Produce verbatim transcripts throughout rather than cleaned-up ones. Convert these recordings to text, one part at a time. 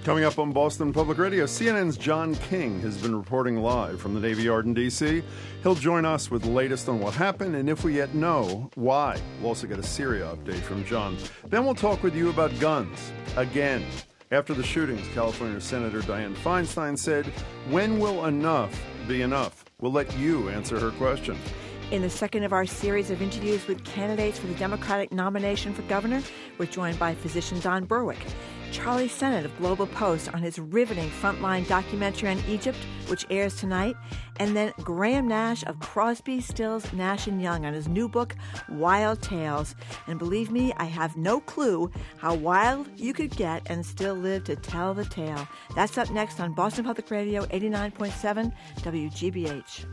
Coming up on Boston Public Radio, C N N's John King has been reporting live from the Navy Yard in D C He'll join us with the latest on what happened and, if we yet know, why. We'll also get a Syria update from John. Then we'll talk with you about guns, again. After the shootings, California Senator Dianne Feinstein said, "When will enough be enough?" We'll let you answer her question. In the second of our series of interviews with candidates for the Democratic nomination for governor, we're joined by physician Don Berwick, Charlie Sennott of Global Post on his riveting Frontline documentary on Egypt, which airs tonight, and then Graham Nash of Crosby, Stills, Nash and Young on his new book, Wild Tales. And believe me, I have no clue how wild you could get and still live to tell the tale. That's up next on Boston Public Radio eighty-nine point seven W G B H.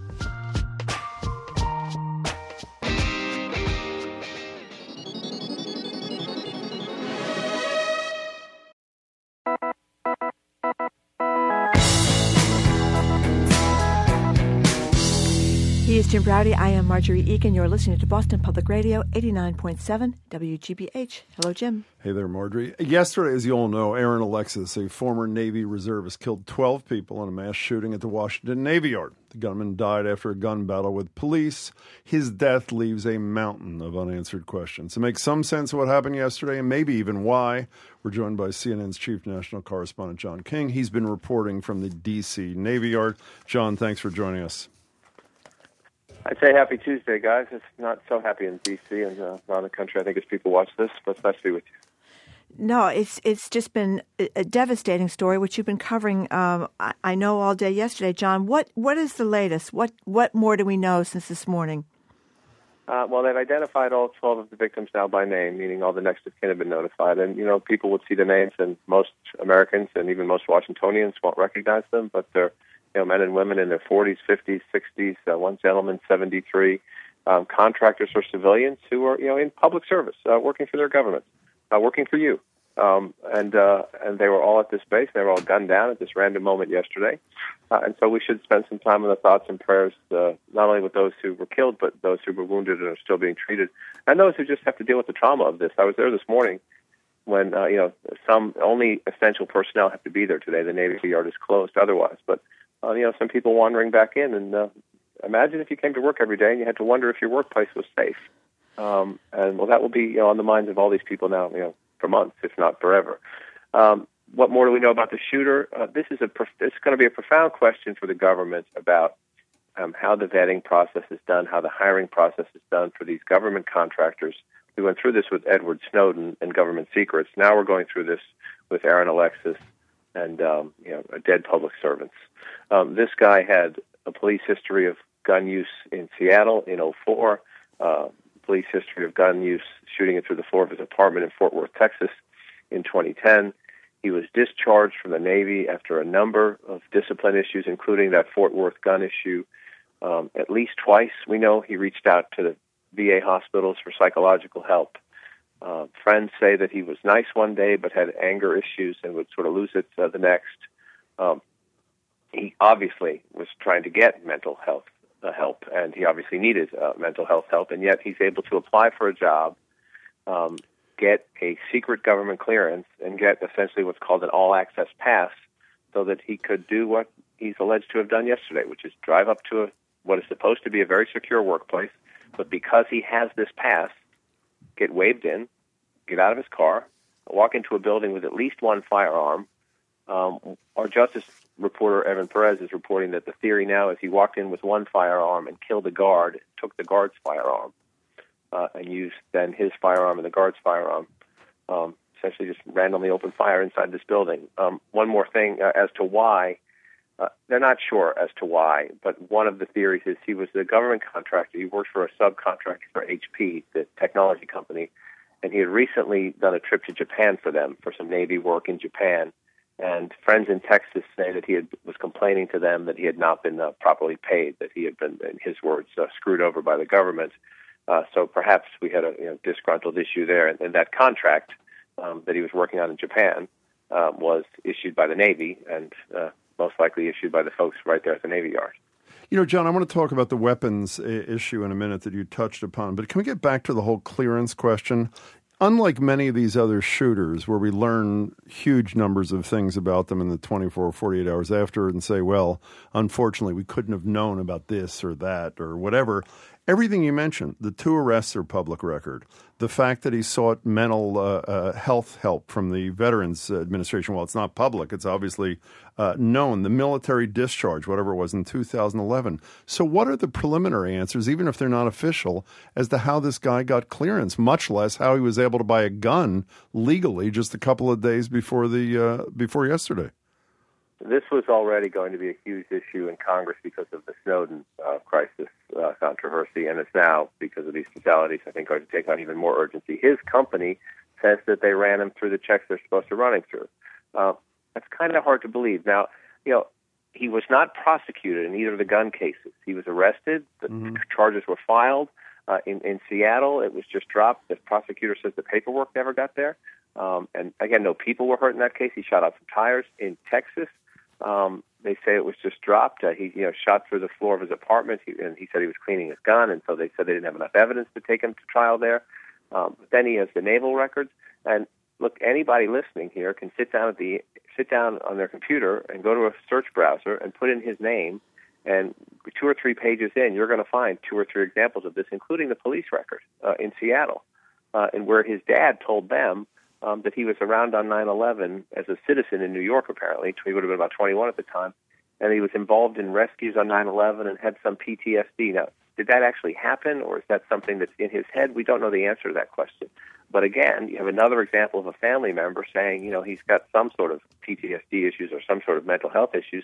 He is Jim Browdy. I am Marjorie Eakin. You're listening to Boston Public Radio, eighty-nine point seven W G B H. Hello, Jim. Hey there, Marjorie. Yesterday, as you all know, Aaron Alexis, a former Navy reservist, killed twelve people in a mass shooting at the Washington Navy Yard. The gunman died after a gun battle with police. His death leaves a mountain of unanswered questions. To make some sense of what happened yesterday, and maybe even why, we're joined by C N N's chief national correspondent, John King. He's been reporting from the D C Navy Yard. John, thanks for joining us. I'd say happy Tuesday, guys. It's not so happy in D C and uh, around the country, I think, as people watch this, but it's nice to be with you. No, it's it's just been a devastating story, which you've been covering, um, I, I know, all day yesterday. John, what what is the latest? What what more do we know since this morning? Uh, well, they've identified all twelve of the victims now by name, meaning all the next of kin have been notified. And, you know, people would see the names, and most Americans and even most Washingtonians won't recognize them, but they're You know, men and women in their forties, fifties, sixties, uh, one gentleman, seventy-three, um, contractors or civilians who are, you know, in public service, uh, working for their government, uh, working for you. Um, and uh, and they were all at this base. They were all gunned down at this random moment yesterday. Uh, and so we should spend some time on the thoughts and prayers, uh, not only with those who were killed, but those who were wounded and are still being treated, and those who just have to deal with the trauma of this. I was there this morning when, uh, you know, some only essential personnel have to be there today. The Navy Yard is closed otherwise, but Uh, you know, some people wandering back in, and uh, imagine if you came to work every day and you had to wonder if your workplace was safe. Um, and well, that will be, you know, on the minds of all these people now, you know, for months, if not forever. Um, what more do we know about the shooter? Uh, this is a prof- it's going to be a profound question for the government about um, how the vetting process is done, how the hiring process is done for these government contractors. We went through this with Edward Snowden and government secrets. Now we're going through this with Aaron Alexis and um, you know, dead public servants. Um, this guy had a police history of gun use in Seattle in oh four, uh, police history of gun use shooting it through the floor of his apartment in Fort Worth, Texas in twenty ten. He was discharged from the Navy after a number of discipline issues, including that Fort Worth gun issue. Um, at least twice, we know, he reached out to the V A hospitals for psychological help. Uh, friends say that he was nice one day but had anger issues and would sort of lose it uh, the next. Um, he obviously was trying to get mental health uh, help, and he obviously needed uh, mental health help, and yet he's able to apply for a job, um, get a secret government clearance, and get essentially what's called an all-access pass so that he could do what he's alleged to have done yesterday, which is drive up to a, what is supposed to be a very secure workplace, but because he has this pass, get waved in, get out of his car, walk into a building with at least one firearm. Um, our justice reporter, Evan Perez, is reporting that the theory now is he walked in with one firearm and killed a guard, took the guard's firearm, uh, and used then his firearm and the guard's firearm, um, essentially just randomly opened fire inside this building. Um, one more thing uh, as to why. Uh, they're not sure as to why, but one of the theories is he was the government contractor. He worked for a subcontractor for H P, the technology company, and he had recently done a trip to Japan for them for some Navy work in Japan. And friends in Texas say that he had, was complaining to them that he had not been uh, properly paid, that he had been, in his words, uh, screwed over by the government. Uh, so perhaps we had a you know, disgruntled issue there. And, and that contract um, that he was working on in Japan uh, was issued by the Navy and uh, most likely issued by the folks right there at the Navy Yard. You know, John, I want to talk about the weapons I- issue in a minute that you touched upon, but can we get back to the whole clearance question? unlike many of these other shooters where we learn huge numbers of things about them in the twenty-four or forty-eight hours after and say, well, unfortunately, we couldn't have known about this or that or whatever. Everything you mentioned, the two arrests are public record. The fact that he sought mental uh, uh, health help from the Veterans Administration, well, it's not public. It's obviously uh, known. The military discharge, whatever it was, in two thousand eleven. So what are the preliminary answers, even if they're not official, as to how this guy got clearance, much less how he was able to buy a gun legally just a couple of days before the uh, before yesterday? This was already going to be a huge issue in Congress because of the Snowden uh, crisis uh, controversy, and it's now, because of these fatalities, I think going to take on even more urgency. His company says that they ran him through the checks they're supposed to run him through. Uh, that's kind of hard to believe. Now, you know, he was not prosecuted in either of the gun cases. He was arrested. The mm-hmm. charges were filed. Uh, in, in Seattle, it was just dropped. The prosecutor says the paperwork never got there. Um, and, again, no people were hurt in that case. He shot out some tires. In Texas, Um, they say it was just dropped. Uh, he, you know, shot through the floor of his apartment, he, and he said he was cleaning his gun, and so they said they didn't have enough evidence to take him to trial there. Um, but then he has the naval records, and look, anybody listening here can sit down at the sit down on their computer and go to a search browser and put in his name, and two or three pages in, you're going to find two or three examples of this, including the police record uh, in Seattle, uh, and where his dad told them Um, that he was around on nine eleven as a citizen in New York, apparently. He would have been about twenty-one at the time. And he was involved in rescues on nine eleven and had some P T S D. Now, did that actually happen, or is that something that's in his head? We don't know the answer to that question. But again, you have another example of a family member saying, you know, he's got some sort of P T S D issues or some sort of mental health issues.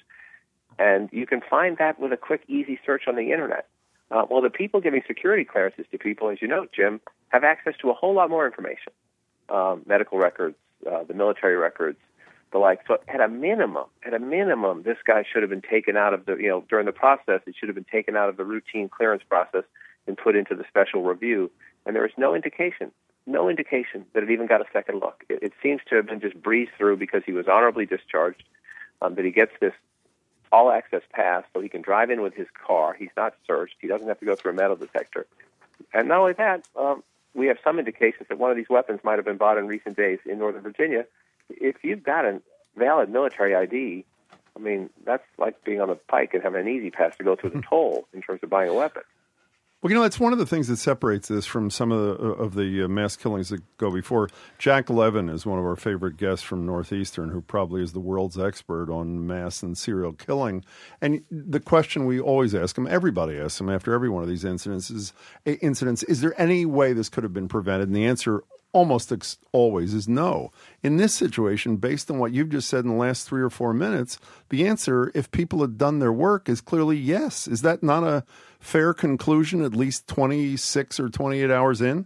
And you can find that with a quick, easy search on the Internet. Uh, well, the people giving security clearances to people, as you know, Jim, have access to a whole lot more information. Um, medical records, uh, the military records, the like. So at a minimum, at a minimum, this guy should have been taken out of the, you know, during the process, it should have been taken out of the routine clearance process and put into the special review. And there is no indication, no indication that it even got a second look. It, it seems to have been just breezed through because he was honorably discharged, um, that he gets this all-access pass so he can drive in with his car. He's not searched. He doesn't have to go through a metal detector. And not only that, um, we have some indications that one of these weapons might have been bought in recent days in Northern Virginia. If you've got a valid military I D, I mean, that's like being on the pike and having an easy pass to go through the toll in terms of buying a weapon. Well, you know, that's one of the things that separates this from some of the, of the uh, mass killings that go before. Jack Levin is one of our favorite guests from Northeastern, who probably is the world's expert on mass and serial killing. And the question we always ask him, everybody asks him after every one of these incidents, is, incidents, is there any way this could have been prevented? And the answer almost ex- always is no. In this situation, based on what you've just said in the last three or four minutes, the answer, if people had done their work, is clearly yes. Is that not a fair conclusion, at least twenty-six or twenty-eight hours in?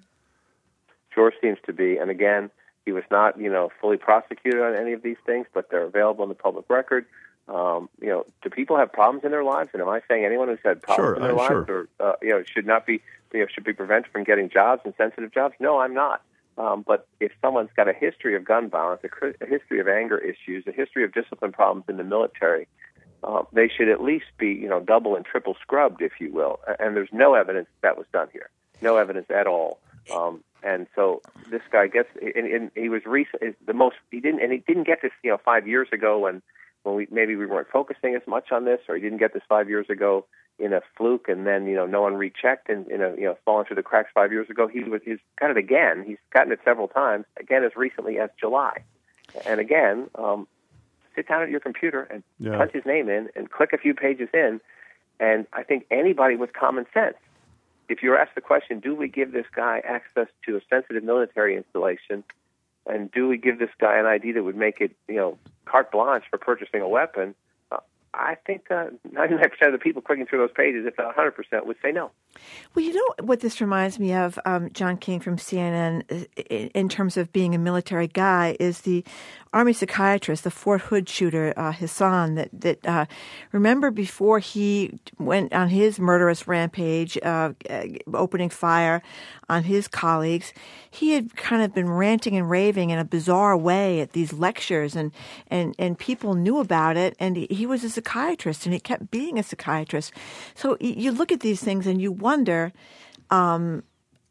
Sure seems to be. And again, he was not, you know, fully prosecuted on any of these things, but they're available in the public record. Um, you know, do people have problems in their lives? And am I saying anyone who's had problems sure, in their I'm lives sure. or, uh, you know, should not be, you know, should be prevented from getting jobs and sensitive jobs? No, I'm not. Um, but if someone's got a history of gun violence, a, a history of anger issues, a history of discipline problems in the military, uh, they should at least be, you know, double and triple scrubbed, if you will. And there's no evidence that was done here, no evidence at all. Um, and so this guy gets, and, and he was recent, the most, he didn't, and he didn't get this, you know, five years ago when, when we maybe we weren't focusing as much on this, or he didn't get this five years ago in a fluke, and then, you know, no one rechecked and, in a, you know, fallen through the cracks five years ago. He was, he's got it again. He's gotten it several times, again as recently as July. And again, um, sit down at your computer and yeah. punch his name in and click a few pages in, and I think anybody with common sense, if you're asked the question, do we give this guy access to a sensitive military installation, and do we give this guy an I D that would make it, you know, carte blanche for purchasing a weapon, uh, I think uh, ninety-nine percent of the people clicking through those pages, if not one hundred percent, would say no. Well, you know what this reminds me of, um, John King from C N N, in, in terms of being a military guy, is the Army psychiatrist, the Fort Hood shooter, uh, Hassan, that, that uh, remember before he went on his murderous rampage, uh, opening fire on his colleagues, he had kind of been ranting and raving in a bizarre way at these lectures, and, and, and people knew about it, and he was a psychiatrist, and he kept being a psychiatrist. So you look at these things and you wonder, um,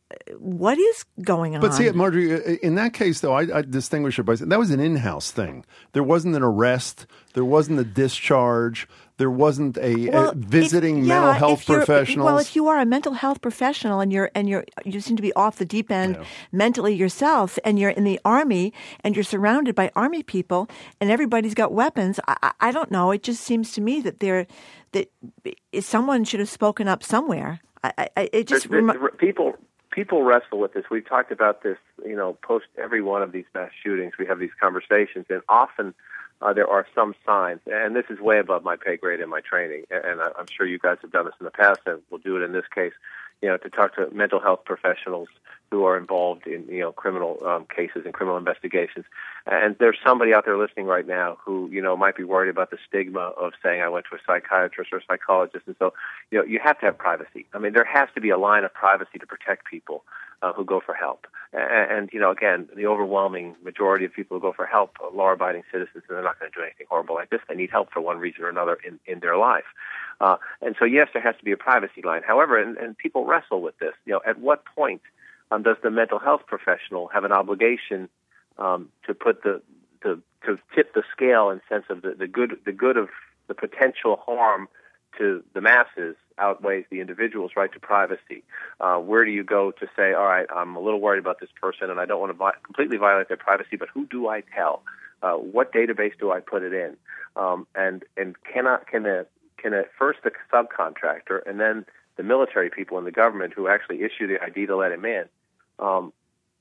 what is going on? But see, Marjorie, in that case, though, I, I distinguish it by saying that was an in-house thing. There wasn't an arrest. There wasn't a discharge. There wasn't a, well, a visiting if, mental yeah, health professionals. Well, if you are a mental health professional and you're and you're you seem to be off the deep end yeah. mentally yourself, and you're in the Army and you're surrounded by Army people and everybody's got weapons, I, I don't know. It just seems to me that there that someone should have spoken up somewhere. I, I, it just rem- people people wrestle with this. We've talked about this, you know, post every one of these mass shootings. We have these conversations, and often. Uh, there are some signs, and this is way above my pay grade in my training, and I, I'm sure you guys have done this in the past, and we'll do it in this case, you know, to talk to mental health professionals who are involved in, you know, criminal um, cases and criminal investigations. And there's somebody out there listening right now who, you know, might be worried about the stigma of saying I went to a psychiatrist or a psychologist, and so, you know, you have to have privacy. I mean, there has to be a line of privacy to protect people uh, who go for help. And, and, you know, again, the overwhelming majority of people who go for help are law-abiding citizens, and they're not going to do anything horrible like this. They need help for one reason or another in, in their life. Uh, and so, yes, there has to be a privacy line. However, and, and people wrestle with this, you know, at what point um, does the mental health professional have an obligation um, to put the, the to tip the scale in sense of the, the good the good of the potential harm to the masses outweighs the individual's right to privacy? Uh, where do you go to say, all right, I'm a little worried about this person and I don't want to vi- completely violate their privacy, but who do I tell? Uh, what database do I put it in? Um, and and can I, can a, can a, first the subcontractor and then the military people in the government who actually issue the I D to let him in, um,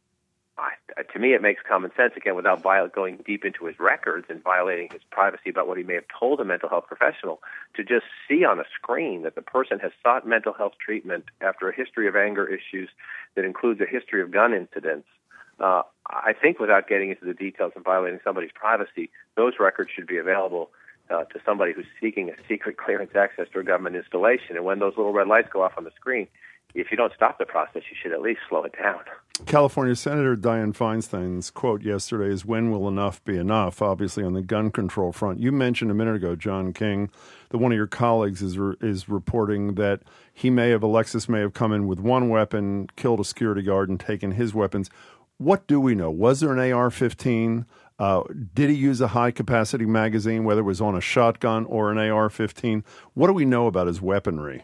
I, to me, it makes common sense, again, without viol- going deep into his records and violating his privacy about what he may have told a mental health professional, to just see on a screen that the person has sought mental health treatment after a history of anger issues that includes a history of gun incidents. Uh, I think without getting into the details and violating somebody's privacy, those records should be available uh, to somebody who's seeking a secret clearance access to a government installation. And when those little red lights go off on the screen, if you don't stop the process, you should at least slow it down. California Senator Dianne Feinstein's quote yesterday is, when will enough be enough, obviously on the gun control front. You mentioned a minute ago, John King, that one of your colleagues is re- is reporting that he may have, Alexis may have come in with one weapon, killed a security guard, and taken his weapons. What do we know? Was there an A R fifteen? Uh, did he use a high-capacity magazine, whether it was on a shotgun or an A R fifteen? What do we know about his weaponry?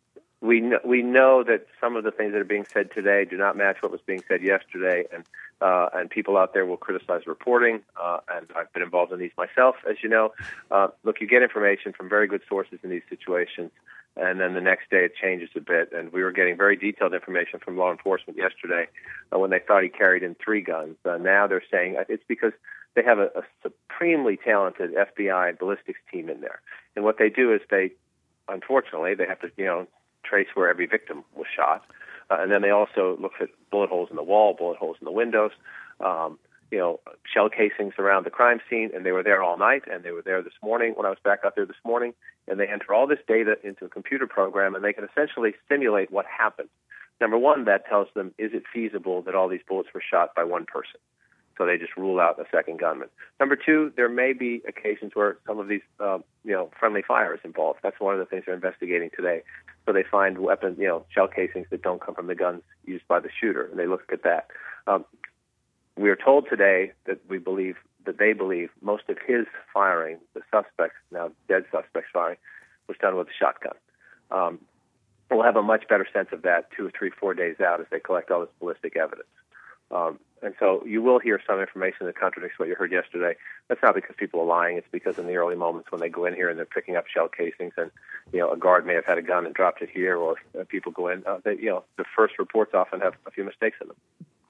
We know, we know that some of the things that are being said today do not match what was being said yesterday, and uh, and people out there will criticize reporting, uh, and I've been involved in these myself, as you know. Uh, look, you get information from very good sources in these situations, and then the next day it changes a bit, and we were getting very detailed information from law enforcement yesterday uh, when they thought he carried in three guns. Uh, now they're saying it's because they have a, a supremely talented F B I ballistics team in there, and what they do is they, unfortunately, they have to, you know, trace where every victim was shot. Uh, and then they also looked at bullet holes in the wall, bullet holes in the windows, um, you know, shell casings around the crime scene, and they were there all night, and they were there this morning when I was back out there this morning, and they enter all this data into a computer program, and they can essentially simulate what happened. Number one, that tells them, is it feasible that all these bullets were shot by one person? So they just rule out a second gunman. Number two, there may be occasions where some of these, uh, you know, friendly fire is involved. That's one of the things they're investigating today. So they find weapons, you know, shell casings that don't come from the guns used by the shooter, and they look at that. Um, we are told today that we believe, that they believe most of his firing, the suspects, now dead suspects firing, was done with a shotgun. Um, we'll have a much better sense of that two or three, four days out as they collect all this ballistic evidence. Um, and so you will hear some information that contradicts what you heard yesterday. That's not because people are lying. It's because in the early moments when they go in here and they're picking up shell casings, and you know, a guard may have had a gun and dropped it here, or uh, people go in, uh, they, you know, the first reports often have a few mistakes in them.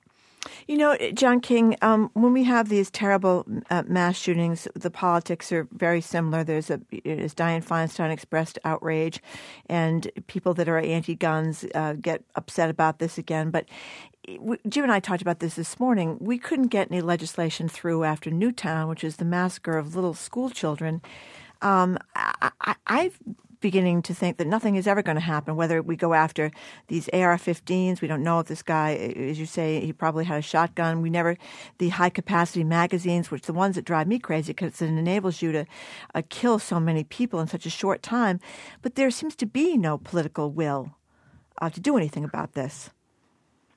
You know, John King, um, when we have these terrible uh, mass shootings, the politics are very similar. There's a, as Dianne Feinstein expressed outrage, and people that are anti-guns uh, get upset about this again. But we, Jim and I talked about this this morning. We couldn't get any legislation through after Newtown, which is the massacre of little school children. Um, I, I, I've beginning to think that nothing is ever going to happen, whether we go after these A R fifteens. We don't know if this guy, as you say, he probably had a shotgun. We never, the high-capacity magazines, which are the ones that drive me crazy because it enables you to uh, kill so many people in such a short time. But there seems to be no political will uh, to do anything about this.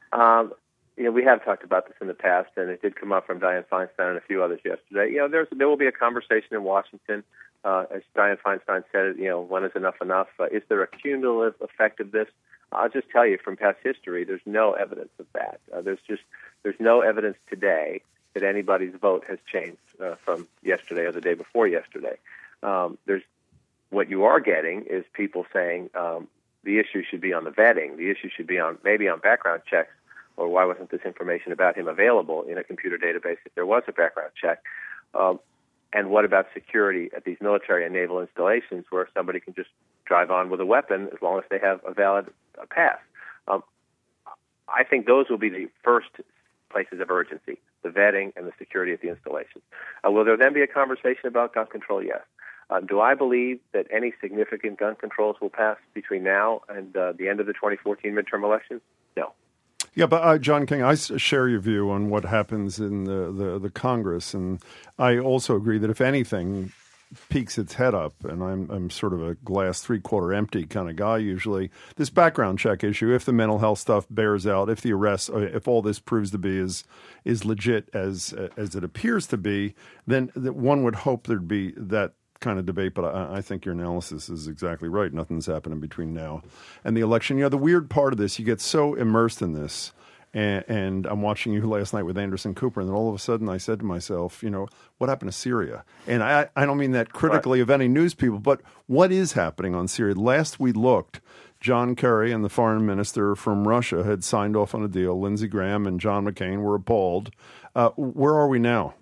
Um, you know, we have talked about this in the past, and it did come up from Dianne Feinstein and a few others yesterday. You know, there's there will be a conversation in Washington. Uh, as Dianne Feinstein said, you know, when is enough enough? Uh, is there a cumulative effect of this? I'll just tell you from past history, there's no evidence of that. Uh, there's just there's no evidence today that anybody's vote has changed uh, from yesterday or the day before yesterday. Um, there's what you are getting is people saying um, the issue should be on the vetting. The issue should be on maybe on background checks, or why wasn't this information about him available in a computer database if there was a background check? Um, and what about security at these military and naval installations where somebody can just drive on with a weapon as long as they have a valid uh, pass? Um, I think those will be the first places of urgency, the vetting and the security at the installations. Uh, will there then be a conversation about gun control? Yes. Uh, do I believe that any significant gun controls will pass between now and uh, the end of the twenty fourteen midterm elections? No. Yeah, but uh, John King, I share your view on what happens in the, the, the Congress, and I also agree that if anything peeks its head up, and I'm I'm sort of a glass three-quarter empty kind of guy usually, this background check issue, if the mental health stuff bears out, if the arrest, if all this proves to be as is legit as as it appears to be, then that one would hope there'd be that kind of debate, but I, I think your analysis is exactly right. Nothing's happening between now and the election. You know, the weird part of this, you get so immersed in this, and, and I'm watching you last night with Anderson Cooper, and then all of a sudden I said to myself, you know, what happened to Syria? And I, I don't mean that critically right. of any news people, but what is happening on Syria? Last we looked, John Kerry and the foreign minister from Russia had signed off on a deal. Lindsey Graham and John McCain were appalled. Uh, where are we now?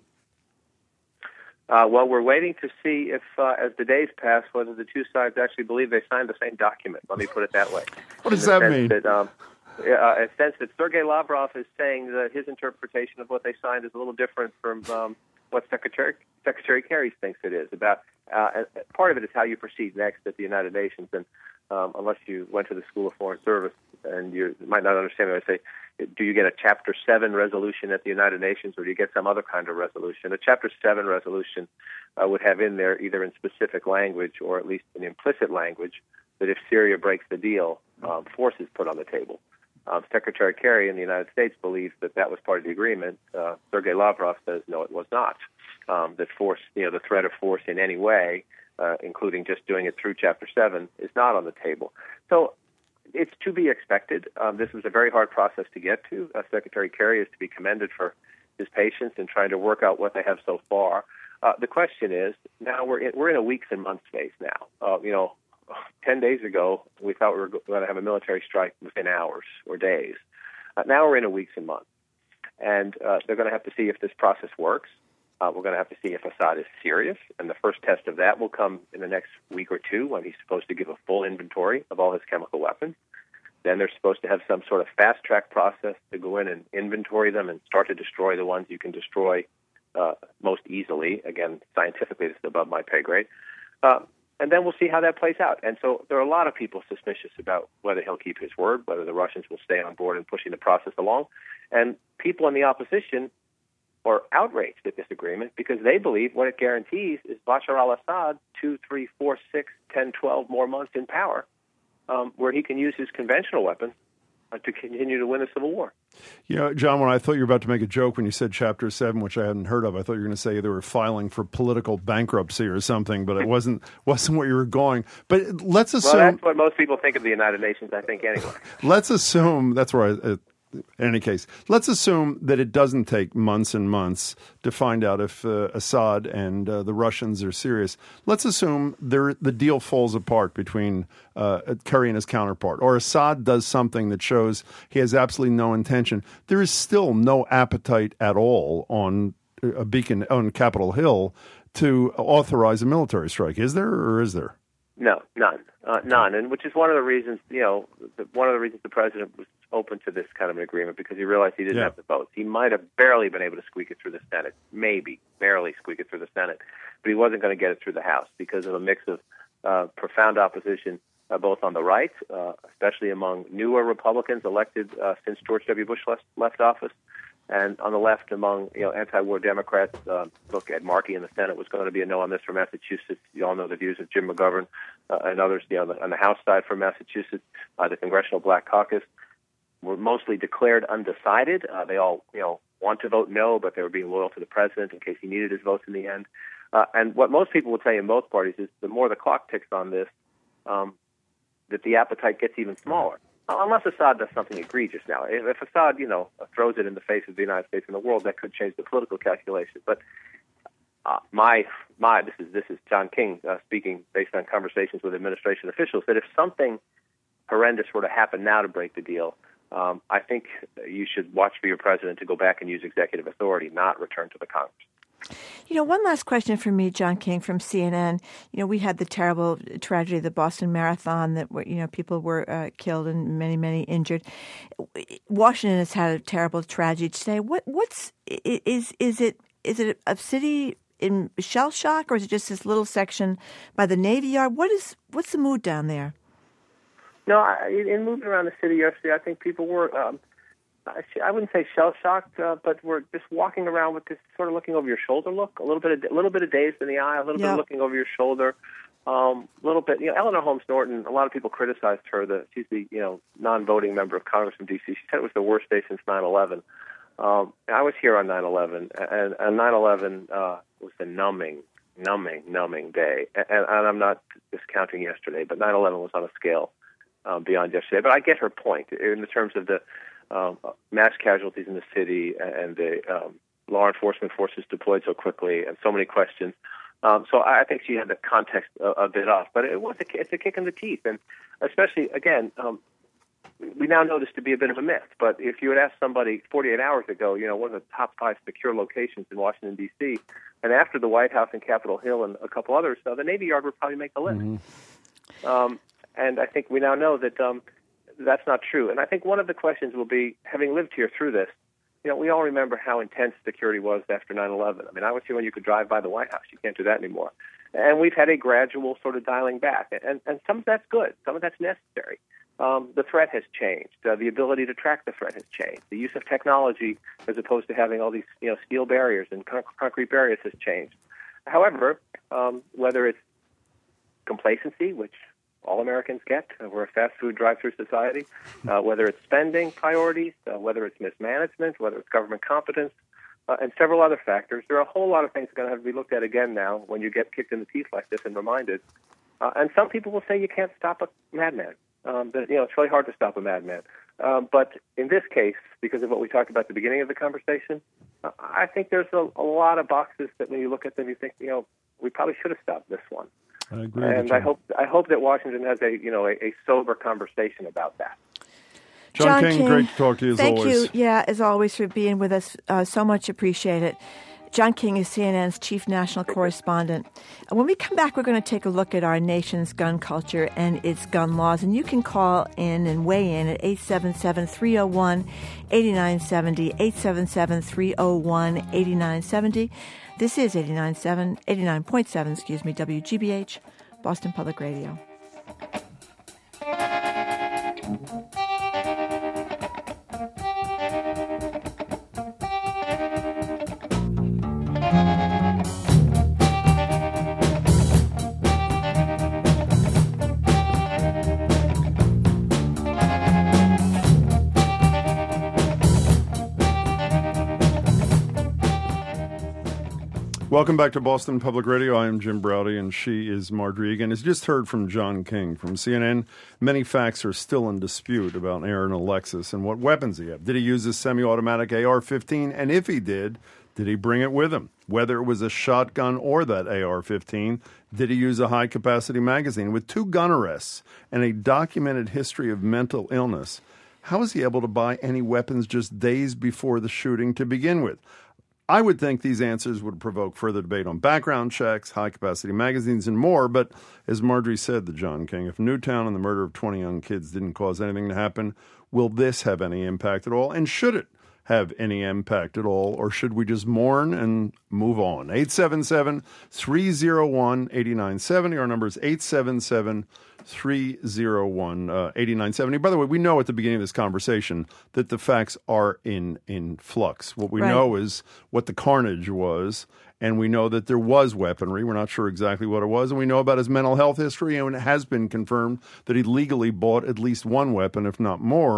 Uh, well, we're waiting to see if, uh, as the days pass, whether the two sides actually believe they signed the same document. Let me put it that way. What does that mean? That, um, uh, a sense that Sergei Lavrov is saying that his interpretation of what they signed is a little different from um, what Secretary Secretary Kerry thinks it is. About uh, part of it is how you proceed next at the United Nations, and um, unless you went to the School of Foreign Service, and you might not understand what I say. Do you get a Chapter seven resolution at the United Nations, or do you get some other kind of resolution? A Chapter seven resolution uh, would have in there either in specific language or at least in implicit language that if Syria breaks the deal, um, force is put on the table. Um, Secretary Kerry in the United States believes that that was part of the agreement. Uh, Sergei Lavrov says no, it was not. Um, that force, you know, the threat of force in any way, uh, including just doing it through Chapter seven, is not on the table. So it's to be expected. Um, this was a very hard process to get to. Uh, Secretary Kerry is to be commended for his patience in trying to work out what they have so far. Uh, the question is, now we're in, we're in a weeks and months phase now. Uh, you know, ten days ago, we thought we were going to have a military strike within hours or days. Uh, now we're in a weeks and months. And uh, they're going to have to see if this process works. Uh, we're going to have to see if Assad is serious, and the first test of that will come in the next week or two when he's supposed to give a full inventory of all his chemical weapons. Then they're supposed to have some sort of fast-track process to go in and inventory them and start to destroy the ones you can destroy uh, most easily. Again, scientifically, this is above my pay grade. Uh, and then we'll see how that plays out. And so there are a lot of people suspicious about whether he'll keep his word, whether the Russians will stay on board in pushing the process along. And people in the opposition are outraged at this agreement because they believe what it guarantees is Bashar al-Assad two, three, four, six, ten, twelve more months in power, um, where he can use his conventional weapons uh, to continue to win the civil war. You know, John, when I thought you were about to make a joke when you said Chapter seven, which I hadn't heard of, I thought you were going to say they were filing for political bankruptcy or something, but it wasn't wasn't where you were going. But let's assume... Well, that's what most people think of the United Nations, I think, anyway. Let's assume, that's where I... Uh, in any case, let's assume that it doesn't take months and months to find out if uh, Assad and uh, the Russians are serious. Let's assume the deal falls apart between uh, Kerry and his counterpart, or Assad does something that shows he has absolutely no intention. There is still no appetite at all on a beacon on Capitol Hill to authorize a military strike. Is there, or is there? No, none, uh, none, and which is one of the reasons, you know, the, one of the reasons the president was open to this kind of an agreement, because he realized he didn't yeah. have the votes. He might have barely been able to squeak it through the Senate, maybe barely squeak it through the Senate, but he wasn't going to get it through the House because of a mix of uh, profound opposition, uh, both on the right, uh, especially among newer Republicans elected uh, since George W. Bush left, left office, and on the left among you know anti-war Democrats. Uh, look, Ed Markey in the Senate was going to be a no on this for Massachusetts. You all know the views of Jim McGovern uh, and others. You know, on the, on the House side for Massachusetts, uh, the Congressional Black Caucus. were mostly declared undecided. Uh, they all, you know, want to vote no, but they were being loyal to the president in case he needed his votes in the end. Uh, and what most people would say in both parties is the more the clock ticks on this, um, that the appetite gets even smaller. Unless Assad does something egregious now. If, if Assad, you know, throws it in the face of the United States and the world, that could change the political calculation. But uh, my, my, this is this is John King uh, speaking based on conversations with administration officials, that if something horrendous were to happen now to break the deal, um, I think you should watch for your president to go back and use executive authority, not return to the Congress. You know, one last question from me, John King from C N N. You know, we had the terrible tragedy of the Boston Marathon that, you know, people were uh, killed and many, many injured. Washington has had a terrible tragedy today. What, what's, is, is it, is it a city in shell shock, or is it just this little section by the Navy Yard? What is, what's the mood down there? No, I, in moving around the city yesterday, I think people were, um, I wouldn't say shell-shocked, uh, but we're just walking around with this sort of looking over your shoulder look, a little bit, of, a little bit of dazed in the eye, a little yep. bit of looking over your shoulder, um, a little bit. You know, Eleanor Holmes Norton. A lot of people criticized her. That she's the you know non-voting member of Congress from D C. She said it was the worst day since nine eleven. Um, I was here on nine eleven, and, and nine eleven uh, was a numbing, numbing, numbing day. And, and I'm not discounting yesterday, but nine eleven was on a scale um, beyond yesterday. But I get her point in the terms of the Um, mass casualties in the city and the um, law enforcement forces deployed so quickly and so many questions. Um, so I think she had the context a, a bit off, but it was a, it's a kick in the teeth. And especially, again, um, we now know this to be a bit of a myth, but if you had asked somebody forty-eight hours ago, you know, what are the top five secure locations in Washington, D C, and after the White House and Capitol Hill and a couple others, uh, the Navy Yard would probably make the list. Mm-hmm. Um, and I think we now know that um, that's not true. And I think one of the questions will be, having lived here through this, you know, we all remember how intense security was after nine eleven. I mean, I was here when you could drive by the White House. You can't do that anymore. And we've had a gradual sort of dialing back. And, and some of that's good. Some of that's necessary. Um, the threat has changed. Uh, the ability to track the threat has changed. The use of technology, as opposed to having all these, you know, steel barriers and con- concrete barriers, has changed. However, um, whether it's complacency, which all Americans get, uh, we're a fast food drive-through society, uh, whether it's spending priorities, uh, whether it's mismanagement, whether it's government competence, uh, and several other factors. There are a whole lot of things that are going to have to be looked at again now when you get kicked in the teeth like this and reminded. Uh, and some people will say you can't stop a madman. Um, that, you know, it's really hard to stop a madman. Um, but in this case, because of what we talked about at the beginning of the conversation, uh, I think there's a, a lot of boxes that when you look at them, you think, you know, we probably should have stopped this one. I agree. And I hope I hope that Washington has a you know a, a sober conversation about that. John, John King, King, great to talk to you as thank always. Thank you, yeah, as always, for being with us. Uh, so much appreciated. John King is C N N's chief national correspondent. And when we come back, we're going to take a look at our nation's gun culture and its gun laws. And you can call in and weigh in at eight seven seven, three oh one, eight nine seven oh, eight seven seven, three oh one, eight nine seven oh. This is eighty-nine point seven, eighty-nine point seven, excuse me, W G B H, Boston Public Radio. Welcome back to Boston Public Radio. I am Jim Braude, and she is Margery Eagan. As just heard from John King from C N N, many facts are still in dispute about Aaron Alexis and what weapons he had. Did he use a semi-automatic A R fifteen? And if he did, did he bring it with him? Whether it was a shotgun or that A R fifteen, did he use a high-capacity magazine? With two gun arrests and a documented history of mental illness, how was he able to buy any weapons just days before the shooting to begin with? I would think these answers would provoke further debate on background checks, high-capacity magazines, and more. But as Margery said to John King, if Newtown and the murder of twenty young kids didn't cause anything to happen, will this have any impact at all? And should it have any impact at all? Or should we just mourn and move on? eight seven seven, three oh one, eight nine seven oh. Our number is eight seven seven, three oh one, eight nine seven oh. By the way, we know at the beginning of this conversation that the facts are in, in flux. What we right. know is what the carnage was, and we know that there was weaponry. We're not sure exactly what it was, and we know about his mental health history, and it has been confirmed that he legally bought at least one weapon, if not more,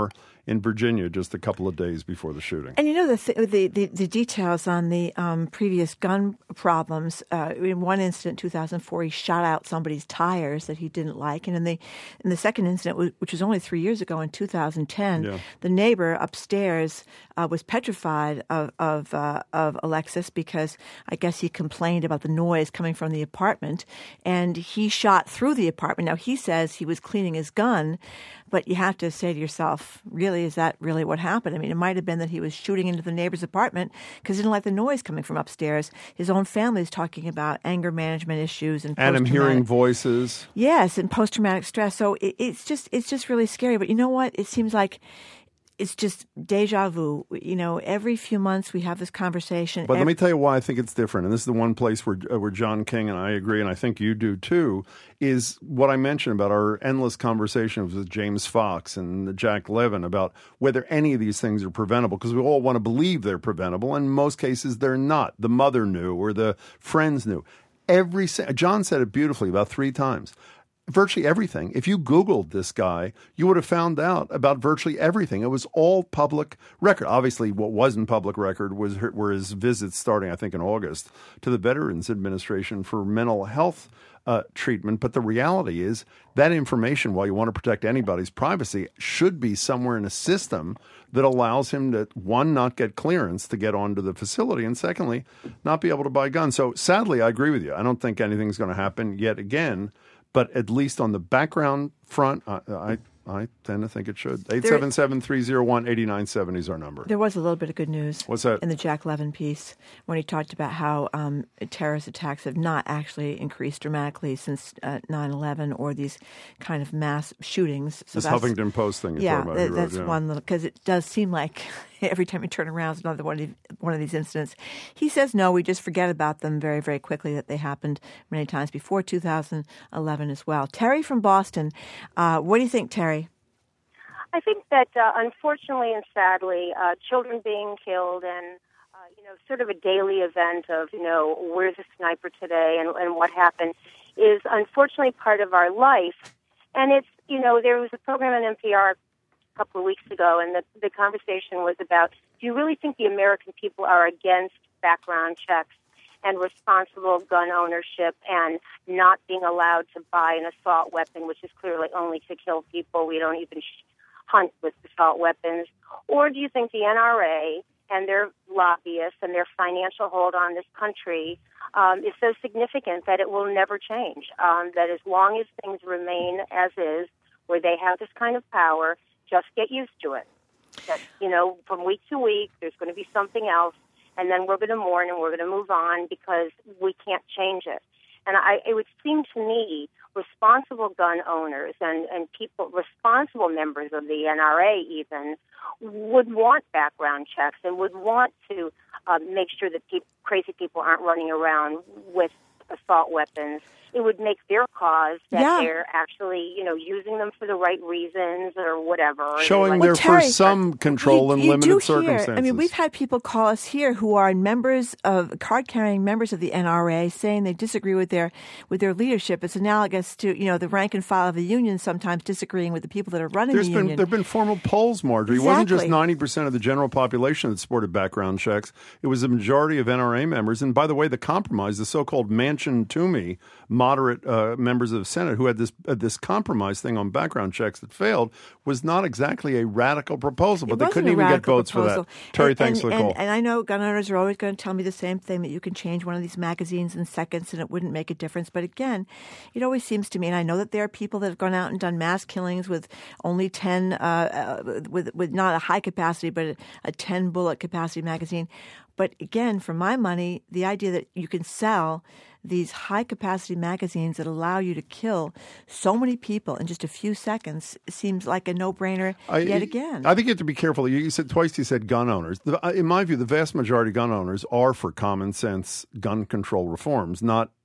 in Virginia just a couple of days before the shooting. And you know the th- the, the the details on the um, previous gun problems. Uh, in one incident, two thousand four, he shot out somebody's tires that he didn't like, and in the in the second incident, which was only three years ago in two thousand ten, yeah. the neighbor upstairs uh, was petrified of of, uh, of Alexis because I guess he complained about the noise coming from the apartment, and he shot through the apartment. Now he says he was cleaning his gun, but you have to say to yourself, really, is that really what happened? I mean, it might have been that he was shooting into the neighbor's apartment because he didn't like the noise coming from upstairs. His own family is talking about anger management issues and and I'm hearing voices. Yes, and post-traumatic stress. So it, it's just it's just really scary. But you know what? It seems like it's just deja vu. You know, every few months we have this conversation. But let me tell you why I think it's different. And this is the one place where uh, where John King and I agree, and I think you do too, is what I mentioned about our endless conversations with James Fox and Jack Levin about whether any of these things are preventable, because we all want to believe they're preventable. In most cases, they're not. The mother knew or the friends knew. Every John said it beautifully about three times. Virtually everything. If you Googled this guy, you would have found out about virtually everything. It was all public record. Obviously, what wasn't public record was were his visits starting, I think, in August to the Veterans Administration for mental health uh, treatment. But the reality is that information, while you want to protect anybody's privacy, should be somewhere in a system that allows him to, one, not get clearance to get onto the facility, and secondly, not be able to buy guns. So sadly, I agree with you. I don't think anything's going to happen yet again. But at least on the background front, I, I I tend to think it should. eight seven seven, three oh one, eight nine seven zero is our number. There was a little bit of good news. What's that? In the Jack Levin piece, when he talked about how um, terrorist attacks have not actually increased dramatically since uh, nine eleven or these kind of mass shootings. So this Huffington Post thing you're yeah, talking about. That, wrote, that's yeah. one little, because it does seem like every time you turn around, it's another one of, these, one of these incidents. He says, no, we just forget about them very, very quickly, that they happened many times before two thousand eleven as well. Terry from Boston, uh, what do you think, Terry? I think that, uh, unfortunately and sadly, uh, children being killed and, uh, you know, sort of a daily event of, you know, where's the sniper today and, and what happened is unfortunately part of our life. And it's, you know, there was a program on N P R a couple of weeks ago, and the, the conversation was about, do you really think the American people are against background checks and responsible gun ownership and not being allowed to buy an assault weapon, which is clearly only to kill people? We don't even sh- hunt with assault weapons. Or do you think the N R A and their lobbyists and their financial hold on this country um, is so significant that it will never change, um, that as long as things remain as is, where they have this kind of power, just get used to it. That, you know, from week to week, there's going to be something else, and then we're going to mourn and we're going to move on because we can't change it. And I, it would seem to me responsible gun owners and, and people, responsible members of the N R A even, would want background checks and would want to uh, make sure that pe- crazy people aren't running around with assault weapons. It would make their cause that yeah. they're actually, you know, using them for the right reasons or whatever. Showing like, there well, Terry, for some control you, in you limited do circumstances. Hear, I mean, we've had people call us here who are members of card-carrying members of the N R A, saying they disagree with their with their leadership. It's analogous to, you know, the rank and file of the union sometimes disagreeing with the people that are running There's the been, union. There have been formal polls, Marjorie. Exactly. It wasn't just ninety percent of the general population that supported background checks. It was a majority of N R A members. And by the way, the compromise, the so-called Manchin-Toomey moderate uh, members of the Senate who had this uh, this compromise thing on background checks that failed, was not exactly a radical proposal, but It they wasn't couldn't a even get radical votes proposal. for that. Terry, and, thanks and, for the and, call. And I know gun owners are always going to tell me the same thing, that you can change one of these magazines in seconds and it wouldn't make a difference. But again, it always seems to me, and I know that there are people that have gone out and done mass killings with only ten, uh, uh, with with not a high capacity, but a, a ten bullet capacity magazine. But again, for my money, the idea that you can sell these high-capacity magazines that allow you to kill so many people in just a few seconds seems like a no-brainer I, yet again. I think you have to be careful. You said twice you said gun owners. In my view, the vast majority of gun owners are for common sense gun control reforms, not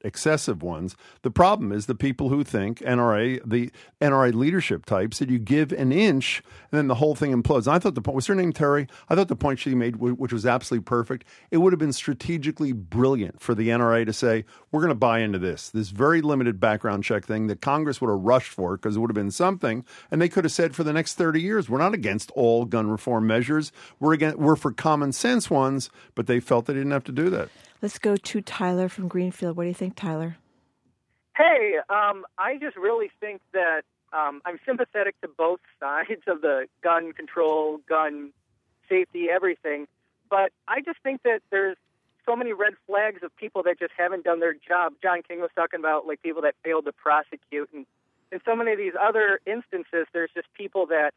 excessive ones. The problem is the people who think N R A, the N R A leadership types, that you give an inch and then the whole thing implodes. And I thought the point, was her name Terry? I thought the point she made, which was absolutely perfect, it would have been strategically brilliant for the N R A to say, we're going to buy into this, this very limited background check thing that Congress would have rushed for because it would have been something. And they could have said for the next thirty years, we're not against all gun reform measures. We're against, we're for common sense ones, but they felt they didn't have to do that. Let's go to Tyler from Greenfield. What do you think, Tyler? Hey, um, I just really think that um, I'm sympathetic to both sides of the gun control, gun safety, everything. But I just think that there's so many red flags of people that just haven't done their job. John King was talking about like people that failed to prosecute. And in so many of these other instances, there's just people that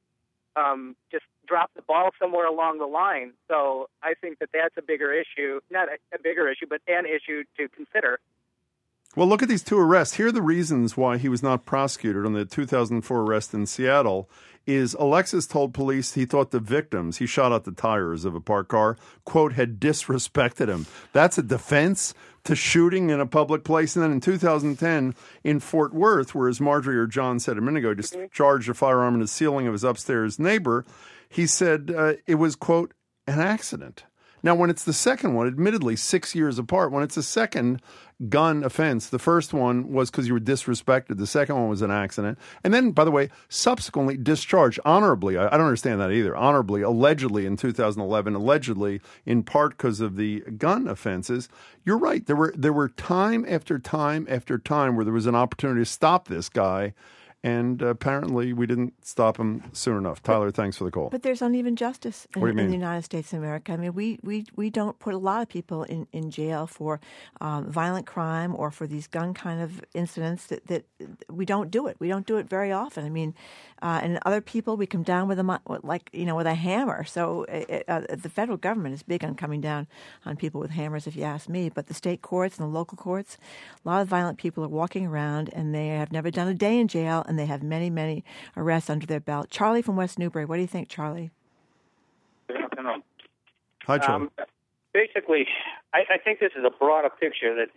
um, just drop the ball somewhere along the line. So I think that that's a bigger issue, not a, a bigger issue, but an issue to consider. Well, look at these two arrests. Here are the reasons why he was not prosecuted on the two thousand four arrest in Seattle. Is Alexis told police he thought the victims, he shot out the tires of a parked car, quote, had disrespected him. That's a defense to shooting in a public place. And then in two thousand ten in Fort Worth, where as Marjorie or John said a minute ago, discharged a firearm in the ceiling of his upstairs neighbor, he said uh, it was, quote, an accident. Now, when it's the second one, admittedly six years apart, when it's a second gun offense, the first one was because you were disrespected. The second one was an accident. And then, by the way, subsequently discharged honorably. I, I don't understand that either. Honorably, allegedly in two thousand eleven, allegedly in part because of the gun offenses. You're right. There were there were time after time after time where there was an opportunity to stop this guy. And uh, apparently we didn't stop him soon enough. Tyler, thanks for the call. But there's uneven justice in, what do you mean? in the United States of America. I mean, we, we, we don't put a lot of people in, in jail for um, violent crime or for these gun kind of incidents that, that we don't do it. We don't do it very often. I mean, uh, and other people, we come down with a, like, you know, with a hammer. So uh, the federal government is big on coming down on people with hammers, if you ask me. But the state courts and the local courts, a lot of violent people are walking around and they have never done a day in jail, and they have many, many arrests under their belt. Charlie from West Newbury. What do you think, Charlie? Good afternoon. Hi, Charlie. Um, basically, I, I think this is a broader picture that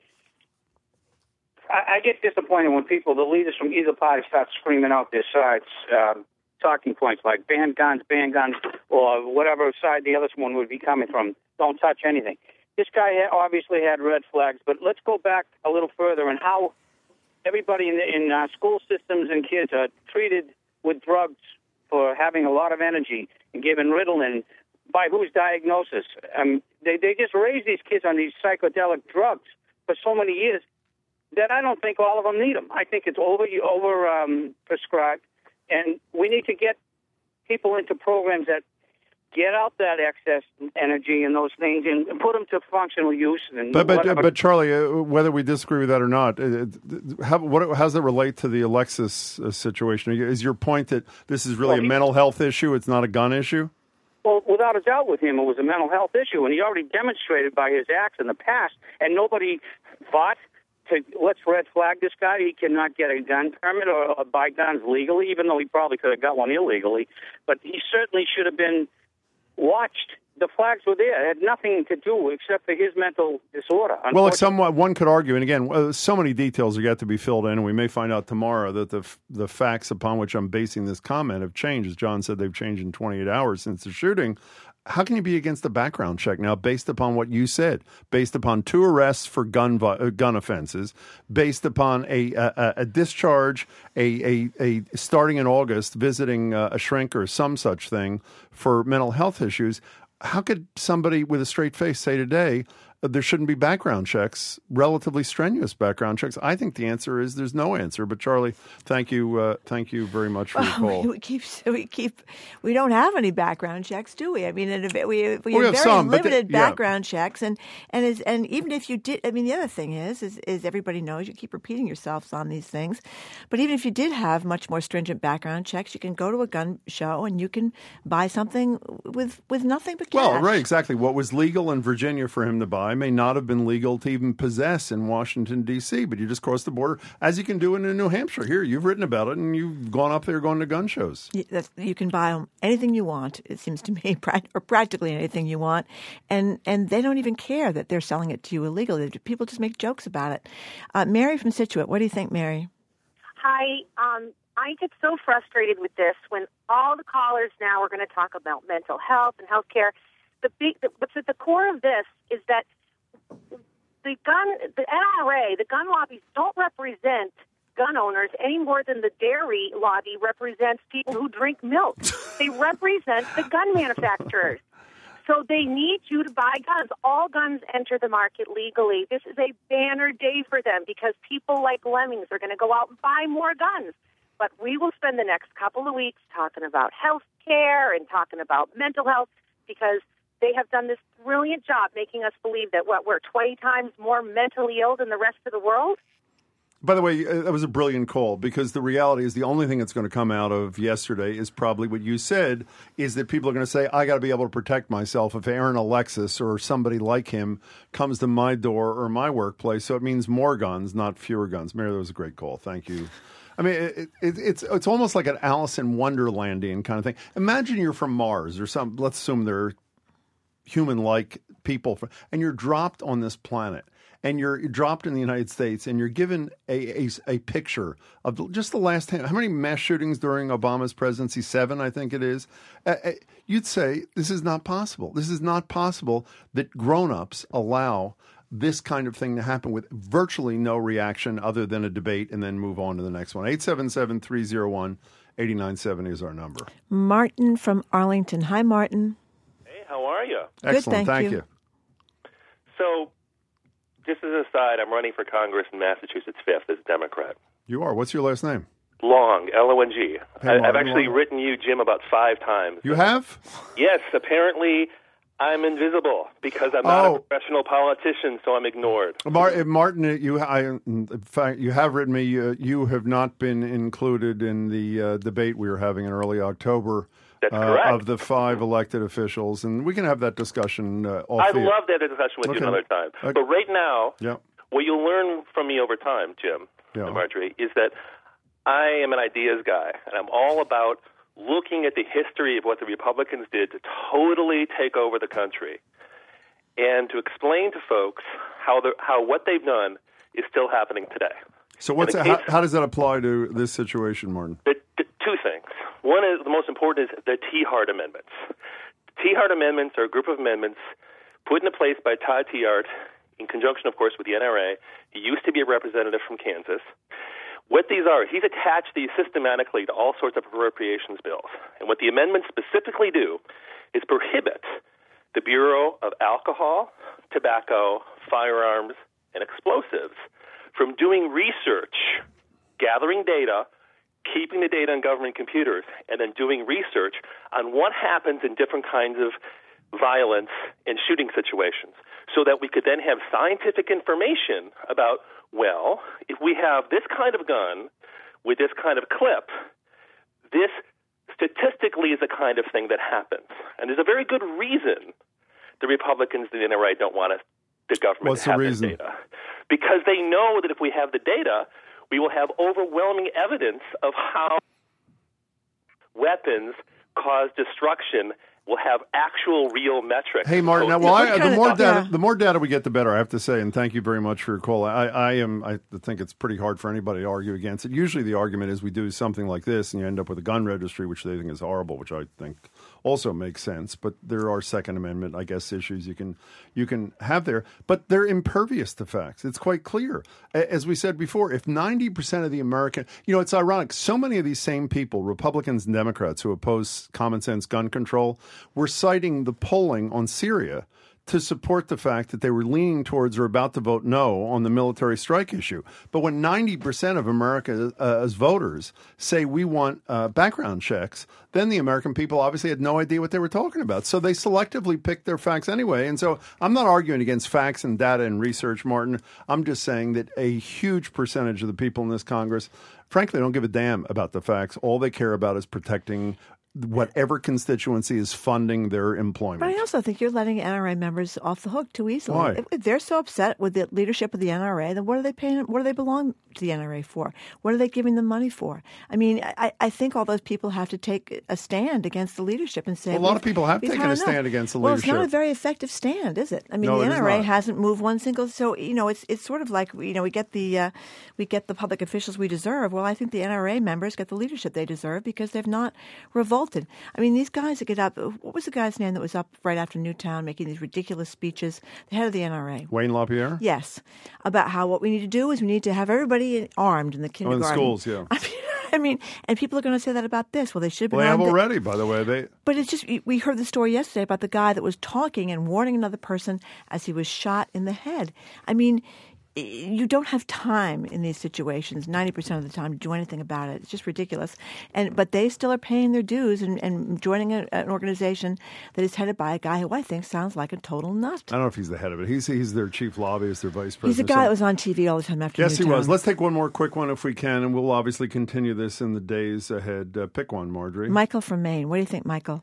I, I get disappointed when people, the leaders from either party, start screaming out their sides, um, talking points like ban guns, ban guns, or whatever side the other one would be coming from. Don't touch anything. This guy obviously had red flags, but let's go back a little further and how everybody in, the, in uh, school systems and kids are treated with drugs for having a lot of energy and given Ritalin by whose diagnosis? Um, they, they just raise these kids on these psychedelic drugs for so many years that I don't think all of them need them. I think it's over, over um, prescribed, and we need to get people into programs that get out that excess energy and those things and put them to functional use. And but but, but Charlie, uh, whether we disagree with that or not, uh, how what, how does that relate to the Alexis uh, situation? Is your point that this is really well, a mental health issue? It's not a gun issue? Well, without a doubt with him, it was a mental health issue, and he already demonstrated by his acts in the past, and nobody fought to let's red flag this guy. He cannot get a gun permit or, or buy guns legally, even though he probably could have got one illegally. But he certainly should have been watched. The flags were there. It had nothing to do except for his mental disorder. Well, like somewhat, one could argue, and again, uh, so many details are yet to be filled in, and we may find out tomorrow that the the facts upon which I'm basing this comment have changed. As John said, they've changed in twenty-eight hours since the shooting. How can you be against a background check now based upon what you said, based upon two arrests for gun uh, gun offenses, based upon a a, a discharge, a, a a starting in August, visiting uh, a shrink or some such thing for mental health issues? How could somebody with a straight face say today uh, there shouldn't be background checks, relatively strenuous background checks? I think the answer is there's no answer. But Charlie, thank you, uh, thank you very much for your call. We keep, we keep, we don't have any background checks, do we? I mean, we we, we well, have, have very some, limited the, yeah. background checks, and and is and even if you did, I mean, the other thing is, is is everybody knows you keep repeating yourselves on these things, but even if you did have much more stringent background checks, you can go to a gun show and you can buy something with with nothing but cash. Well, right, exactly. What was legal in Virginia for him to buy guy may not have been legal to even possess in Washington, D C, but you just cross the border, as you can do in New Hampshire. Here, you've written about it, and you've gone up there going to gun shows. You, that's, you can buy anything you want, it seems to me, or practically anything you want, and, and they don't even care that they're selling it to you illegally. People just make jokes about it. Uh, Mary from Scituate, what do you think, Mary? Hi. Um, I get so frustrated with this when all the callers now are going to talk about mental health and health care. The big, the, what's at the core of this is that the gun, the N R A, the gun lobbies don't represent gun owners any more than the dairy lobby represents people who drink milk. They represent the gun manufacturers. So they need you to buy guns. All guns enter the market legally. This is a banner day for them because people like lemmings are going to go out and buy more guns. But we will spend the next couple of weeks talking about health care and talking about mental health because they have done this brilliant job making us believe that, what, we're twenty times more mentally ill than the rest of the world. By the way, that was a brilliant call because the reality is the only thing that's going to come out of yesterday is probably what you said, is that people are going to say, I got to be able to protect myself if Aaron Alexis or somebody like him comes to my door or my workplace. So it means more guns, not fewer guns. Mary, that was a great call. Thank you. I mean, it, it, it's it's almost like an Alice in Wonderlandian kind of thing. Imagine you're from Mars or some, let's assume they're human-like people, and you're dropped on this planet. And you're dropped in the United States, and you're given a, a, a picture of the, just the last how many mass shootings during Obama's presidency? Seven, I think it is. Uh, you'd say this is not possible. This is not possible that grown-ups allow this kind of thing to happen with virtually no reaction other than a debate and then move on to the next one. eight seven seven, three oh one, eight nine seven zero is our number. Martin from Arlington. Hi, Martin. Hey, how are you? Excellent. Good, thank, thank you. you. So, just as an aside, I'm running for Congress in Massachusetts fifth as a Democrat. You are. What's your last name? Long, L O N G. Hey, I, I've Martin, actually Long. written you, Jim, about five times. You have? Yes, apparently I'm invisible because I'm not Oh. a professional politician, so I'm ignored. Mar- Martin, you, I, in fact, you have written me. You, you have not been included in the uh, debate we were having in early October. That's uh, correct. Of the five elected officials, and we can have that discussion. Uh, off I'd the- love to have a discussion with Okay. you another time. Okay. But right now, Yeah. what you'll learn from me over time, Jim Yeah. and Marjorie, is that I am an ideas guy, and I'm all about looking at the history of what the Republicans did to totally take over the country and to explain to folks how the, how what they've done is still happening today. So, what's In the how, case- how does that apply to this situation, Martin? The, the, two things. One is the most important is the Tiahrt amendments. Tiahrt amendments are a group of amendments put into place by Todd Tiahrt in conjunction, of course, with the N R A. He used to be a representative from Kansas. What these are, he's attached these systematically to all sorts of appropriations bills. And what the amendments specifically do is prohibit the Bureau of Alcohol, Tobacco, Firearms, and Explosives from doing research, gathering data, keeping the data on government computers, and then doing research on what happens in different kinds of violence and shooting situations so that we could then have scientific information about, well, if we have this kind of gun with this kind of clip, this statistically is the kind of thing that happens. And there's a very good reason the Republicans and the N R A don't want us, the government What's to the have this reason? data. Because they know that if we have the data, we will have overwhelming evidence of how weapons cause destruction. Will have actual, real metrics. Hey, Martin. So- Now, well, what I, kind the of more thought- data, yeah. the more data we get, the better. I have to say, and thank you very much for your call. I, I am. I think it's pretty hard for anybody to argue against it. Usually, the argument is we do something like this, and you end up with a gun registry, which they think is horrible, which I think also makes sense. But there are Second Amendment, I guess, issues you can you can have there. But they're impervious to facts. It's quite clear, A- as we said before. If ninety percent of the American, you know, it's ironic. So many of these same people, Republicans and Democrats, who oppose common sense gun control, were citing the polling on Syria to support the fact that they were leaning towards or about to vote no on the military strike issue. But when ninety percent of America's uh, as voters say we want uh, background checks, then the American people obviously had no idea what they were talking about. So they selectively picked their facts anyway. And so I'm not arguing against facts and data and research, Martin. I'm just saying that a huge percentage of the people in this Congress, frankly, don't give a damn about the facts. All they care about is protecting whatever constituency is funding their employment. But I also think you're letting N R A members off the hook too easily. Why? If, if they're so upset with the leadership of the N R A, then what are they paying? What do they belong to the N R A for? What are they giving them money for? I mean, I, I think all those people have to take a stand against the leadership and say, well, a lot of people have taken a stand against the well, leadership. Well, it's not a very effective stand, is it? I mean, no, the N R A not. hasn't moved one single. So you know, it's it's sort of like you know we get the uh, we get the public officials we deserve. Well, I think the N R A members get the leadership they deserve because they've not revolted. I mean, these guys that get up. What was the guy's name that was up right after Newtown making these ridiculous speeches? The head of the N R A, Wayne LaPierre. Yes, about how what we need to do is we need to have everybody armed in the kindergarten. Oh, in schools, yeah. I mean, I mean, and people are going to say that about this. Well, they should have been well, they have armed. already, by the way. They. But it's just we heard the story yesterday about the guy that was talking and warning another person as he was shot in the head. I mean, you don't have time in these situations, ninety percent of the time, to do anything about it. It's just ridiculous. And But they still are paying their dues and, and joining a, an organization that is headed by a guy who I think sounds like a total nut. I don't know if he's the head of it. He's he's their chief lobbyist, their vice president. He's a guy that was on T V all the time after Yes, Newtown. he was. Let's take one more quick one if we can, and we'll obviously continue this in the days ahead. Uh, pick one, Marjorie. Michael from Maine. What do you think, Michael?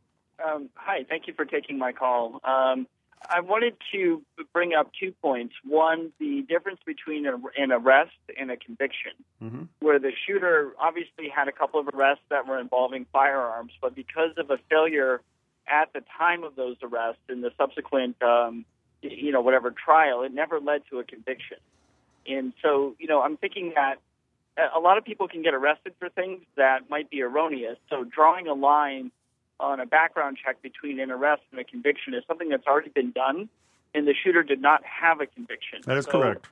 Um, hi, thank you for taking my call. Um, I wanted to bring up two points. One, the difference between a, an arrest and a conviction, mm-hmm. where the shooter obviously had a couple of arrests that were involving firearms, but because of a failure at the time of those arrests and the subsequent, um, you know, whatever trial, it never led to a conviction. And so, you know, I'm thinking that a lot of people can get arrested for things that might be erroneous. So drawing a line on a background check between an arrest and a conviction is something that's already been done, and the shooter did not have a conviction. That is so, correct.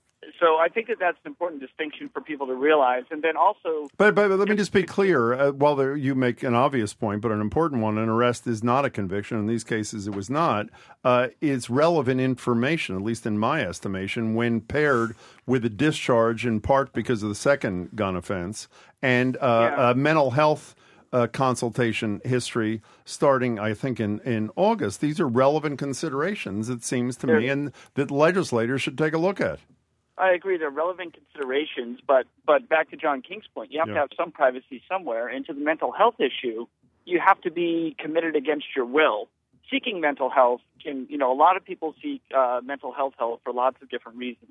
So I think that that's an important distinction for people to realize. And then also... But, but, but let me just be clear. Uh, while there, you make an obvious point, but an important one, an arrest is not a conviction. In these cases, it was not. Uh, it's relevant information, at least in my estimation, when paired with a discharge in part because of the second gun offense and uh, yeah. uh, mental health Uh, consultation history starting, I think, in, in August. These are relevant considerations, it seems to They're, me, and that legislators should take a look at. I agree. They're relevant considerations, but but back to John King's point, you have yeah. to have some privacy somewhere. And to the mental health issue, you have to be committed against your will. Seeking mental health can, you know, a lot of people seek uh, mental health help for lots of different reasons.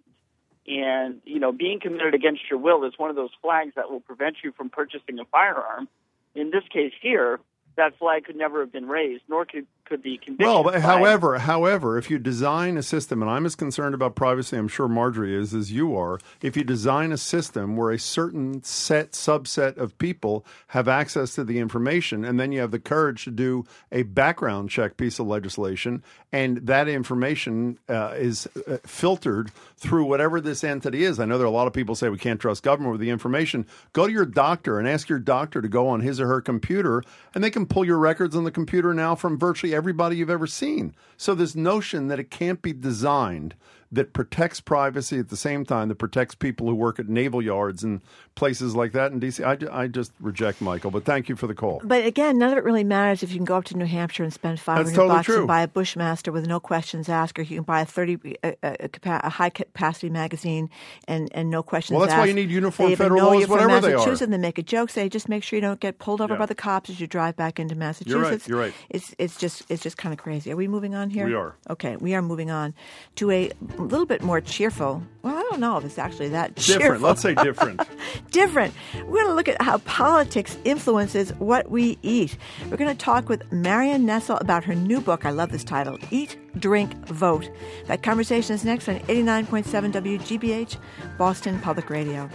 And, you know, being committed against your will is one of those flags that will prevent you from purchasing a firearm. In this case here, that flag could never have been raised, nor could, could the conviction. Well, but flag. however, however, if you design a system, and I'm as concerned about privacy, I'm sure Marjorie is, as you are, if you design a system where a certain set, subset of people have access to the information, and then you have the courage to do a background check piece of legislation, and that information uh, is uh, filtered through whatever this entity is. I know there are a lot of people say we can't trust government with the information. Go to your doctor and ask your doctor to go on his or her computer, and they can pull your records on the computer now from virtually everybody you've ever seen. So this notion that it can't be designed that protects privacy at the same time that protects people who work at naval yards and places like that in D C, I, I just reject, Michael. But thank you for the call. But again, none of it really matters if you can go up to New Hampshire and spend five hundred totally bucks true. and buy a Bushmaster with no questions asked, or you can buy a thirty a, a, a high capacity magazine and, and no questions asked. Well, that's why you need uniform they even federal know laws, you're from whatever they are. Massachusetts, and they make a joke, say just make sure you don't get pulled over Yeah. by the cops as you drive back into Massachusetts. You're right. You're right. It's it's just it's just kind of crazy. Are we moving on here? We are. Okay, we are moving on to a little bit more cheerful. Well, I don't know if it's actually that Different. cheerful. Let's say different. Different. We're going to look at how politics influences what we eat. We're going to talk with Marion Nestle about her new book. I love this title, Eat, Drink, Vote. That conversation is next on eighty-nine point seven W G B H, Boston Public Radio.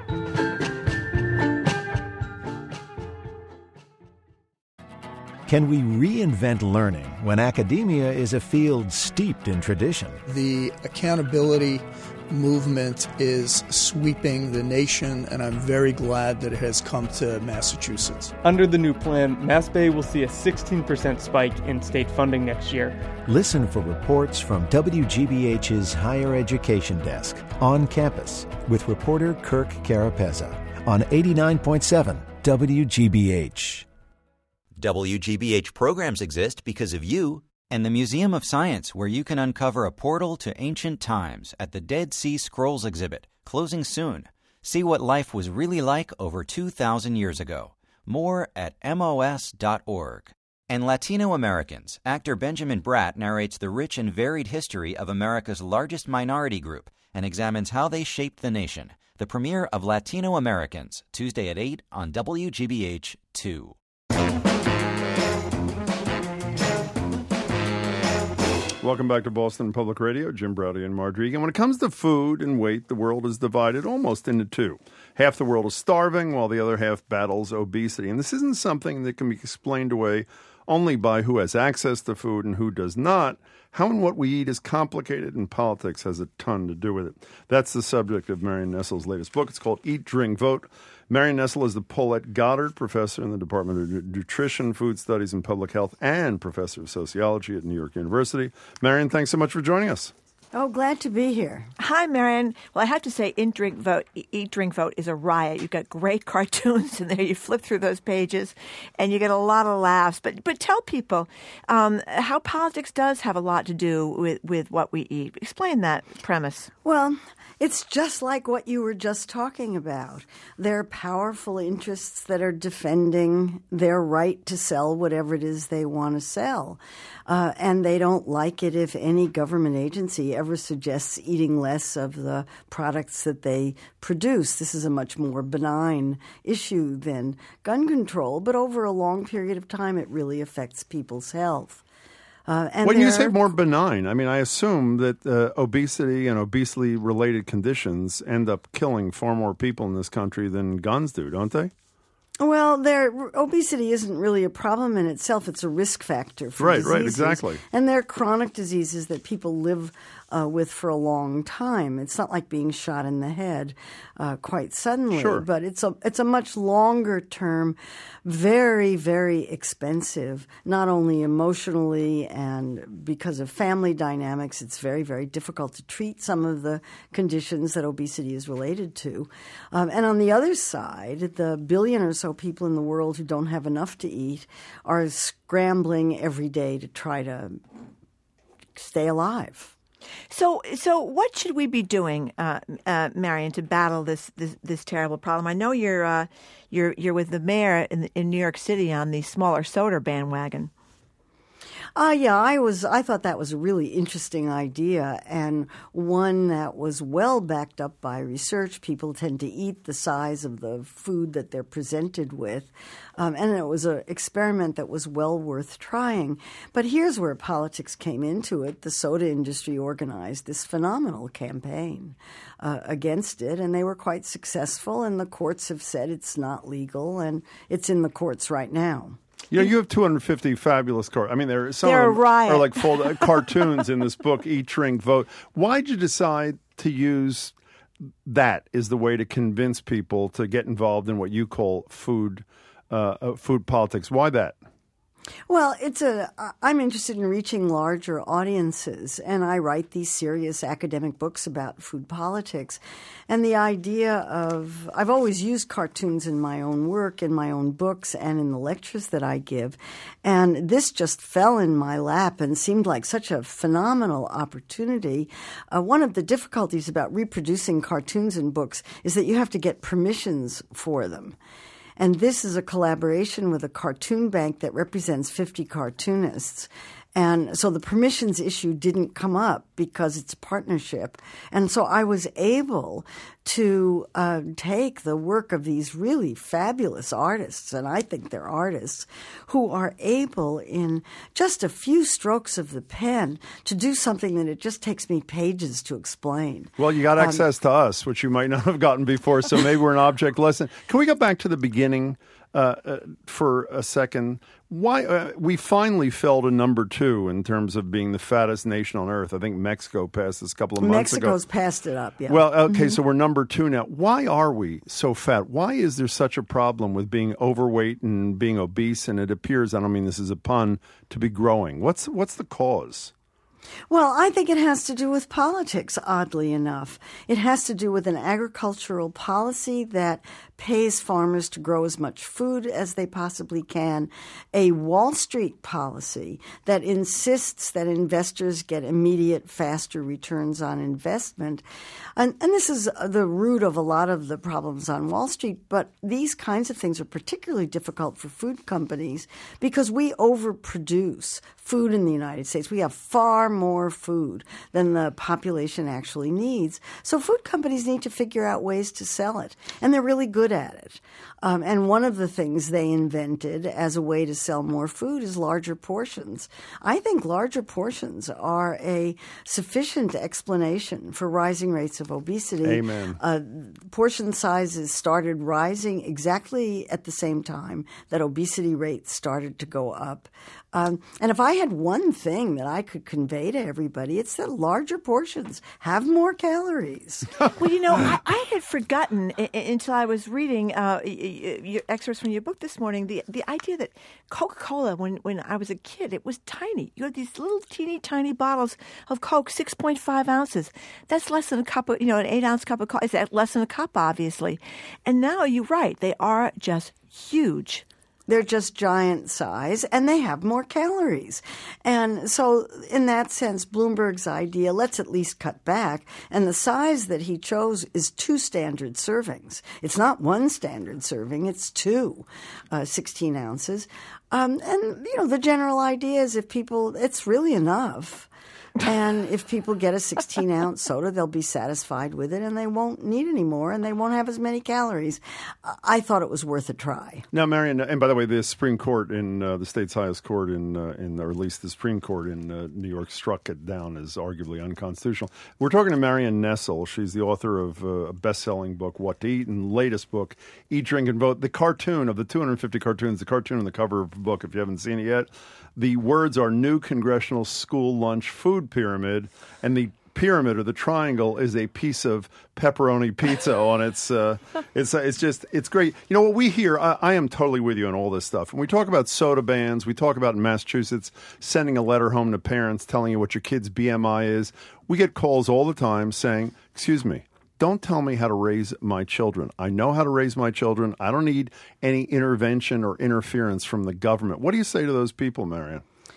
Can we reinvent learning when academia is a field steeped in tradition? The accountability movement is sweeping the nation, and I'm very glad that it has come to Massachusetts. Under the new plan, Mass Bay will see a sixteen percent spike in state funding next year. Listen for reports from W G B H's Higher Education Desk on campus with reporter Kirk Carapezza on eighty-nine point seven W G B H. W G B H programs exist because of you and the Museum of Science, where you can uncover a portal to ancient times at the Dead Sea Scrolls exhibit, closing soon. See what life was really like over two thousand years ago. More at M O S dot org. And Latino Americans. Actor Benjamin Bratt narrates the rich and varied history of America's largest minority group and examines how they shaped the nation. The premiere of Latino Americans, Tuesday at eight on W G B H two. Welcome back to Boston Public Radio. Jim Braude and Margery. And when it comes to food and weight, the world is divided almost into two. Half the world is starving, while the other half battles obesity. And this isn't something that can be explained away only by who has access to food and who does not. How and what we eat is complicated, and politics has a ton to do with it. That's the subject of Marion Nestle's latest book. It's called Eat, Drink, Vote. Marion Nestle is the Paulette Goddard Professor in the Department of Nutrition, Food Studies, and Public Health, and Professor of Sociology at New York University. Marion, thanks so much for joining us. Oh, glad to be here. Hi, Marion. Well, I have to say, Eat, Drink, Vote, Eat, Drink, Vote is a riot. You've got great cartoons in there. You flip through those pages, and you get a lot of laughs. But but tell people um, how politics does have a lot to do with, with what we eat. Explain that premise. Well, it's just like what you were just talking about. There are powerful interests that are defending their right to sell whatever it is they want to sell. Uh, and they don't like it if any government agency ever suggests eating less of the products that they produce. This is a much more benign issue than gun control, but over a long period of time it really affects people's health. Uh, and when you say more benign, I mean, I assume that uh, obesity and obesity-related conditions end up killing far more people in this country than guns do, don't they? Well, there, obesity isn't really a problem in itself. It's a risk factor for right, diseases. Right, right, exactly. And they're chronic diseases that people live uh, with for a long time. It's not like being shot in the head uh, quite suddenly, sure. but it's a it's a much longer term, very, very expensive, not only emotionally and because of family dynamics. It's very, very difficult to treat some of the conditions that obesity is related to. Um, and on the other side, the billion or so people in the world who don't have enough to eat are scrambling every day to try to stay alive. So, so what should we be doing, uh, uh, Marion, to battle this, this this terrible problem? I know you're uh, you're you're with the mayor in, in New York City on the smaller soda bandwagon. Uh, yeah, I was. I thought that was a really interesting idea, and one that was well backed up by research. People tend to eat the size of the food that they're presented with, um, and it was an experiment that was well worth trying. But here's where politics came into it. The soda industry organized this phenomenal campaign uh, against it, and they were quite successful, and the courts have said it's not legal, and it's in the courts right now. You know, you have two hundred fifty fabulous cartoons. I mean, there are some They're of them a riot. are like full uh, cartoons in this book, Eat, Drink, Vote. Why'd you decide to use that as the way to convince people to get involved in what you call food, uh, uh, food politics? Why that? Well, it's a. I'm interested in reaching larger audiences, and I write these serious academic books about food politics. And the idea of I've always used cartoons in my own work, in my own books, and in the lectures that I give. And this just fell in my lap and seemed like such a phenomenal opportunity. Uh, one of the difficulties about reproducing cartoons in books is that you have to get permissions for them. And this is a collaboration with a cartoon bank that represents fifty cartoonists. And so the permissions issue didn't come up because it's a partnership. And so I was able to uh, take the work of these really fabulous artists, and I think they're artists, who are able in just a few strokes of the pen to do something that it just takes me pages to explain. Well, you got access um, to us, which you might not have gotten before, so maybe we're an object lesson. Can we go back to the beginning uh, uh, for a second? Why uh, we finally fell to number two in terms of being the fattest nation on earth. I think Mexico passed this a couple of months ago. Mexico's passed it up, yeah. Well, okay, mm-hmm. so we're number two now. Why are we so fat? Why is there such a problem with being overweight and being obese? And it appears, I don't mean this is a pun, to be growing. What's what's the cause? Well, I think it has to do with politics, oddly enough. It has to do with an agricultural policy that pays farmers to grow as much food as they possibly can, a Wall Street policy that insists that investors get immediate, faster returns on investment. And, and this is the root of a lot of the problems on Wall Street, but these kinds of things are particularly difficult for food companies because we overproduce food in the United States. We have far more food than the population actually needs. So food companies need to figure out ways to sell it, and they're really good at it. Um, and one of the things they invented as a way to sell more food is larger portions. I think larger portions are a sufficient explanation for rising rates of obesity. Amen. Uh, portion sizes started rising exactly at the same time that obesity rates started to go up. Um, and if I had one thing that I could convey to everybody, it's that larger portions have more calories. Well, you know, I, I had forgotten I- I- until I was reading uh, y- y- your excerpts from your book this morning the the idea that Coca-Cola, when, when I was a kid, it was tiny. You had these little teeny tiny bottles of Coke, six point five ounces. That's less than a cup of, you know, an eight ounce cup of coffee. It's less than a cup, obviously. And now you're right. They are just huge. They're just giant size, and they have more calories. And so in that sense, Bloomberg's idea, let's at least cut back. And the size that he chose is two standard servings. It's not one standard serving, it's two, uh, sixteen ounces. Um, and, you know, the general idea is if people, it's really enough. And if people get a sixteen-ounce soda, they'll be satisfied with it, and they won't need any more, and they won't have as many calories. I thought it was worth a try. Now, Marion, and by the way, the Supreme Court in uh, the state's highest court, in, uh, in or at least the Supreme Court in uh, New York, struck it down as arguably unconstitutional. We're talking to Marion Nestle. She's the author of uh, a best-selling book, What to Eat, and latest book, Eat, Drink, and Vote. The cartoon of the two hundred fifty cartoons, the cartoon on the cover of the book, if you haven't seen it yet, the words are New Congressional School Lunch Food Pyramid, and the pyramid or the triangle is a piece of pepperoni pizza on its. Uh, it's it's just it's great. You know what we hear? I, I am totally with you on all this stuff. When we talk about soda bans, we talk about in Massachusetts sending a letter home to parents telling you what your kid's B M I is. We get calls all the time saying, "Excuse me, don't tell me how to raise my children. I know how to raise my children. I don't need any intervention or interference from the government." What do you say to those people, Marion?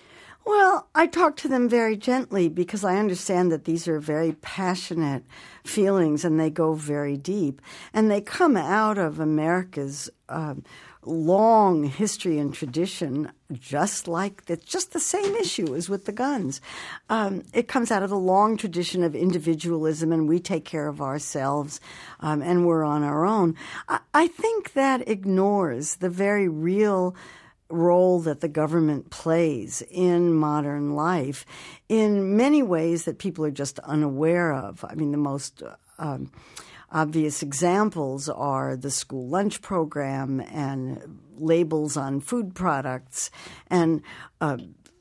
Well, I talk to them very gently because I understand that these are very passionate feelings and they go very deep. And they come out of America's um, long history and tradition, just like it's just the same issue as with the guns. Um, it comes out of the long tradition of individualism and we take care of ourselves um, and we're on our own. I, I think that ignores the very real role that the government plays in modern life in many ways that people are just unaware of. I mean, the most um, obvious examples are the school lunch program and labels on food products and uh,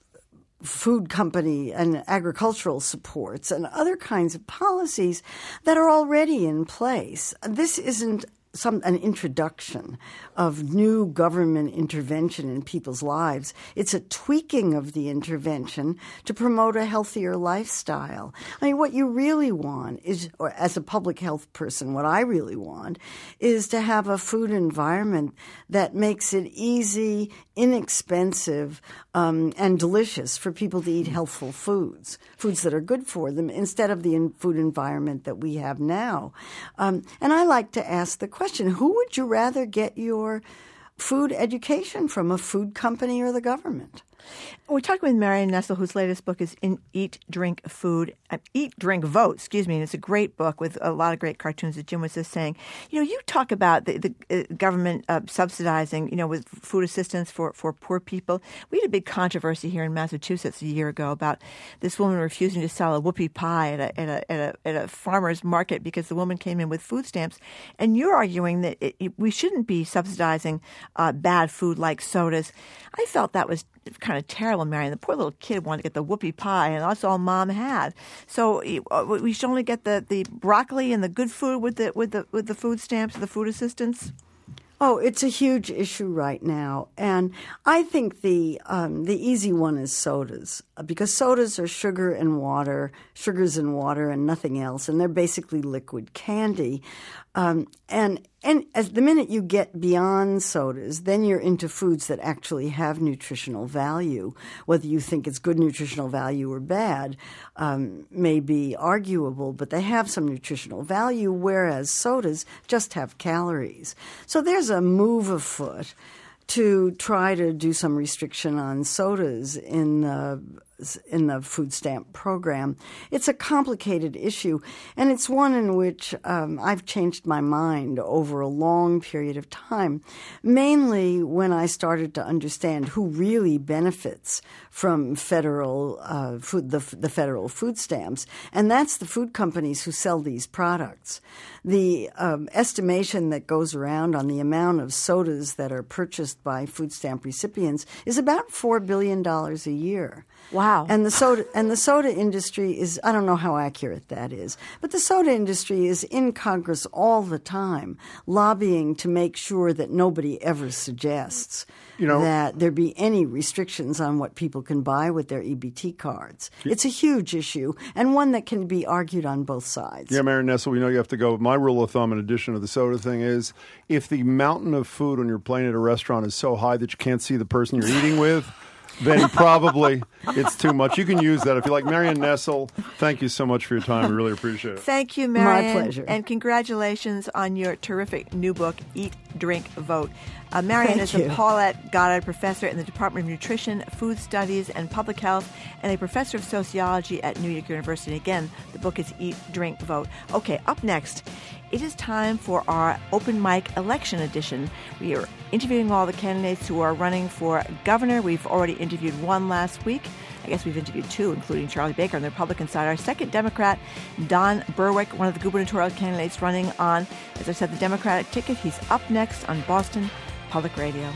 food company and agricultural supports and other kinds of policies that are already in place. This isn't Some an introduction of new government intervention in people's lives. It's a tweaking of the intervention to promote a healthier lifestyle. I mean, what you really want is, or as a public health person, what I really want is to have a food environment that makes it easy, inexpensive, um, and delicious for people to eat healthful foods, foods that are good for them, instead of the in- food environment that we have now. Um, and I like to ask the question, who would you rather get your food education from, a food company or the government? We're talking with Marion Nestle, whose latest book is in Eat, Drink, Food, uh, Eat, Drink, Vote, excuse me, and it's a great book with a lot of great cartoons, as Jim was just saying. You know, you talk about the, the uh, government uh, subsidizing, you know, with food assistance for, for poor people. We had a big controversy here in Massachusetts a year ago about this woman refusing to sell a whoopie pie at a, at a, at a, at a farmer's market because the woman came in with food stamps. And you're arguing that it, it, we shouldn't be subsidizing uh, bad food like sodas. I felt that was kind of terrible, Marion. The poor little kid wanted to get the whoopie pie, and that's all Mom had. So we should only get the, the broccoli and the good food with the with the with the food stamps, the food assistance. Oh, it's a huge issue right now, and I think the um, the easy one is sodas, because sodas are sugar and water, sugars and water, and nothing else, and they're basically liquid candy. Um, and and as the minute you get beyond sodas, then you're into foods that actually have nutritional value. Whether you think it's good nutritional value or bad um, may be arguable, but they have some nutritional value, whereas sodas just have calories. So there's a move afoot to try to do some restriction on sodas in the in the food stamp program. It's a complicated issue, and it's one in which um, I've changed my mind over a long period of time, mainly when I started to understand who really benefits from federal uh, food, the, the federal food stamps, and that's the food companies who sell these products. The um, estimation that goes around on the amount of sodas that are purchased by food stamp recipients is about four billion dollars a year. Wow. And the soda and the soda industry is, I don't know how accurate that is, but the soda industry is in Congress all the time, lobbying to make sure that nobody ever suggests you know, that there be any restrictions on what people can buy with their E B T cards. It's a huge issue, and one that can be argued on both sides. Yeah, Marion Nestle, we know you have to go. My rule of thumb, in addition to the soda thing, is if the mountain of food on your plate at a restaurant is so high that you can't see the person you're eating with, then probably it's too much. You can use that if you like. Marion Nestle, thank you so much for your time. We really appreciate it. Thank you, Marion. My pleasure. And congratulations on your terrific new book, Eat, Drink, Vote. Uh, Marion Thank is you. a Paulette Goddard Professor in the Department of Nutrition, Food Studies, and Public Health, and a Professor of Sociology at New York University. Again, the book is Eat, Drink, Vote. Okay, up next, it is time for our open mic election edition. We are interviewing all the candidates who are running for governor. We've already interviewed one last week. I guess we've interviewed two, including Charlie Baker on the Republican side. Our second Democrat, Don Berwick, one of the gubernatorial candidates running on, as I said, the Democratic ticket. He's up next on Boston Public Radio.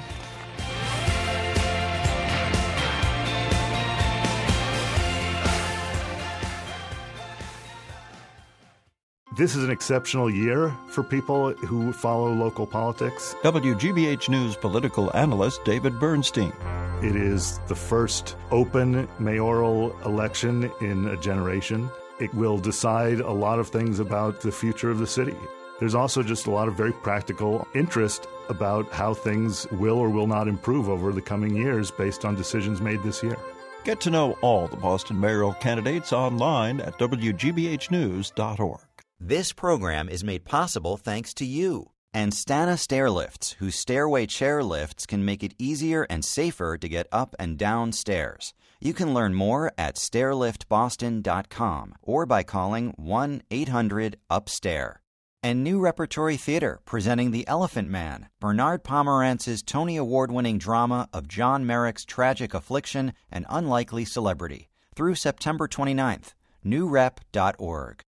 This is an exceptional year for people who follow local politics. W G B H News political analyst David Bernstein. It is the first open mayoral election in a generation. It will decide a lot of things about the future of the city. There's also just a lot of very practical interest about how things will or will not improve over the coming years based on decisions made this year. Get to know all the Boston mayoral candidates online at W G B H news dot org. This program is made possible thanks to you and Stana Stairlifts, whose stairway chair lifts can make it easier and safer to get up and down stairs. You can learn more at stairlift boston dot com or by calling one eight hundred upstair. And New Repertory Theater presenting The Elephant Man, Bernard Pomerantz's Tony Award-winning drama of John Merrick's tragic affliction and unlikely celebrity, through September twenty-ninth. new rep dot org.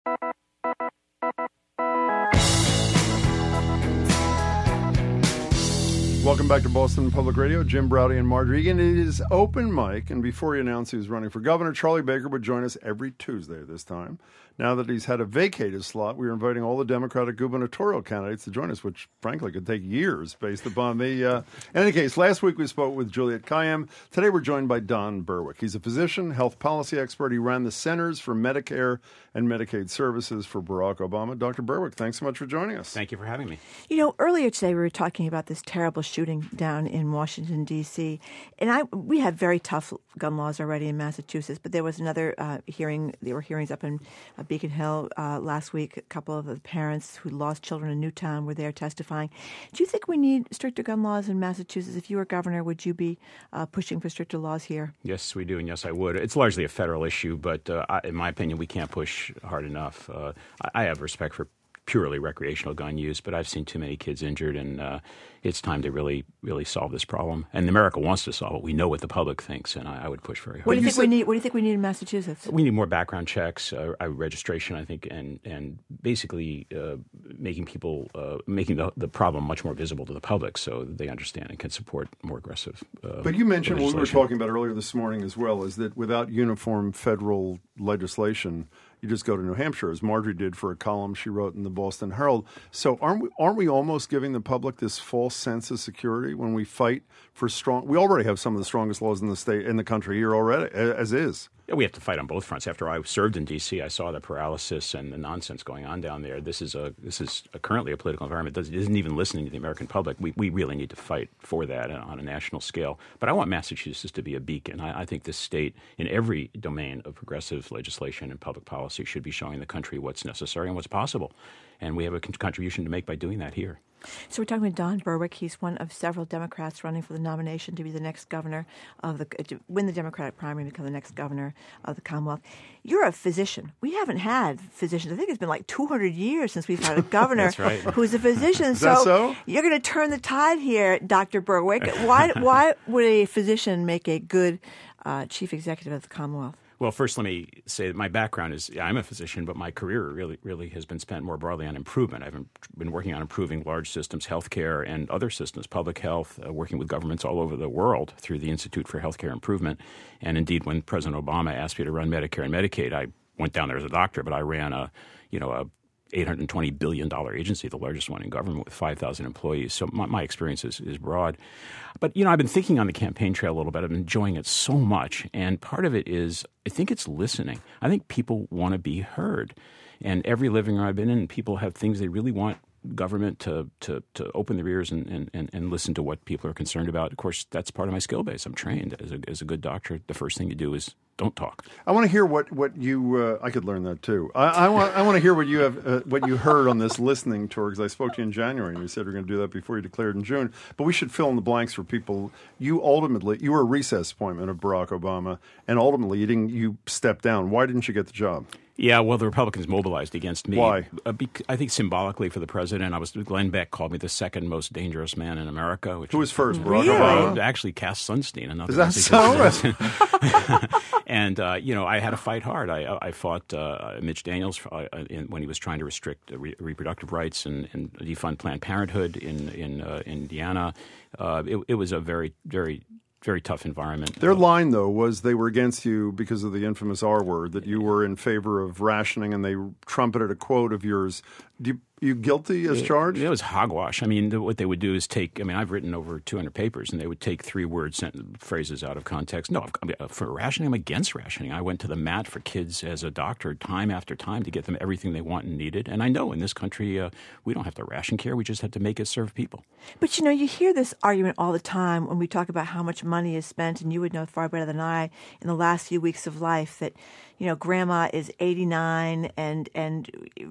Welcome back to Boston Public Radio. Jim Braude and Margery Egan. It is open mic, and before he announced he was running for governor, Charlie Baker would join us every Tuesday at this time. Now that he's had a vacated slot, we are inviting all the Democratic gubernatorial candidates to join us, which frankly could take years based upon the... Uh... In any case, last week we spoke with Juliette Kayyem. Today we're joined by Don Berwick. He's a physician, health policy expert. He ran the Centers for Medicare and Medicaid Services for Barack Obama. Doctor Berwick, thanks so much for joining us. Thank you for having me. You know, earlier today we were talking about this terrible shooting down in Washington, D C, and I we have very tough gun laws already in Massachusetts, but there was another uh, hearing. There were hearings up in uh, Beacon Hill uh, last week. A couple of the parents who lost children in Newtown were there testifying. Do you think we need stricter gun laws in Massachusetts? If you were governor, would you be uh, pushing for stricter laws here? Yes, we do, and yes, I would. It's largely a federal issue, but uh, I, in my opinion, we can't push hard enough. Uh, I, I have respect for purely recreational gun use, but I've seen too many kids injured, and uh, it's time to really, really solve this problem. And America wants to solve it. We know what the public thinks, and I, I would push very hard. What do you think we need? What do you think we need in Massachusetts? We need more background checks, uh, registration, I think, and and basically uh, making people uh, making the, the problem much more visible to the public, so that they understand and can support more aggressive. Uh, but you mentioned what we were legislation. talking about earlier this morning as well, is that without uniform federal legislation, You just go to New Hampshire, as Marjorie did for a column she wrote in the Boston Herald. So aren't we, aren't we almost giving the public this false sense of security when we fight for strong? We already have some of the strongest laws in the state in the country here already, as is. Yeah, we have to fight on both fronts. After I served in D C, I saw the paralysis and the nonsense going on down there. This is a this is a currently a political environment that isn't even listening to the American public. We we really need to fight for that on a national scale. But I want Massachusetts to be a beacon. I, I think this state, in every domain of progressive legislation and public policy, should be showing the country what's necessary and what's possible. And we have a con- contribution to make by doing that here. So we're talking with Don Berwick. He's one of several Democrats running for the nomination to be the next governor of the to win the Democratic primary and become the next governor of the Commonwealth. You're a physician. We haven't had physicians. I think it's been like two hundred years since we've had a governor That's right. who's a physician. Is so, that so you're going to turn the tide here, Doctor Berwick. Why why would a physician make a good uh, chief executive of the Commonwealth? Well, first, let me say that my background is I'm a physician, but my career really, really has been spent more broadly on improvement. I've been working on improving large systems, healthcare, and other systems, public health, uh, working with governments all over the world through the Institute for Healthcare Improvement. And indeed, when President Obama asked me to run Medicare and Medicaid, I went down there as a doctor, but I ran a, you know, a eight hundred twenty billion dollars agency, the largest one in government with five thousand employees. So my, my experience is, is broad. But, you know, I've been thinking on the campaign trail a little bit. I've been enjoying it so much. And part of it is I think it's listening. I think people want to be heard. And every living room I've been in, people have things they really want government to to, to open their ears and, and, and listen to what people are concerned about. Of course, that's part of my skill base. I'm trained as a, as a good doctor. The first thing you do is don't talk. I want to hear what what you. Uh, I could learn that too. I, I want. I want to hear what you have. Uh, what you heard on this listening tour, because I spoke to you in January, and you said you were going to do that before you declared in June. But we should fill in the blanks for people. You ultimately, you were a recess appointment of Barack Obama, and ultimately, you didn't. You stepped down. Why didn't you get the job? Yeah, well, the Republicans mobilized against me. Why? Uh, bec- I think symbolically for the president. I was Glenn Beck called me the second most dangerous man in America. Which Who was first, Barack really? Obama? Actually, Cass Sunstein. Another Is that so? And uh, you know, I had to fight hard. I, I fought uh, Mitch Daniels uh, in, when he was trying to restrict uh, re- reproductive rights and, and defund Planned Parenthood in in uh, Indiana. Uh, it, it was a very, very. Very tough environment. Their line, though, was they were against you because of the infamous R word, that you were in favor of rationing, and they trumpeted a quote of yours. Do you, you guilty as charged? It, it was hogwash. I mean, the, what they would do is take, I mean, I've written over two hundred papers, and they would take three-word sentence, phrases out of context. No, I mean, for rationing, I'm against rationing. I went to the mat for kids as a doctor time after time to get them everything they want and needed. And I know in this country, uh, we don't have to ration care. We just have to make it serve people. But, you know, you hear this argument all the time when we talk about how much money is spent, and you would know far better than I, in the last few weeks of life that, you know, grandma is eighty-nine and and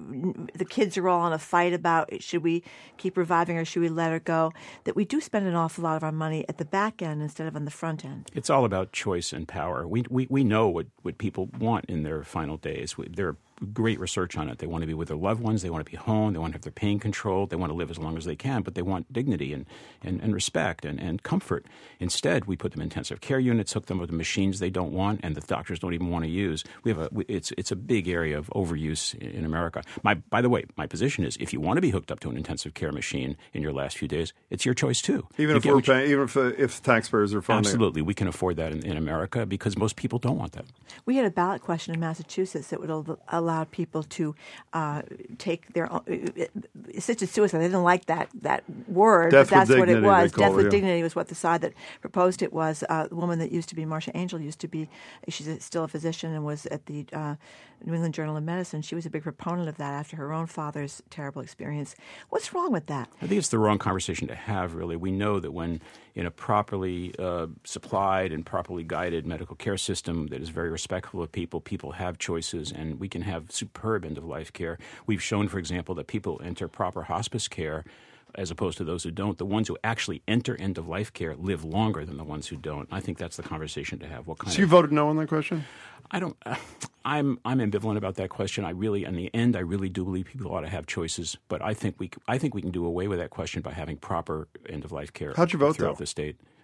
the kids are all in a fight about should we keep reviving her, should we let her go, that we do spend an awful lot of our money at the back end instead of on the front end. It's all about choice and power. We we, we know what, what people want in their final days. We, there are great research on it. They want to be with their loved ones. They want to be home. They want to have their pain controlled. They want to live as long as they can, but they want dignity and, and, and respect and, and comfort. Instead, we put them in intensive care units, hook them with the machines they don't want and the doctors don't even want to use. We have a it's it's a big area of overuse in America. My by the way, my position is if you want to be hooked up to an intensive care machine in your last few days, it's your choice too. Even you if we're paying, even if uh, if taxpayers are funding. Absolutely, we can afford that in, in America because most people don't want that. We had a ballot question in Massachusetts that would al- allow people to uh, take their own, assisted suicide. They didn't like that that word, Death but that's with what it dignity, was. they call Death it, with yeah. dignity was what the side that proposed it was. Uh, the woman that used to be Marsha Angel used to be. She's a, still a physician and was at the uh, New England Journal of Medicine. She was a big proponent of that after her own father's terrible experience. What's wrong with that? I think it's the wrong conversation to have, really. We know that when in a properly uh, supplied and properly guided medical care system that is very respectful of people, people have choices, and we can have superb end-of-life care. We've shown, for example, that people enter proper hospice care as opposed to those who don't. The ones who actually enter end-of-life care live longer than the ones who don't. I think that's the conversation to have. What kind so of, you voted no on that question? I don't. Uh, I'm I'm ambivalent about that question. I really, in the end, I really do believe people ought to have choices. But I think we I think we can do away with that question by having proper end of life care. How'd you vote throughout though? the state?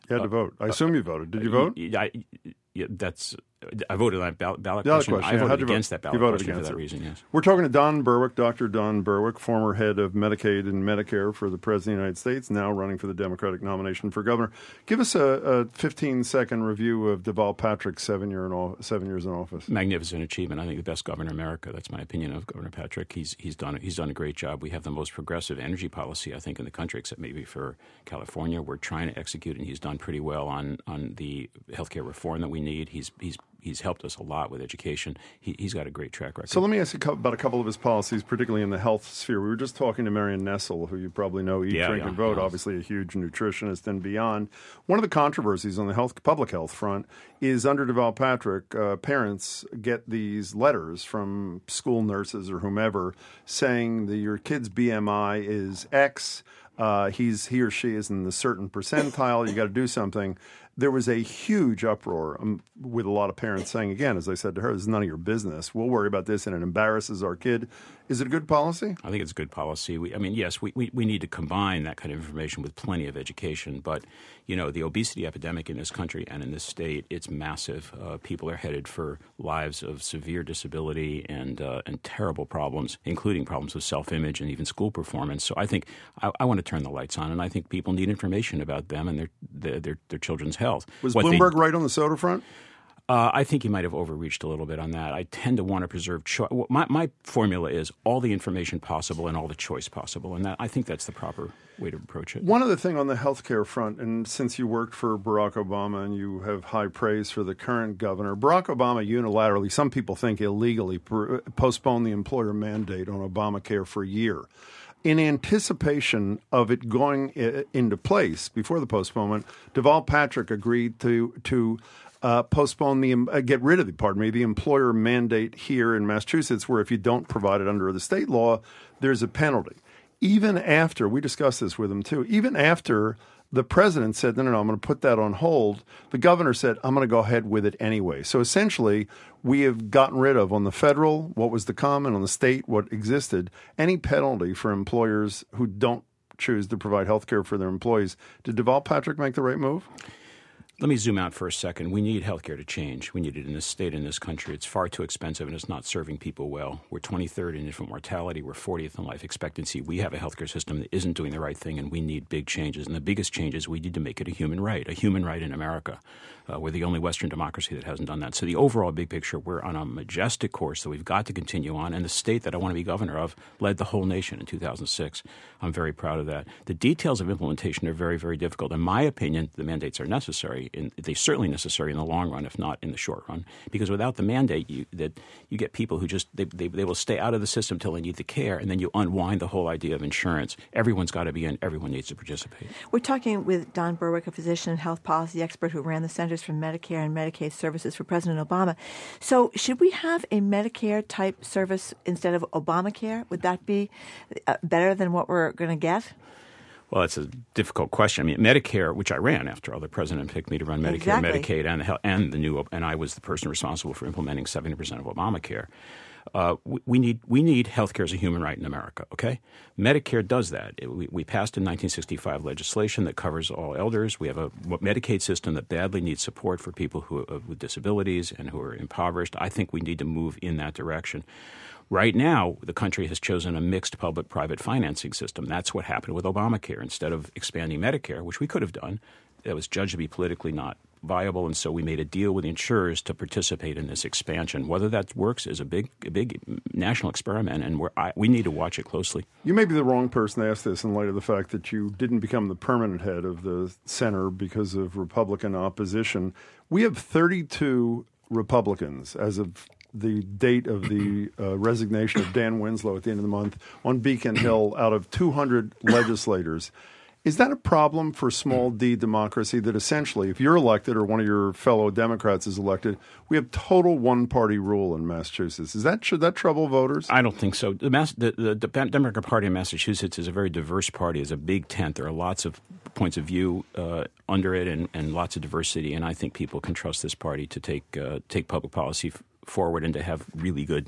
You had to uh, vote. I assume you voted. Did you vote? I, I, that's I voted on that ballot, ballot ballot question. question. I Yeah, voted you against vote? that ballot you voted question for against that it. reason, yes. We're talking to Don Berwick, Doctor Don Berwick, former head of Medicaid and Medicare for the President of the United States, now running for the Democratic nomination for governor. Give us a, a fifteen-second review of Deval Patrick's seven, year in o- seven years in office. Magnificent achievement. I think the best governor in America. That's my opinion of Governor Patrick. He's he's done he's done a great job. We have the most progressive energy policy, I think, in the country, except maybe for California. We're trying to execute, and he's done pretty well on on the healthcare reform that we need. He's he's he's helped us a lot with education. He, he's got a great track record. So let me ask you about a couple of his policies, particularly in the health sphere. We were just talking to Marion Nessel, who you probably know, Eat, Yeah, Drink, yeah, and Vote, yeah. obviously a huge nutritionist and beyond. One of the controversies on the health public health front is under Deval Patrick, uh, parents get these letters from school nurses or whomever saying that your kid's B M I is X, uh, he's he or she is in the certain percentile, you got to do something. There was a huge uproar um, with a lot of parents saying, again, as I said to her, this is none of your business. We'll worry about this, and it embarrasses our kid. Is it a good policy? I think it's a good policy. We, I mean, yes, we, we, we need to combine that kind of information with plenty of education. But, you know, the obesity epidemic in this country and in this state, it's massive. Uh, people are headed for lives of severe disability and uh, and terrible problems, including problems with self-image and even school performance. So I think I, I want to turn the lights on, and I think people need information about them and their their, their, their children's health. Was What Bloomberg they, right on the soda front? Uh, I think he might have overreached a little bit on that. I tend to want to preserve choice. My, my formula is all the information possible and all the choice possible, and that, I think that's the proper way to approach it. One other thing on the healthcare front, and since you worked for Barack Obama and you have high praise for the current governor, Barack Obama unilaterally, some people think illegally, pr- postponed the employer mandate on Obamacare for a year. In anticipation of it going I- into place before the postponement, Deval Patrick agreed to to uh, postpone the uh, get rid of the pardon me the employer mandate here in Massachusetts, where if you don't provide it under the state law, there's a penalty. Even after we discussed this with him too, even after the president said, no, no, no, I'm going to put that on hold, the governor said, I'm going to go ahead with it anyway. So essentially, we have gotten rid of, on the federal, what was the common, on the state, what existed, any penalty for employers who don't choose to provide health care for their employees. Did Deval Patrick make the right move? Let me zoom out for a second. We need healthcare to change. We need it in this state, in this country. It's far too expensive, and it's not serving people well. We're twenty-third in infant mortality. We're fortieth in life expectancy. We have a healthcare system that isn't doing the right thing, and we need big changes. And the biggest change is we need to make it a human right, a human right in America. Uh, we're the only Western democracy that hasn't done that. So the overall big picture, we're on a majestic course that we've got to continue on. And the state that I want to be governor of led the whole nation in two thousand six. I'm very proud of that. The details of implementation are very, very difficult. In my opinion, the mandates are necessary. And they're certainly necessary in the long run, if not in the short run. Because without the mandate, you, that you get people who just they, they, they will stay out of the system until they need the care, and then you unwind the whole idea of insurance. Everyone's got to be in. Everyone needs to participate. We're talking with Don Berwick, a physician and health policy expert who ran the Centers for Medicare and Medicaid Services for President Obama. So should we have a Medicare-type service instead of Obamacare? Would that be uh, better than what we're going to get? Well, it's a difficult question. I mean, Medicare, which I ran after all, the president picked me to run Medicare, Exactly. Medicaid, and the, and the new, and I was the person responsible for implementing seventy percent of Obamacare. Uh, we, we need we need health care as a human right in America, okay? Medicare does that. It, we, we passed in nineteen sixty-five legislation that covers all elders. We have a Medicaid system that badly needs support for people who uh, with disabilities and who are impoverished. I think we need to move in that direction. Right now, the country has chosen a mixed public-private financing system. That's what happened with Obamacare. Instead of expanding Medicare, which we could have done, it was judged to be politically not viable, and so we made a deal with the insurers to participate in this expansion. Whether that works is a big, a big national experiment, and we're, I, we need to watch it closely. You may be the wrong person to ask this in light of the fact that you didn't become the permanent head of the center because of Republican opposition. We have thirty-two Republicans as of the date of the uh, resignation of Dan Winslow at the end of the month on Beacon Hill out of two hundred legislators. Is that a problem for small d democracy that essentially, if you're elected or one of your fellow Democrats is elected, we have total one-party rule in Massachusetts? Is that should that trouble voters? I don't think so. The, Mass, the, the, the Democratic Party in Massachusetts is a very diverse party. It's a big tent. There are lots of points of view uh, under it and, and lots of diversity, and I think people can trust this party to take uh, take public policy f- forward and to have really good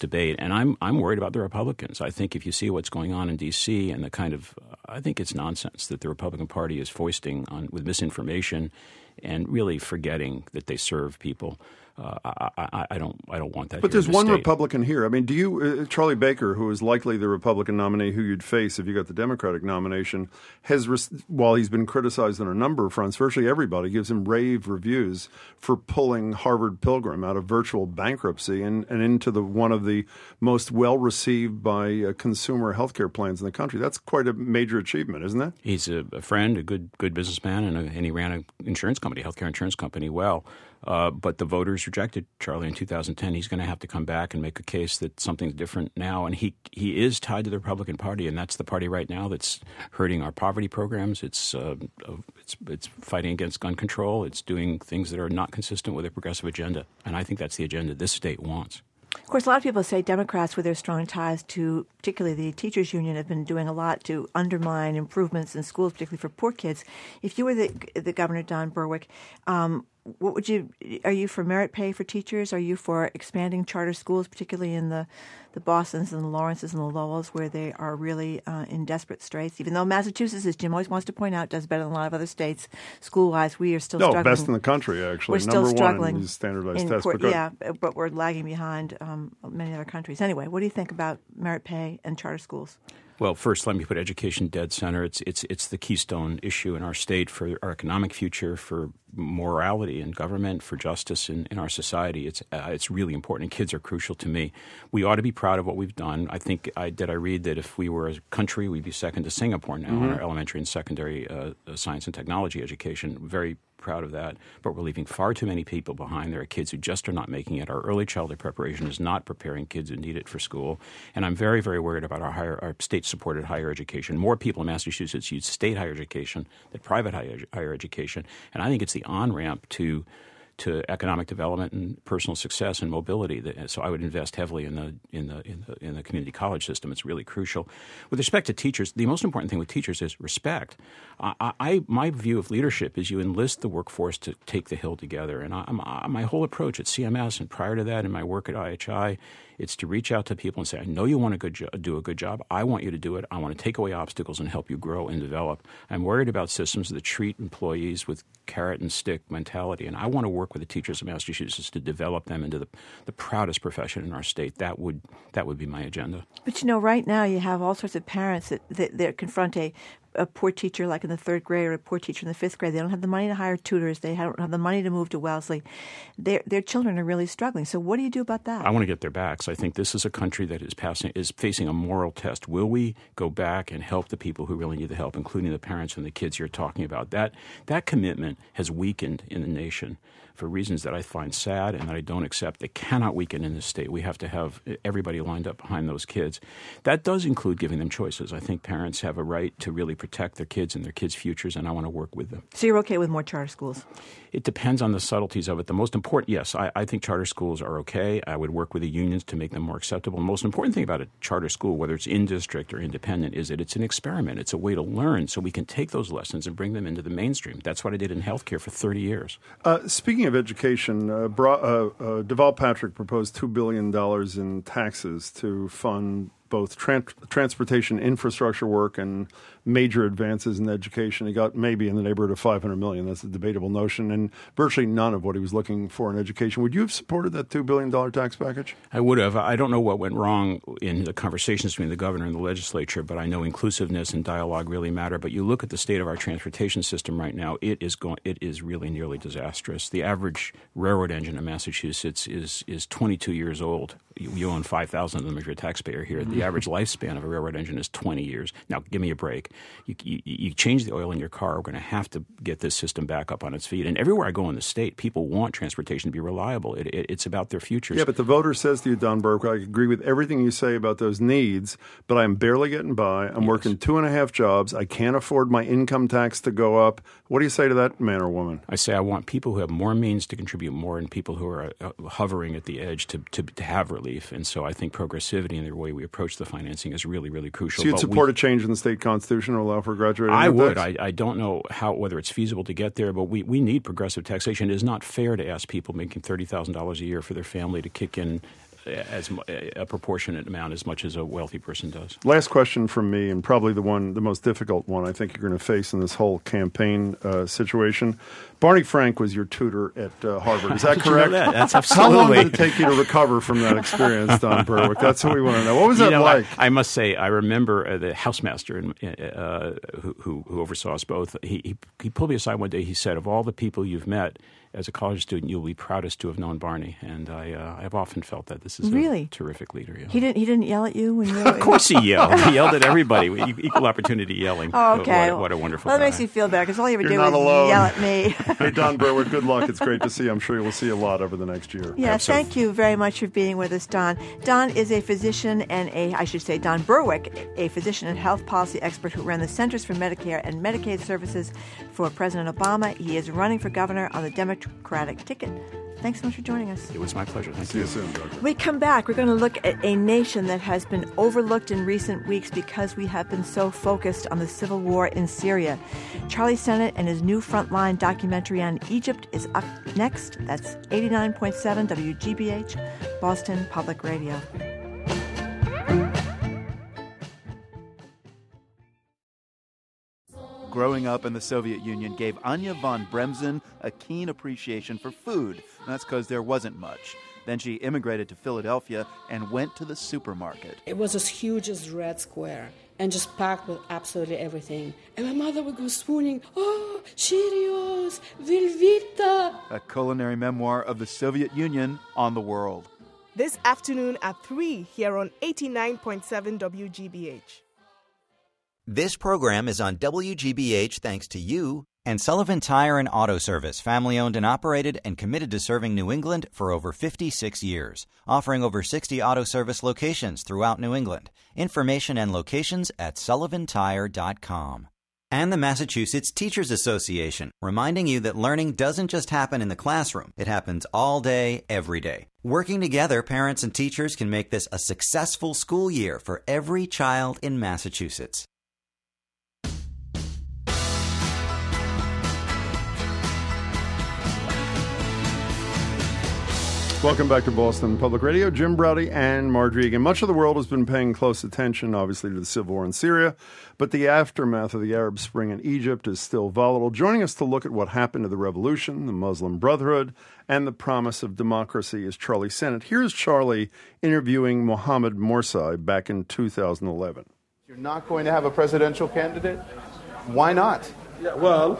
debate. And I'm I'm worried about the Republicans. I think if you see what's going on in D C and the kind of uh, I think it's nonsense that the Republican Party is foisting on with misinformation and really forgetting that they serve people. Uh, I, I, I don't. I don't want that. But here there's in the one state. Republican here. I mean, do you, uh, Charlie Baker, who is likely the Republican nominee who you'd face if you got the Democratic nomination, has, while he's been criticized on a number of fronts, virtually everybody gives him rave reviews for pulling Harvard Pilgrim out of virtual bankruptcy and, and into the one of the most well received by uh, consumer healthcare plans in the country. That's quite a major achievement, isn't it? He's a, a friend, a good good businessman, and, a, and he ran an insurance company, healthcare insurance company, well. Uh, but the voters rejected Charlie in two thousand ten. He's going to have to come back and make a case that something's different now. And he he is tied to the Republican Party, and that's the party right now that's hurting our poverty programs. It's uh, it's it's fighting against gun control. It's doing things that are not consistent with a progressive agenda. And I think that's the agenda this state wants. Of course, a lot of people say Democrats, with their strong ties to particularly the teachers union, have been doing a lot to undermine improvements in schools, particularly for poor kids. If you were the, the Governor, Don Berwick, um, what would you? Are you for merit pay for teachers? Are you for expanding charter schools, particularly in the, the Bostons and the Lawrences and the Lowells, where they are really uh, in desperate straits? Even though Massachusetts, as Jim always wants to point out, does better than a lot of other states school-wise, we are still no, struggling. No, best in the country, actually. We're Number still struggling one in these standardized in tests. Port, but yeah, but we're lagging behind um, many other countries. Anyway, what do you think about merit pay and charter schools? Well, first, let me put education dead center. It's it's it's the keystone issue in our state for our economic future, for morality in government, for justice in, in our society. It's uh, it's really important, and kids are crucial to me. We ought to be proud of what we've done. I think I did. I read that if we were a country, we'd be second to Singapore now Mm-hmm. in our elementary and secondary uh, science and technology education. Very proud of that, but we're leaving far too many people behind. There are kids who just are not making it. Our early childhood preparation is not preparing kids who need it for school. And I'm very, very worried about our higher, our state-supported higher education. More people in Massachusetts use state higher education than private higher, higher education. And I think it's the on-ramp to to economic development and personal success and mobility. So I would invest heavily in the in the in the in the community college system. It's really crucial. With respect to teachers, the most important thing with teachers is respect. I, I my view of leadership is you enlist the workforce to take the hill together. And I, I, my whole approach at C M S and prior to that in my work at I H I, it's to reach out to people and say, I know you want to good jo- do a good job. I want you to do it. I want to take away obstacles and help you grow and develop. I'm worried about systems that treat employees with carrot and stick mentality, and I want to work with the teachers of Massachusetts to develop them into the, the proudest profession in our state. That would that would be my agenda. But, you know, right now you have all sorts of parents that, that, that confront a a poor teacher like in the third grade or a poor teacher in the fifth grade. They don't have the money to hire tutors. They don't have the money to move to Wellesley. Their their children are really struggling. So what do you do about that? I want to get their backs. I think this is a country that is passing is facing a moral test. Will we go back and help the people who really need the help, including the parents and the kids you're talking about? That that commitment has weakened in the nation for reasons that I find sad and that I don't accept. They cannot weaken in this state. We have to have everybody lined up behind those kids. That does include giving them choices. I think parents have a right to really protect their kids and their kids' futures, and I want to work with them. So you're okay with more charter schools? It depends on the subtleties of it. The most important, yes, I, I think charter schools are okay. I would work with the unions to make them more acceptable. The most important thing about a charter school, whether it's in-district or independent, is that it's an experiment. It's a way to learn so we can take those lessons and bring them into the mainstream. That's what I did in healthcare for thirty years. Uh, speaking of education, uh, Bra- uh, uh, Deval Patrick proposed two billion dollars in taxes to fund both tran- transportation infrastructure work and major advances in education. He got maybe in the neighborhood of five hundred million dollars. That's a debatable notion, and virtually none of what he was looking for in education. Would you have supported that two billion dollars tax package? I would have. I don't know what went wrong in the conversations between the governor and the legislature, but I know inclusiveness and dialogue really matter. But you look at the state of our transportation system right now, it is going. It is really nearly disastrous. The average railroad engine in Massachusetts is is twenty-two years old. You, you own five thousand of them if you're a taxpayer here. The average lifespan of a railroad engine is twenty years. Now, give me a break. You, you, you change the oil in your car, we're going to have to get this system back up on its feet. And everywhere I go in the state, people want transportation to be reliable. It, it, it's about their futures. Yeah, but the voter says to you, Don Berwick, I agree with everything you say about those needs, but I'm barely getting by. I'm yes. working two and a half jobs. I can't afford my income tax to go up. What do you say to that man or woman? I say I want people who have more means to contribute more and people who are uh, hovering at the edge to, to, to have relief. And so I think progressivity in the way we approach the financing is really, really crucial. So you'd but support we, a change in the state constitution or allow for graduating? I would. I, I don't know how whether it's feasible to get there, but we, we need progressive taxation. It is not fair to ask people making thirty thousand dollars a year for their family to kick in as a proportionate amount as much as a wealthy person does. Last question from me, and probably the one, the most difficult one I think you're going to face in this whole campaign uh, situation. Barney Frank was your tutor at uh, Harvard. Is that correct? You know that? That's absolutely. How long did it take you to recover from that experience, Don Berwick? That's what we want to know. What was that you know, like? I, I must say, I remember uh, the housemaster in, uh, who, who, who oversaw us both. He, he he pulled me aside one day. He said, "Of all the people you've met as a college student, you'll be proudest to have known Barney." And I uh, I've often felt that this is really? a terrific leader. Yeah. He didn't he didn't yell at you when you were Of course he yelled. He yelled at everybody. Equal opportunity yelling. Oh, okay. What, what a wonderful Well, that guy. makes me feel better because all you ever You're do not is alone. yell at me. Hey, Don Berwick, good luck. It's great to see you. I'm sure you'll see a lot over the next year. Yeah, Absolutely. thank you very much for being with us, Don. Don is a physician and a, I should say, Don Berwick, a physician and health policy expert who ran the Centers for Medicare and Medicaid Services for President Obama. He is running for governor on the Democratic ticket. Thanks so much for joining us. It was my pleasure. Thank See you. you soon, Doctor. We come back. We're going to look at a nation that has been overlooked in recent weeks because we have been so focused on the civil war in Syria. Charlie Sennott and his new Frontline documentary on Egypt is up next. That's eighty-nine point seven W G B H, Boston Public Radio. Growing up in the Soviet Union gave Anya von Bremzen a keen appreciation for food. That's because there wasn't much. Then she immigrated to Philadelphia and went to the supermarket. It was as huge as Red Square and just packed with absolutely everything. And my mother would go swooning, "Oh, Cheerios, Velveeta." A culinary memoir of the Soviet Union on the world. This afternoon at three here on eighty-nine point seven W G B H. This program is on W G B H thanks to you and Sullivan Tire and Auto Service, family-owned and operated and committed to serving New England for over fifty-six years, offering over sixty auto service locations throughout New England. Information and locations at sullivan tire dot com. And the Massachusetts Teachers Association, reminding you that learning doesn't just happen in the classroom. It happens all day, every day. Working together, parents and teachers can make this a successful school year for every child in Massachusetts. Welcome back to Boston Public Radio. Jim Braude and Margery Egan. Much of the world has been paying close attention, obviously, to the civil war in Syria, but the aftermath of the Arab Spring in Egypt is still volatile. Joining us to look at what happened to the revolution, the Muslim Brotherhood, and the promise of democracy is Charlie Sennott. Here's Charlie interviewing Mohamed Morsi back in two thousand eleven. You're not going to have a presidential candidate? Why not? Yeah, well,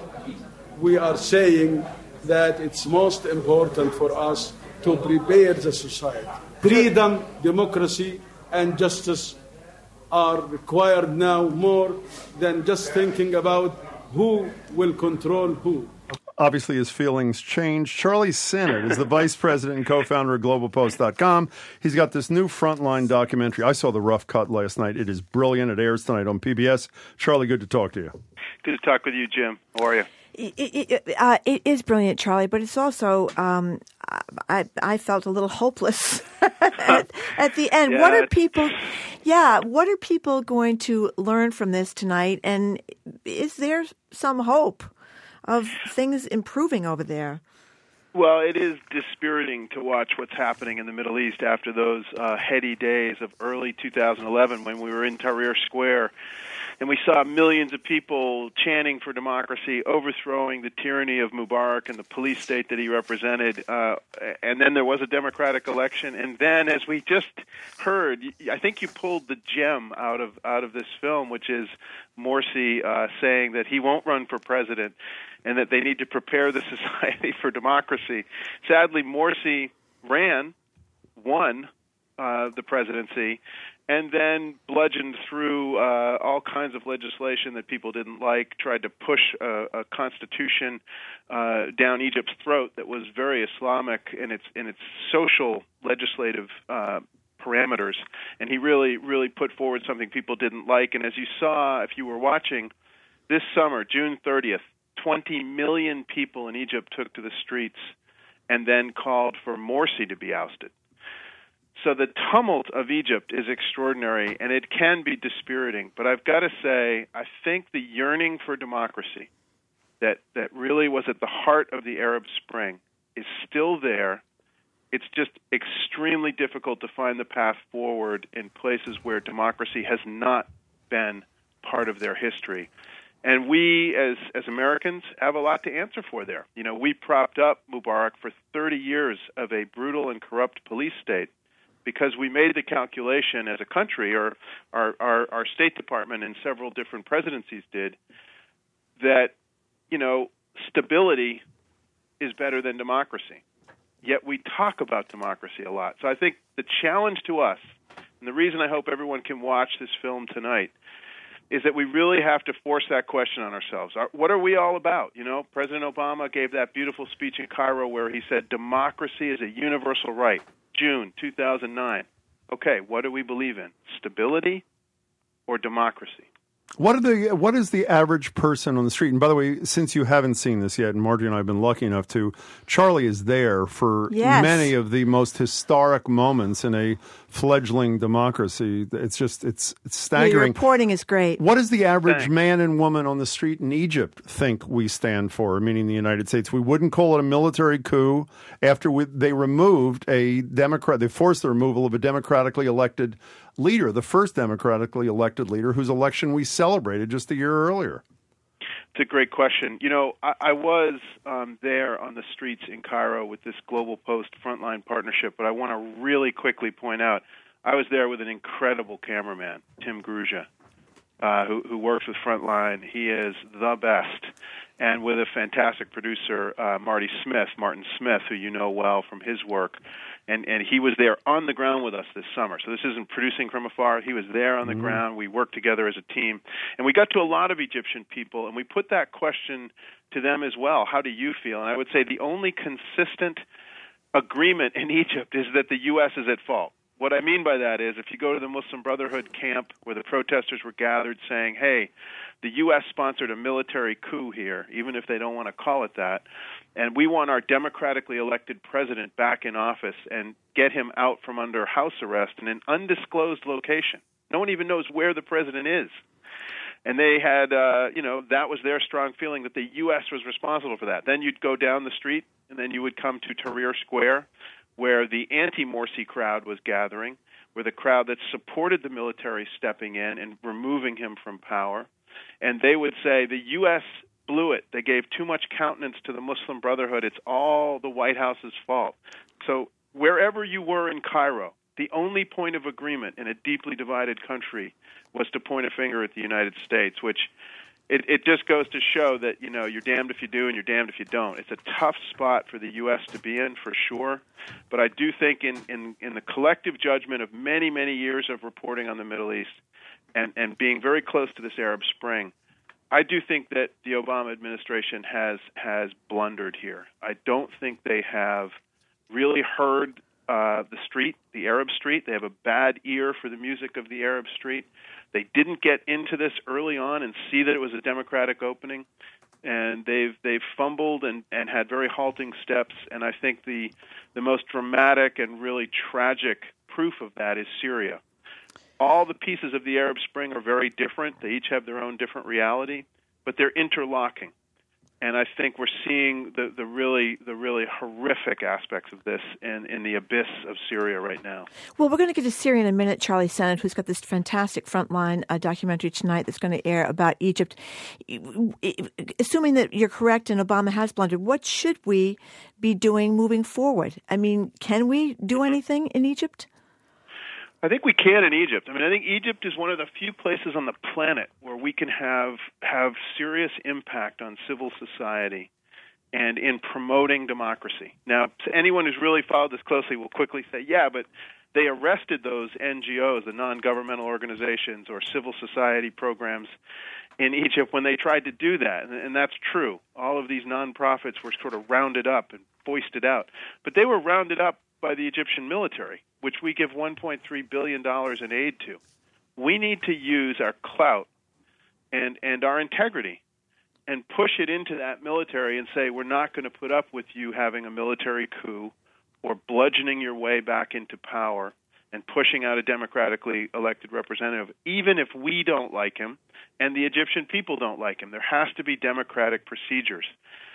we are saying that it's most important for us to prepare the society. Freedom, democracy, and justice are required now more than just thinking about who will control who. Obviously, his feelings changed. Charlie Sennott is the vice president and co-founder of global post dot com. He's got this new Frontline documentary. I saw the rough cut last night. It is brilliant. It airs tonight on P B S. Charlie, good to talk to you. Good to talk with you, Jim. How are you? It, it, uh, it is brilliant, Charlie, but it's also, um, I, I felt a little hopeless at, at the end. Yeah. What are people, yeah, what are people going to learn from this tonight? And is there some hope of things improving over there? Well, it is dispiriting to watch what's happening in the Middle East after those uh, heady days of early two thousand eleven when we were in Tahrir Square. And we saw millions of people chanting for democracy, overthrowing the tyranny of Mubarak and the police state that he represented. Uh, and then there was a democratic election. And then, as we just heard, I think you pulled the gem out of out of this film, which is Morsi uh, saying that he won't run for president and that they need to prepare the society for democracy. Sadly, Morsi ran, won uh, the presidency, and then bludgeoned through uh, all kinds of legislation that people didn't like, tried to push a, a constitution uh, down Egypt's throat that was very Islamic in its in its social legislative uh, parameters. And he really, really put forward something people didn't like. And as you saw, if you were watching, this summer, June thirtieth, twenty million people in Egypt took to the streets and then called for Morsi to be ousted. So the tumult of Egypt is extraordinary, and it can be dispiriting. But I've got to say, I think the yearning for democracy that, that really was at the heart of the Arab Spring is still there. It's just extremely difficult to find the path forward in places where democracy has not been part of their history. And we, as as Americans, have a lot to answer for there. You know, we propped up Mubarak for thirty years of a brutal and corrupt police state because we made the calculation as a country, or our, our, our State Department and several different presidencies did, that, you know, stability is better than democracy. Yet we talk about democracy a lot. So I think the challenge to us, and the reason I hope everyone can watch this film tonight, is that we really have to force that question on ourselves. What are we all about? You know, President Obama gave that beautiful speech in Cairo where he said, democracy is a universal right, June two thousand nine. Okay, what do we believe in? Stability or democracy? What are the what is the average person on the street? And by the way, since you haven't seen this yet, and Margie and I have been lucky enough to, Charlie is there for yes. many of the most historic moments in a fledgling democracy. It's just it's, it's staggering. Yeah, your reporting is great. What does the average Thanks. man and woman on the street in Egypt think we stand for, meaning the United States? We wouldn't call it a military coup after we, they removed a Democrat. They forced the removal of a democratically elected leader, the first democratically elected leader whose election we celebrated just a year earlier. It's a great question. You know, I, I was um, there on the streets in Cairo with this Global Post Frontline partnership, but I want to really quickly point out, I was there with an incredible cameraman, Tim Gruja, uh, who, who works with Frontline. He is the best. And with a fantastic producer, uh, Marty Smith, Martin Smith, who you know well from his work. And, and he was there on the ground with us this summer. So this isn't producing from afar. He was there on the mm-hmm. ground. We worked together as a team. And we got to a lot of Egyptian people, and we put that question to them as well. How do you feel? And I would say the only consistent agreement in Egypt is that the U S is at fault. What I mean by that is if you go to the Muslim Brotherhood camp where the protesters were gathered saying, hey, the U S sponsored a military coup here, even if they don't want to call it that, and we want our democratically elected president back in office and get him out from under house arrest in an undisclosed location. No one even knows where the president is. And they had, uh, you know, that was their strong feeling that the U S was responsible for that. Then you'd go down the street, and then you would come to Tahrir Square, where the anti-Morsi crowd was gathering, where the crowd that supported the military stepping in and removing him from power. And they would say the U S blew it. They gave too much countenance to the Muslim Brotherhood. It's all the White House's fault. So wherever you were in Cairo, the only point of agreement in a deeply divided country was to point a finger at the United States, which it, it just goes to show that, you know, you're damned if you do and you're damned if you don't. It's a tough spot for the U S to be in, for sure. But I do think in, in, in the collective judgment of many, many years of reporting on the Middle East and, and being very close to this Arab Spring, I do think that the Obama administration has has blundered here. I don't think they have really heard uh, the street, the Arab street. They have a bad ear for the music of the Arab street. They didn't get into this early on and see that it was a democratic opening, and they've they've fumbled and, and had very halting steps. And I think the the most dramatic and really tragic proof of that is Syria. All the pieces of the Arab Spring are very different. They each have their own different reality, but they're interlocking. And I think we're seeing the, the really the really horrific aspects of this in, in the abyss of Syria right now. Well, we're going to get to Syria in a minute. Charlie Sennett, who's got this fantastic Frontline uh, documentary tonight that's going to air about Egypt. Assuming that you're correct and Obama has blundered, what should we be doing moving forward? I mean, can we do anything in Egypt? I think we can in Egypt. I mean, I think Egypt is one of the few places on the planet where we can have have serious impact on civil society and in promoting democracy. Now, anyone who's really followed this closely will quickly say, yeah, but they arrested those N G Os, the non-governmental organizations or civil society programs in Egypt when they tried to do that. And that's true. All of these nonprofits were sort of rounded up and foisted out. But they were rounded up by the Egyptian military, which we give one point three billion dollars in aid to. We need to use our clout and, and our integrity and push it into that military and say, we're not going to put up with you having a military coup or bludgeoning your way back into power and pushing out a democratically elected representative, even if we don't like him and the Egyptian people don't like him. There has to be democratic procedures.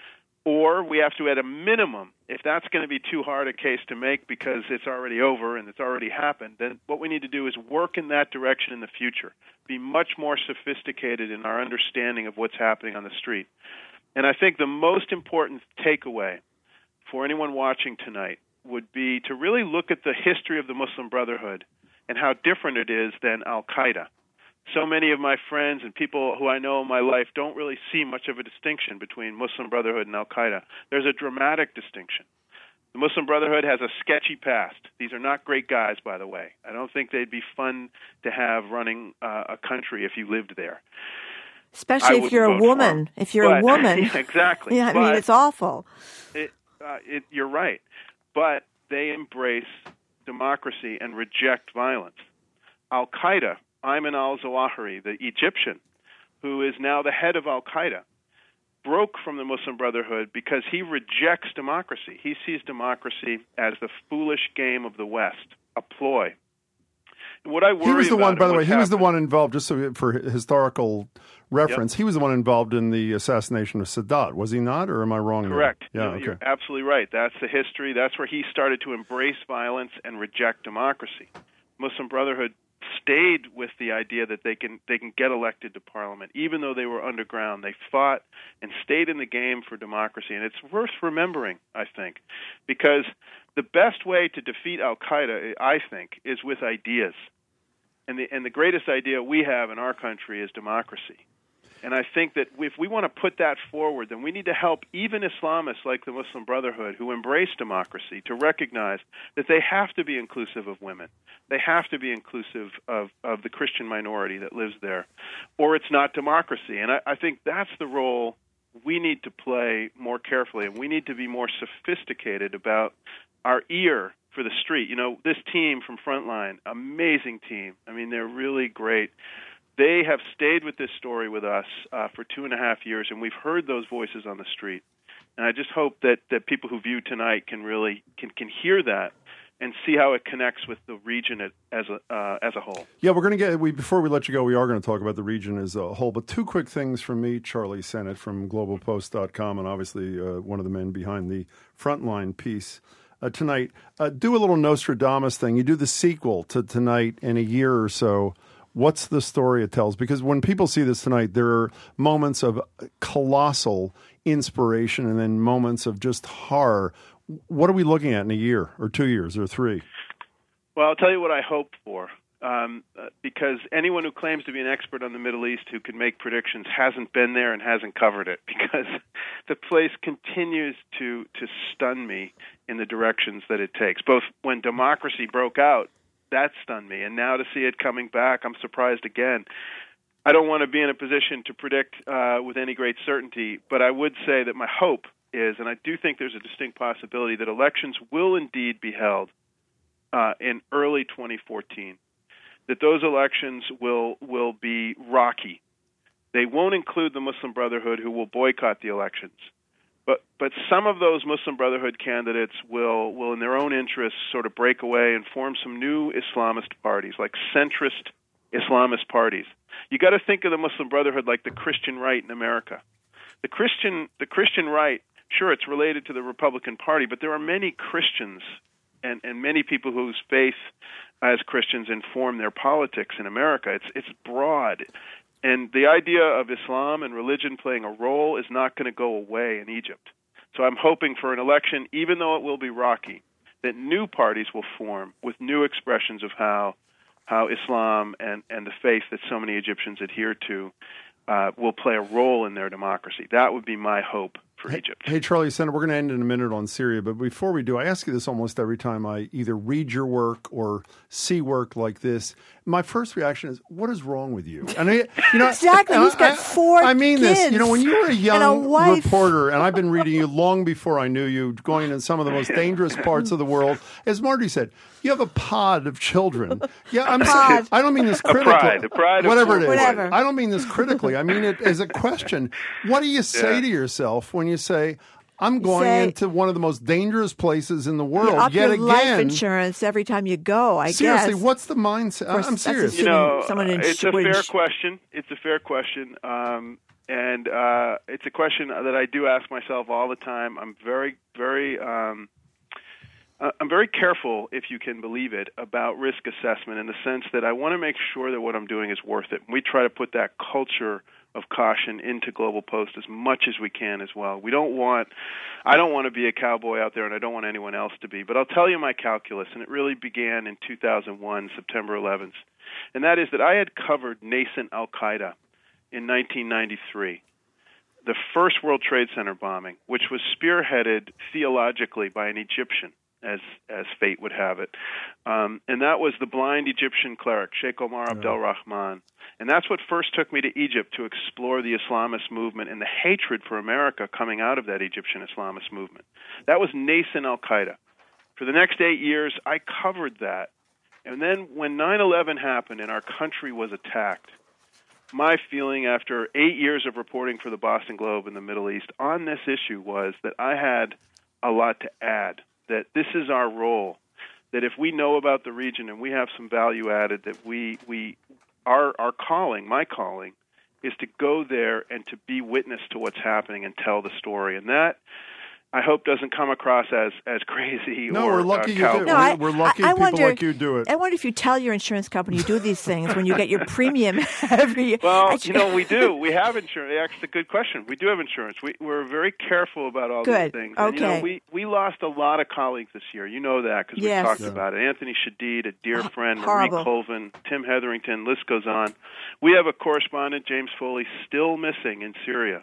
Or we have to, at a minimum, if that's going to be too hard a case to make because it's already over and it's already happened, then what we need to do is work in that direction in the future, be much more sophisticated in our understanding of what's happening on the street. And I think the most important takeaway for anyone watching tonight would be to really look at the history of the Muslim Brotherhood and how different it is than Al-Qaeda. So many of my friends and people who I know in my life don't really see much of a distinction between Muslim Brotherhood and Al-Qaeda. There's a dramatic distinction. The Muslim Brotherhood has a sketchy past. These are not great guys, by the way. I don't think they'd be fun to have running uh, a country if you lived there. Especially if you're a woman. If you're but, a woman. Yeah, exactly. Yeah, I but mean, it's awful. It, uh, it, you're right. But they embrace democracy and reject violence. Al-Qaeda, Ayman al-Zawahiri, the Egyptian, who is now the head of Al-Qaeda, broke from the Muslim Brotherhood because he rejects democracy. He sees democracy as the foolish game of the West, a ploy. And what I worry he was the about one, by the way, he happened, was the one involved, just so for historical reference, yep. he was the one involved in the assassination of Sadat, was he not, or am I wrong? Correct. There? Yeah, no, okay. You're absolutely right. That's the history. That's where he started to embrace violence and reject democracy. Muslim Brotherhood stayed with the idea that they can they can get elected to parliament, even though they were underground. They fought and stayed in the game for democracy, and it's worth remembering, I think, because the best way to defeat Al-Qaeda, I think, is with ideas. And the and the greatest idea we have in our country is democracy. And I think that if we want to put that forward, then we need to help even Islamists like the Muslim Brotherhood who embrace democracy to recognize that they have to be inclusive of women. They have to be inclusive of, of the Christian minority that lives there, or it's not democracy. And I, I think that's the role we need to play more carefully, and we need to be more sophisticated about our ear for the street. You know, this team from Frontline, amazing team. I mean, they're really great. They have stayed with this story with us uh, for two and a half years, and we've heard those voices on the street. And I just hope that, that people who view tonight can really can, can hear that and see how it connects with the region as a uh, as a whole. Yeah, we're going to get we before we let you go, we are going to talk about the region as a whole. But two quick things from me, Charlie Sennott from global post dot com, and obviously uh, one of the men behind the Frontline piece uh, tonight. Uh, do a little Nostradamus thing. You do the sequel to tonight in a year or so. What's the story it tells? Because when people see this tonight, there are moments of colossal inspiration and then moments of just horror. What are we looking at in a year or two years or three? Well, I'll tell you what I hope for, um, uh, because anyone who claims to be an expert on the Middle East who can make predictions hasn't been there and hasn't covered it, because the place continues to, to stun me in the directions that it takes. Both when democracy broke out, that stunned me, and now to see it coming back, I'm surprised again. I don't want to be in a position to predict uh, with any great certainty, but I would say that my hope is, and I do think there's a distinct possibility, that elections will indeed be held uh, in early twenty fourteen, that those elections will will be rocky. They won't include the Muslim Brotherhood, who will boycott the elections. But but some of those Muslim Brotherhood candidates will, will, in their own interests, sort of break away and form some new Islamist parties, like centrist Islamist parties. You got to think of the Muslim Brotherhood like the Christian right in America. The Christian the Christian right, sure, it's related to the Republican Party, but there are many Christians and, and many people whose faith as Christians inform their politics in America. It's it's broad. And the idea of Islam and religion playing a role is not going to go away in Egypt. So I'm hoping for an election, even though it will be rocky, that new parties will form with new expressions of how how Islam and, and the faith that so many Egyptians adhere to uh, will play a role in their democracy. That would be my hope for hey, Egypt. Hey, Charlie Sennott, we're going to end in a minute on Syria, but before we do, I ask you this almost every time I either read your work or see work like this. My first reaction is, what is wrong with you? And I, you know, exactly. He's got four I mean kids this. You know, when you were a young and a wife. reporter, and I've been reading you long before I knew you, going into some of the most dangerous parts of the world, as Marty said, you have a pod of children. Yeah, I'm sorry. I don't mean this critically. A pride, a pride whatever of it is. Whatever. I don't mean this critically. I mean it as a question. What do you say Yeah. to yourself when you say, I'm going say, into one of the most dangerous places in the world you up yet your again? life insurance every time you go, I Seriously, guess. what's the mindset? Of course, I'm that's serious. You know, someone in it's sh- a would fair sh- question. It's a fair question. Um, And uh, it's a question that I do ask myself all the time. I'm very, very, um, I'm very careful, if you can believe it, about risk assessment in the sense that I want to make sure that what I'm doing is worth it. We try to put that culture of caution into Global Post as much as we can as well. We don't want, I don't want to be a cowboy out there, and I don't want anyone else to be. But I'll tell you my calculus, and it really began in two thousand one, September eleventh, and that is that I had covered nascent Al-Qaeda in nineteen ninety-three, the first World Trade Center bombing, which was spearheaded theologically by an Egyptian, as as fate would have it. Um, and that was the blind Egyptian cleric, Sheikh Omar yeah. Abdel Rahman. And that's what first took me to Egypt to explore the Islamist movement and the hatred for America coming out of that Egyptian Islamist movement. That was nascent Al-Qaeda. For the next eight years, I covered that. And then when nine eleven happened and our country was attacked, my feeling after eight years of reporting for the Boston Globe in the Middle East on this issue was that I had a lot to add, that this is our role, that if we know about the region and we have some value added, that we, we our, our calling, my calling, is to go there and to be witness to what's happening and tell the story. And that, I hope, doesn't come across as, as crazy. No, or, we're lucky uh, you do. No, I, we're lucky I, I people wonder, like you do it. I wonder if you tell your insurance company you do these things when you get your premium every year. Well, you know, we do. We have insurance. That's a good question. We do have insurance. We, we're very careful about all good. these things. Okay. And, you know, we, we lost a lot of colleagues this year. You know that because yes. we talked yeah. about it. Anthony Shadid, a dear friend, Horrible. Marie Colvin, Tim Hetherington, list goes on. We have a correspondent, James Foley, still missing in Syria.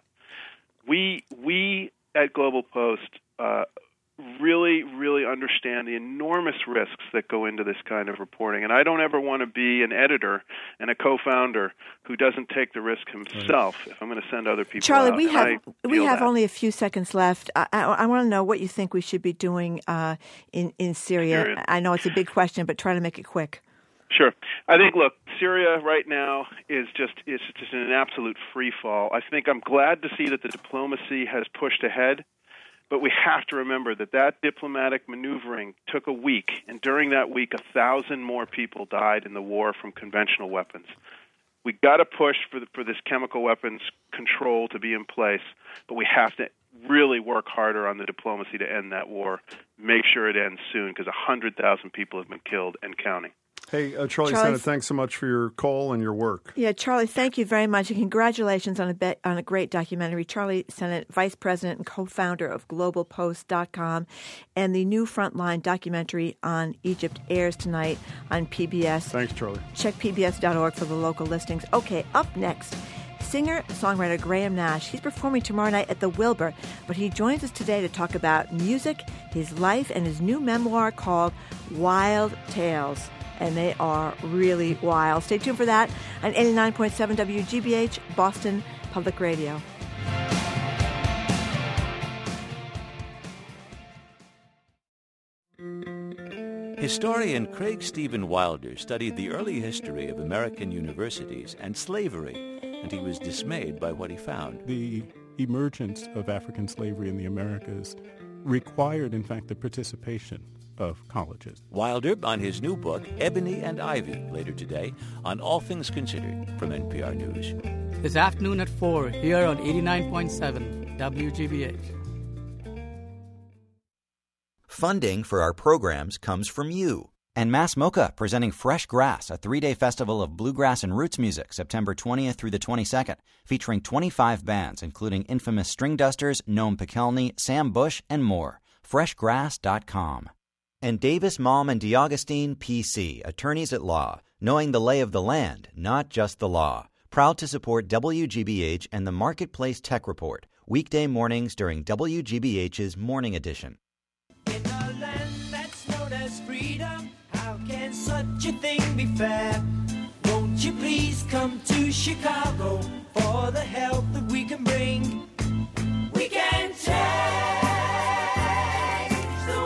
We, we at Global Post, uh, really, really understand the enormous risks that go into this kind of reporting. And I don't ever want to be an editor and a co-founder who doesn't take the risk himself if I'm going to send other people Charlie, out. we And have I we feel have that. only a few seconds left. I, I, I want to know what you think we should be doing uh, in, in Syria. Syria. I know it's a big question, but try to make it quick. Sure. I think, look, Syria right now is just is just in an absolute free fall. I think I'm glad to see that the diplomacy has pushed ahead. But we have to remember that that diplomatic maneuvering took a week, and during that week, a thousand more people died in the war from conventional weapons. We got to push for the, for this chemical weapons control to be in place, but we have to really work harder on the diplomacy to end that war. Make sure it ends soon, because a hundred thousand people have been killed and counting. Hey, uh, Charlie, Charlie Sennett, thanks so much for your call and your work. Yeah, Charlie, thank you very much, and congratulations on a be- on a great documentary. Charlie Sennett, Vice President and co-founder of Global Post dot com, and the new Frontline documentary on Egypt airs tonight on P B S. Thanks, Charlie. Check P B S dot org for the local listings. Okay, up next, singer-songwriter Graham Nash. He's performing tomorrow night at the Wilbur, but he joins us today to talk about music, his life, and his new memoir called Wild Tales. And they are really wild. Stay tuned for that on eighty-nine point seven W G B H, Boston Public Radio. Historian Craig Stephen Wilder studied the early history of American universities and slavery, and he was dismayed by what he found. The emergence of African slavery in the Americas required, in fact, the participation of colleges. Wilder on his new book, Ebony and Ivy, later today on All Things Considered from N P R News. This afternoon at four, here on eighty-nine point seven W G B H. Funding for our programs comes from you. And Mass Mocha, presenting Fresh Grass, a three-day festival of bluegrass and roots music, September twentieth through the twenty-second, featuring twenty-five bands, including infamous String Dusters, Noam Pikelny, Sam Bush, and more. fresh grass dot com. And Davis, Malm, and DeAugustine, P C, attorneys at law, knowing the lay of the land, not just the law. Proud to support W G B H and the Marketplace Tech Report, weekday mornings during W G B H's Morning Edition. In a land that's known as freedom, how can such a thing be fair? Won't you please come to Chicago for the help that we can bring? We can change the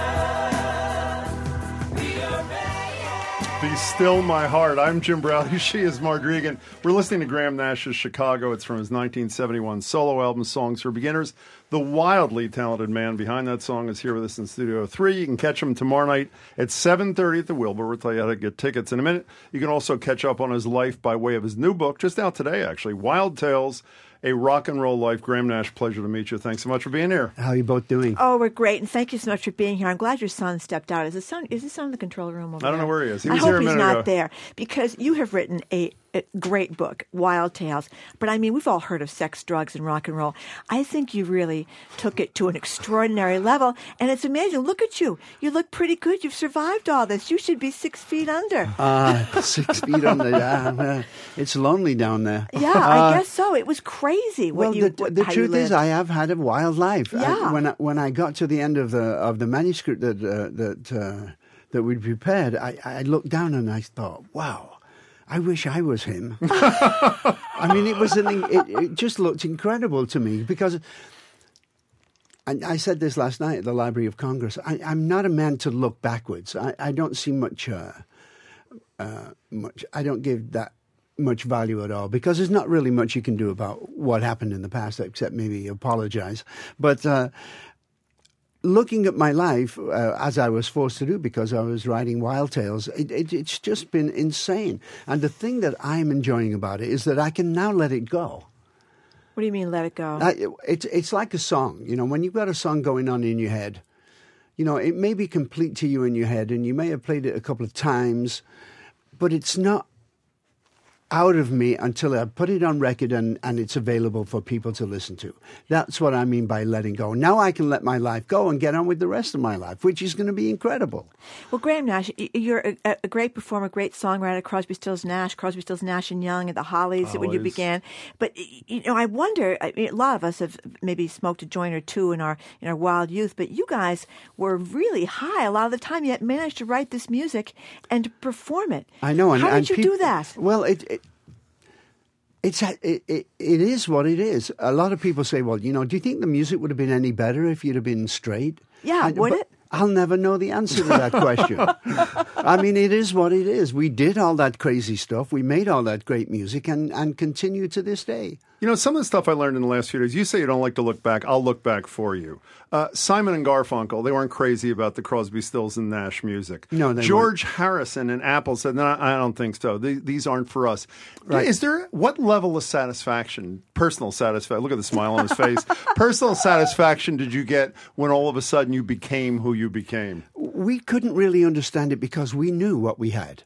world. We are ready. Be Still My Heart. I'm Jim Browley. She is Marg Regan. We're listening to Graham Nash's Chicago. It's from his nineteen seventy-one solo album, Songs for Beginners. The wildly talented man behind that song is here with us in Studio three. You can catch him tomorrow night at seven thirty at the Wilbur. We'll tell you how to get tickets in a minute. You can also catch up on his life by way of his new book, just out today, actually, Wild Tales. A Rock and Roll Life. Graham Nash, pleasure to meet you. Thanks so much for being here. How are you both doing? Oh, we're great, and thank you so much for being here. I'm glad your son stepped out. Is his son? Is his son in the control room over I don't there? know where he is. He I was hope here a he's minute not ago. there, because you have written a, a great book, Wild Tales. But I mean, we've all heard of sex, drugs, and rock and roll. I think you really took it to an extraordinary level, and it's amazing. Look at you. You look pretty good. You've survived all this. You should be six feet under. Uh, six feet under. Yeah, uh, it's lonely down there. Yeah, I guess so. It was crazy. What Well, you, the, what, the how truth you is, lived. I have had a wild life. Yeah. I, when I, when I got to the end of the of the manuscript that uh, that uh, that we'd prepared, I, I looked down and I thought, wow, I wish I was him. I mean, it was an, it, it just looked incredible to me because. And I said this last night at the Library of Congress. I, I'm not a man to look backwards. I, I don't see much, uh, uh, much. I don't give that much value at all because there's not really much you can do about what happened in the past except maybe apologize. But uh, looking at my life uh, as I was forced to do because I was writing Wild Tales, it, it, it's just been insane. And the thing that I'm enjoying about it is that I can now let it go. What do you mean, let it go? I, it's it's like a song. You know, when you've got a song going on in your head, you know, it may be complete to you in your head, and you may have played it a couple of times, but it's not out of me until I put it on record and, and it's available for people to listen to. That's what I mean by letting go. Now I can let my life go and get on with the rest of my life, which is going to be incredible. Well, Graham Nash, you're a, a great performer, great songwriter, Crosby, Stills, Nash, Crosby, Stills, Nash and Young, and the Hollies Always. when you began. But you know, I wonder. I mean, a lot of us have maybe smoked a joint or two in our in our wild youth, but you guys were really high a lot of the time. Yet managed to write this music and to perform it. I know. And, How did and you peop- do that? Well, it. it It's it, it it is what it is. A lot of people say, "Well, you know, do you think the music would have been any better if you'd have been straight?" Yeah, And- would but it? I'll never know the answer to that question. I mean, it is what it is. We did all that crazy stuff. We made all that great music, and and continue to this day. You know, some of the stuff I learned in the last few days, you say you don't like to look back. I'll look back for you. Uh, Simon and Garfunkel, they weren't crazy about the Crosby, Stills, and Nash music. No, they George Harrison and Apple said, no, I don't think so. These, these aren't for us. Right. Is there, what level of satisfaction, personal satisfaction, look at the smile on his face, personal satisfaction did you get when all of a sudden you became who you became? We couldn't really understand it because we knew what we had.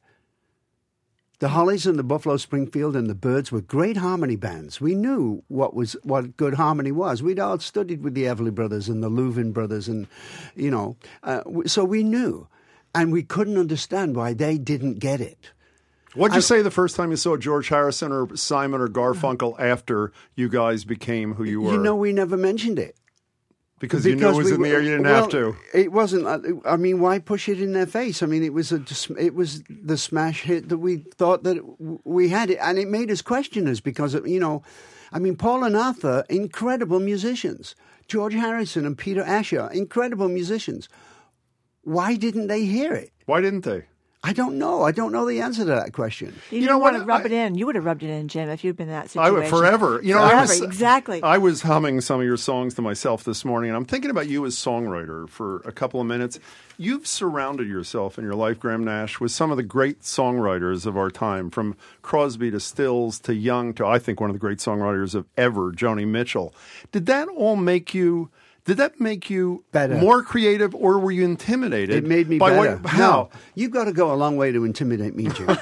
The Hollies and the Buffalo Springfield and the Byrds were great harmony bands. We knew what was what good harmony was. We'd all studied with the Everly Brothers and the Louvin Brothers, and you know, uh, so we knew, and we couldn't understand why they didn't get it. What'd you I- say the first time you saw George Harrison or Simon or Garfunkel after you guys became who you were? You know, we never mentioned it. Because you knew it was we in the were- air, you didn't well, have to. It wasn't. uh, I mean, why push it in their face? I mean, it was a. It was the smash hit that we thought that we had it, and it made us question us because you know, I mean, Paul and Arthur, incredible musicians. George Harrison and Peter Asher, incredible musicians. Why didn't they hear it? Why didn't they? I don't know. I don't know the answer to that question. You, didn't want to rub it in. You would have rubbed it in, Jim, if you'd been in that I situation. would forever. You know, forever, I was, exactly. I was humming some of your songs to myself this morning, and I'm thinking about you as songwriter for a couple of minutes. You've surrounded yourself in your life, Graham Nash, with some of the great songwriters of our time, from Crosby to Stills to Young to, I think, one of the great songwriters of ever, Joni Mitchell. Did that all make you... Did that make you better, more creative, or were you intimidated? It made me by better. What, how? No, you've got to go a long way to intimidate me, Jim.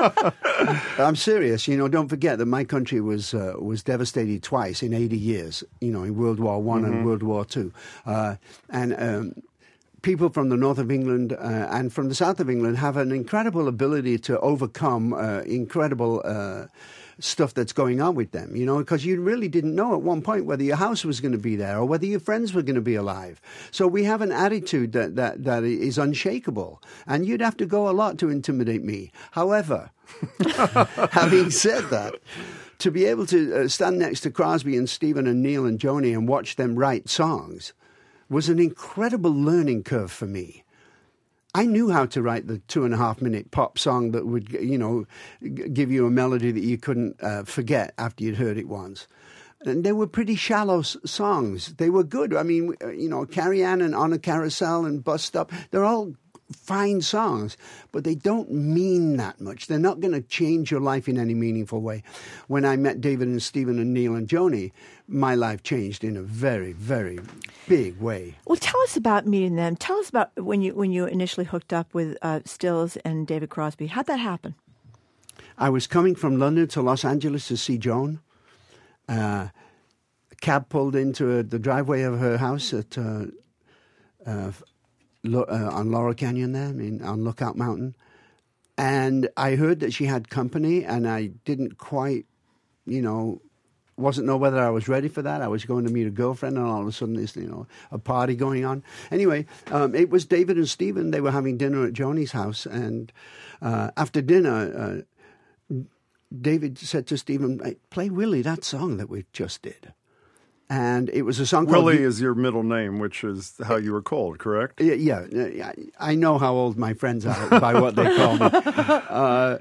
I'm serious. You know, don't forget that my country was uh, was devastated twice in eighty years. You know, in World War One Mm-hmm. and World War Two, uh, and. Um, People from the north of England uh, and from the south of England have an incredible ability to overcome uh, incredible uh, stuff that's going on with them, you know, because you really didn't know at one point whether your house was going to be there or whether your friends were going to be alive. So we have an attitude that, that, that is unshakable, and you'd have to go a lot to intimidate me. However, having said that, to be able to uh, stand next to Crosby and Stephen and Neil and Joni and watch them write songs was an incredible learning curve for me. I knew how to write the two and a half minute pop song that would, you know, g- give you a melody that you couldn't uh, forget after you'd heard it once. And they were pretty shallow s- songs. They were good. I mean, uh, you know, Carrie Ann and On a Carousel and Bus Stop, they're all fine songs, but they don't mean that much. They're not going to change your life in any meaningful way. When I met David and Stephen and Neil and Joni, my life changed in a very, very big way. Well, tell us about meeting them. Tell us about when you when you initially hooked up with uh, Stills and David Crosby. How'd that happen? I was coming from London to Los Angeles to see Joan. Uh, a cab pulled into uh, the driveway of her house at uh, uh, Lo- uh, on Laurel Canyon there, I mean, on Lookout Mountain. And I heard that she had company, and I didn't quite, you know, wasn't know whether I was ready for that. I was going to meet a girlfriend, and all of a sudden there's, you know, a party going on. Anyway, um, it was David and Stephen. They were having dinner at Joni's house, and uh, after dinner, uh, David said to Stephen, hey, play Willie that song that we just did. And it was a song called... Willie is your middle name, which is how you were called, correct? Yeah, yeah. I know how old my friends are by what they call me. Uh,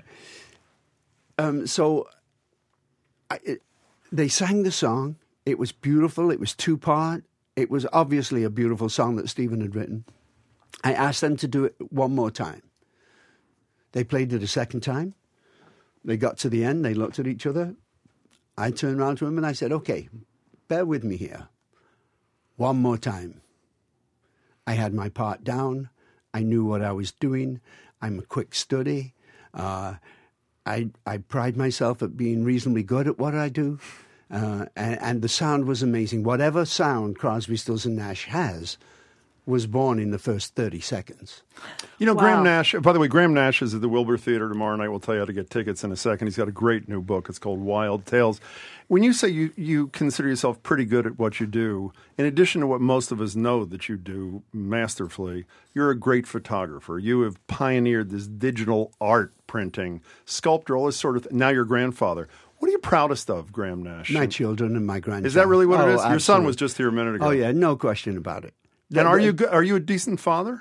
um, so I, it, they sang the song. It was beautiful. It was two-part. It was obviously a beautiful song that Stephen had written. I asked them to do it one more time. They played it a second time. They got to the end. They looked at each other. I turned around to him and I said, okay, bear with me here. One more time. I had my part down. I knew what I was doing. I'm a quick study. Uh, I I pride myself at being reasonably good at what I do. Uh, and, and the sound was amazing. Whatever sound Crosby, Stills and Nash has was born in the first thirty seconds. You know, Wow. Graham Nash, by the way, Graham Nash is at the Wilbur Theater tomorrow night. We'll tell you how to get tickets in a second. He's got a great new book. It's called Wild Tales. When you say you, you consider yourself pretty good at what you do, in addition to what most of us know that you do masterfully, you're a great photographer. You have pioneered this digital art printing, sculptor, all this sort of thing. Now your grandfather. What are you proudest of, Graham Nash? My children and my grandchildren. Is that really what oh, it is? Your son absolutely. was just here a minute ago. Oh, yeah, no question about it. And are you go- are you a decent father?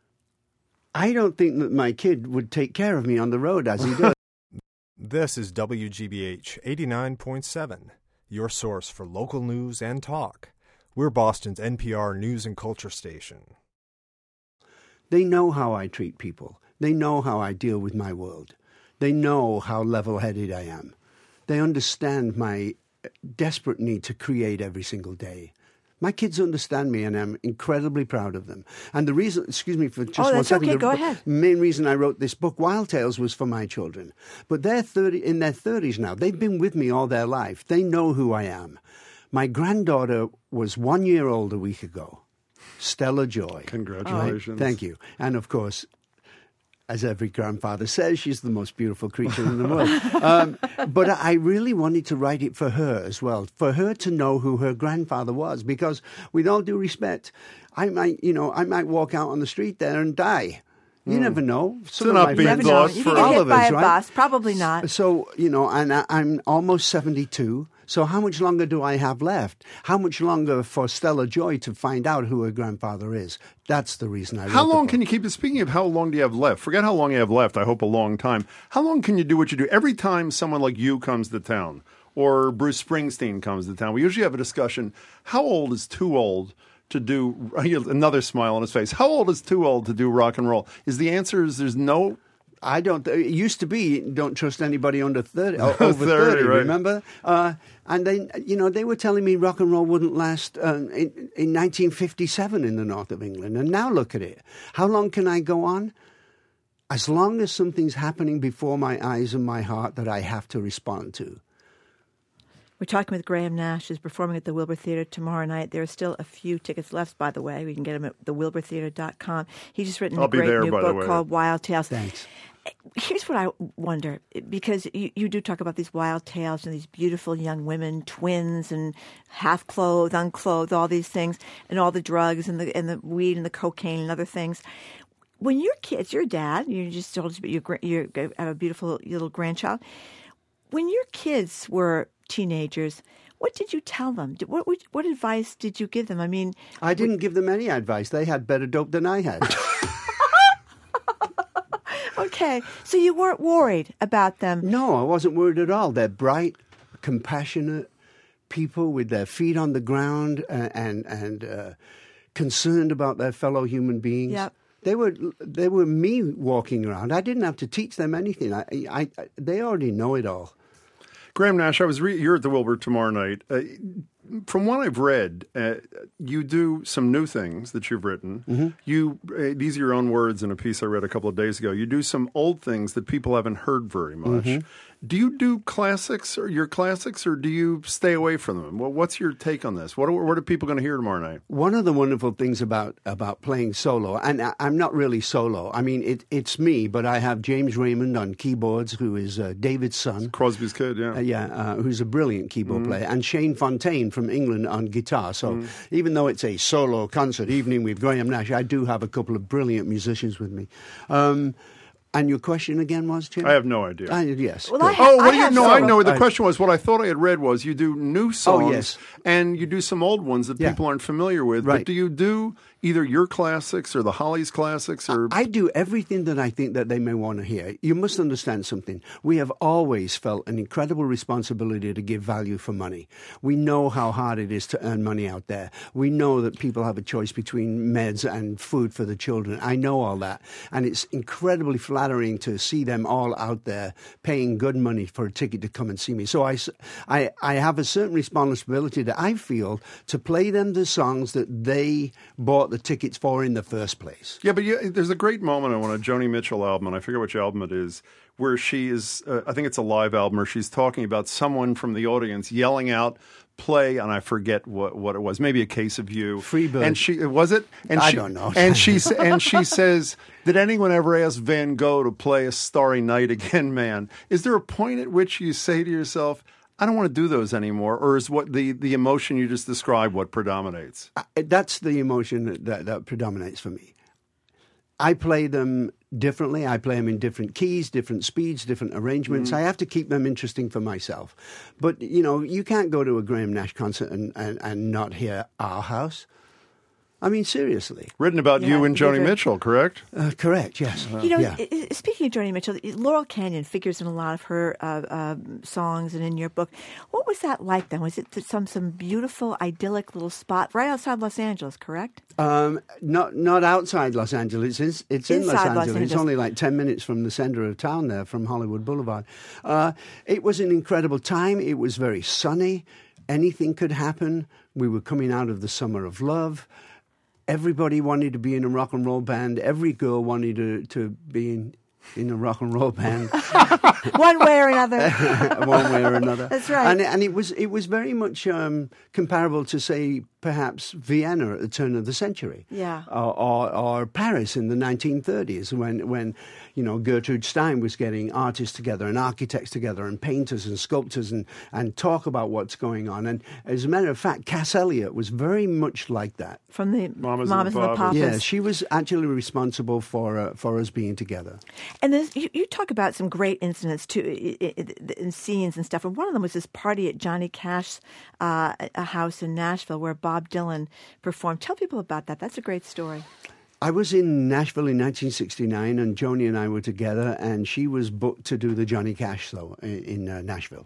I don't think that my kid would take care of me on the road as he does. This is W G B H eighty-nine point seven, your source for local news and talk. We're Boston's N P R news and culture station. They know how I treat people. They know how I deal with my world. They know how level-headed I am. They understand my desperate need to create every single day. My kids understand me, and I'm incredibly proud of them. And the reason, excuse me for just Oh, one that's second. okay. The Go ahead. main reason I wrote this book, Wild Tales, was for my children. But they're thirty in their thirties now. They've been with me all their life. They know who I am. My granddaughter was one year old a week ago. Stella Joy. Congratulations. Thank you. And of course, as every grandfather says, she's the most beautiful creature in the world. Um, but I really wanted to write it for her as well, for her to know who her grandfather was, because with all due respect, I might, you know, I might walk out on the street there and die. You Mm. never know. It's an upbeat Never know. thought You for can get all hit of by us, a right? bus. Probably not. So, you know, and I, I'm almost seventy-two. So how much longer do I have left? How much longer for Stella Joy to find out who her grandfather is? That's the reason I wrote How the long book. can you keep it? Speaking of how long do you have left? Forget how long you have left. I hope a long time. How long can you do what you do? Every time someone like you comes to town or Bruce Springsteen comes to town, we usually have a discussion. How old is too old to do, another smile on his face, how old is too old to do rock and roll? Is the answer is there's no... I don't. It used to be don't trust anybody under thirty, o- thirty, over thirty. right. Remember? Uh, and then you know they were telling me rock and roll wouldn't last um, in, in nineteen fifty-seven in the north of England, and now look at it. How long can I go on? As long as something's happening before my eyes and my heart that I have to respond to. We're talking with Graham Nash, who's performing at the Wilbur Theater tomorrow night. There are still a few tickets left, by the way. We can get them at the wilbur theater dot com. He's just written I'll a be great there, new by the book way. called Wild Tales. Thanks. Here's what I wonder, because you, you do talk about these wild tales and these beautiful young women, twins, and half-clothed, unclothed, all these things, and all the drugs and the and the weed and the cocaine and other things. When your kids, your dad, you just told us about your you have a beautiful little grandchild. When your kids were teenagers, what did you tell them? Did- What what, what advice did you give them? I mean, I didn't give them any advice. They had better dope than I had. okay, so you weren't worried about them. No, I wasn't worried at all. They're bright, compassionate people with their feet on the ground uh, and and uh, concerned about their fellow human beings. Yep. They were they were me walking around. I didn't have to teach them anything. I, I, I they already know it all. Graham Nash, I was re- you're at the Wilbur tomorrow night. Uh, from what I've read, uh, you do some new things that you've written. Mm-hmm. You uh, these are your own words in a piece I read a couple of days ago. You do some old things that people haven't heard very much. Mm-hmm. Do you do classics or your classics, or do you stay away from them? Well, what's your take on this? What are, what are people going to hear tomorrow night? One of the wonderful things about, about playing solo, and I, I'm not really solo. I mean, it, it's me, but I have James Raymond on keyboards, who is uh, David's son. Crosby's kid, yeah. Uh, yeah, uh, who's a brilliant keyboard Mm. player. And Shane Fontaine from England on guitar. So Mm. even though it's a solo concert evening with Graham Nash, I do have a couple of brilliant musicians with me. Um, And your question again was, Jim? I have no idea. Uh, yes. Well, I ha- oh, what I do you have know? I some. know. The I- question was, what I thought I had read was you do new songs, Oh, yes. and you do some old ones that Yeah. people aren't familiar with. But Right. do you do either your classics or the Hollies classics? Or I do everything that I think that they may want to hear. You must understand something. We have always felt an incredible responsibility to give value for money. We know how hard it is to earn money out there. We know that people have a choice between meds and food for the children. I know all that. And it's incredibly flattering to see them all out there paying good money for a ticket to come and see me. So I, s- I, I have a certain responsibility that I feel to play them the songs that they bought the tickets for in the first place. Yeah, but yeah, there's a great moment on a Joni Mitchell album, and I forget which album it is, where she is, uh, I think it's a live album, where she's talking about someone from the audience yelling out, play, and I forget what, what it was, maybe A Case of You. Freebird. And she, was it? And I she, don't know. And she, sa- and she says, did anyone ever ask Van Gogh to play A Starry Night Again, man? Is there a point at which you say to yourself, I don't want to do those anymore, or is what the, the emotion you just described what predominates? I, that's the emotion that, that, that predominates for me. I play them differently. I play them in different keys, different speeds, different arrangements. Mm. I have to keep them interesting for myself. But, you know, you can't go to a Graham Nash concert and, and, and not hear Our House. I mean, seriously. Written about Yeah, you and Joni different. Mitchell, correct? Uh, correct, yes. You know, yeah. i- i- speaking of Joni Mitchell, Laurel Canyon figures in a lot of her uh, uh, songs and in your book. What was that like then? Was it some some beautiful, idyllic little spot right outside Los Angeles, correct? Um, not not outside Los Angeles. It's, it's in Los Inside Angeles. Los It's Angeles. only like ten minutes from the center of town there, from Hollywood Boulevard. Uh, it was an incredible time. It was very sunny. Anything could happen. We were coming out of the summer of love. Everybody wanted to be in a rock and roll band. Every girl wanted to, to be in, in a rock and roll band. One way or another. One way or another. That's right. And, and it was it was very much um, comparable to, say, perhaps Vienna at the turn of the century. Yeah. Or, or, or Paris in the nineteen thirties, when, when you know, Gertrude Stein was getting artists together and architects together and painters and sculptors and, and talk about what's going on. And as a matter of fact, Cass Elliot was very much like that. From the Mamas, Mamas and the and the Papas. Papas. Yeah, she was actually responsible for uh, for us being together. And this, you, you talk about some great incidents too, i- i- i- in scenes and stuff. And one of them was this party at Johnny Cash's uh, a house in Nashville where Bob Dylan performed. Tell people about that. That's a great story. I was in Nashville in nineteen sixty-nine, and Joni and I were together, and she was booked to do the Johnny Cash show in, in uh, Nashville.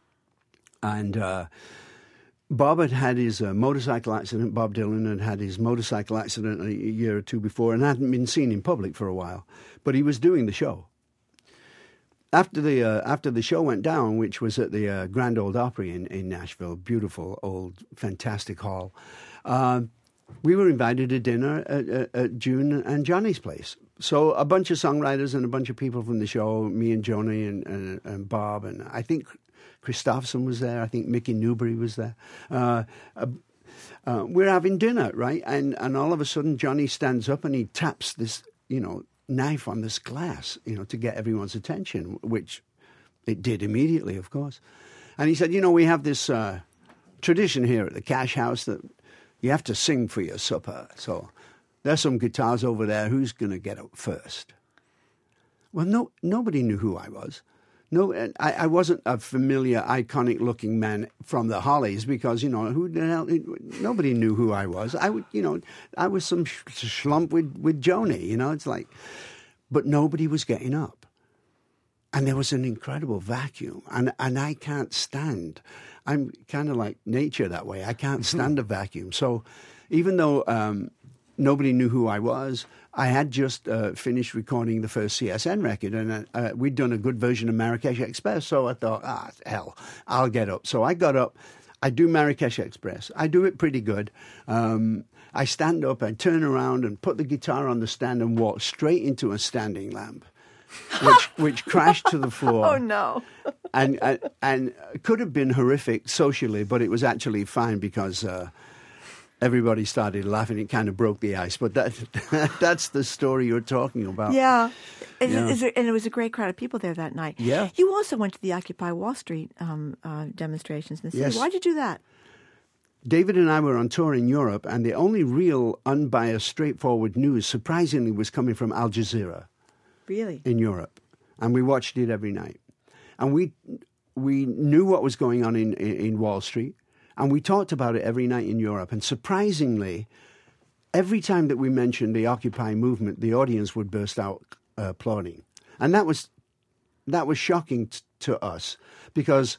And uh, Bob had had his uh, motorcycle accident. Bob Dylan had had his motorcycle accident a year or two before and hadn't been seen in public for a while. But he was doing the show. After the uh, after the show went down, which was at the uh, Grand Ole Opry in, in Nashville, beautiful, old, fantastic hall, uh, we were invited to dinner at, at, at June and Johnny's place. So a bunch of songwriters and a bunch of people from the show, me and Joni and, and, and Bob, and I think Christopherson was there. I think Mickey Newbury was there. Uh, uh, uh, we're having dinner, right? And and all of a sudden, Johnny stands up and he taps this, you know, knife on this glass, you know, to get everyone's attention, which it did immediately, of course. And he said, you know, we have this uh, tradition here at the Cash House that you have to sing for your supper. So there's some guitars over there. Who's going to get up first? Well, no, nobody knew who I was. No, and I, I wasn't a familiar, iconic-looking man from the Hollies because, you know, who the hell? Nobody knew who I was. I would, you know, I was some sh- schlump with with Joni. You know, it's like, but nobody was getting up, and there was an incredible vacuum, and and I can't stand. I'm kind of like nature that way. I can't stand a vacuum. So, even though um, nobody knew who I was. I had just uh, finished recording the first C S N record, and uh, uh, we'd done a good version of Marrakesh Express, so I thought, ah, hell, I'll get up. So I got up. I do Marrakesh Express. I do it pretty good. Um, I stand up, I turn around and put the guitar on the stand and walk straight into a standing lamp, which which crashed to the floor. Oh, no. and, and, and could have been horrific socially, but it was actually fine because uh, everybody started laughing. It kind of broke the ice. But that that's the story you're talking about. Yeah. And, Yeah. is there- and it was a great crowd of people there that night. Yeah. You also went to the Occupy Wall Street um, uh, demonstrations in the city. Yes. Why'd you do that? David and I were on tour in Europe, and the only real unbiased, straightforward news, surprisingly, was coming from Al Jazeera. Really? In Europe. And we watched it every night. And we we knew what was going on in, in, in Wall Street, and we talked about it every night in Europe. And surprisingly, every time that we mentioned the Occupy movement, the audience would burst out uh, applauding. And that was, that was shocking t- to us, because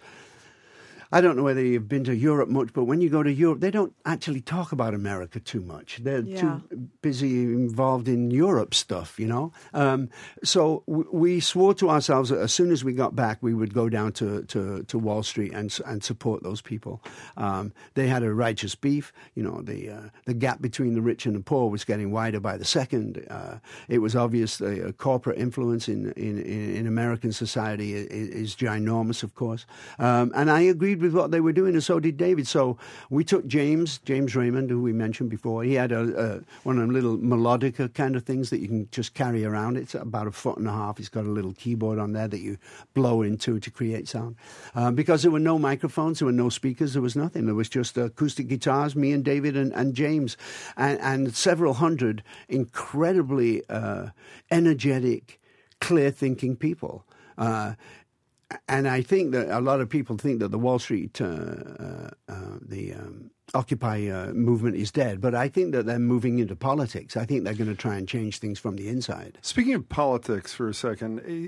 I don't know whether you've been to Europe much, but when you go to Europe, they don't actually talk about America too much. They're Yeah. too busy involved in Europe stuff, you know. Um, so w- we swore to ourselves that as soon as we got back, we would go down to, to, to Wall Street and s- and support those people. Um, they had a righteous beef. You know, the uh, the gap between the rich and the poor was getting wider by the second. Uh, it was obvious the uh, corporate influence in, in, in American society is, is ginormous, of course. Um, and I agreed with what they were doing, and so did David. So we took James, James Raymond, who we mentioned before. He had a, a one of them little melodica kind of things that you can just carry around. It's about a foot and a half. He's got a little keyboard on there that you blow into to create sound. Um, because there were no microphones, there were no speakers, there was nothing. There was just acoustic guitars, me and David and, and James, and, and several hundred incredibly uh, energetic, clear-thinking people. Uh, And I think that a lot of people think that the Wall Street, uh, uh, uh, the um, Occupy uh, movement is dead, but I think that they're moving into politics. I think they're going to try and change things from the inside. Speaking of politics for a second, eh,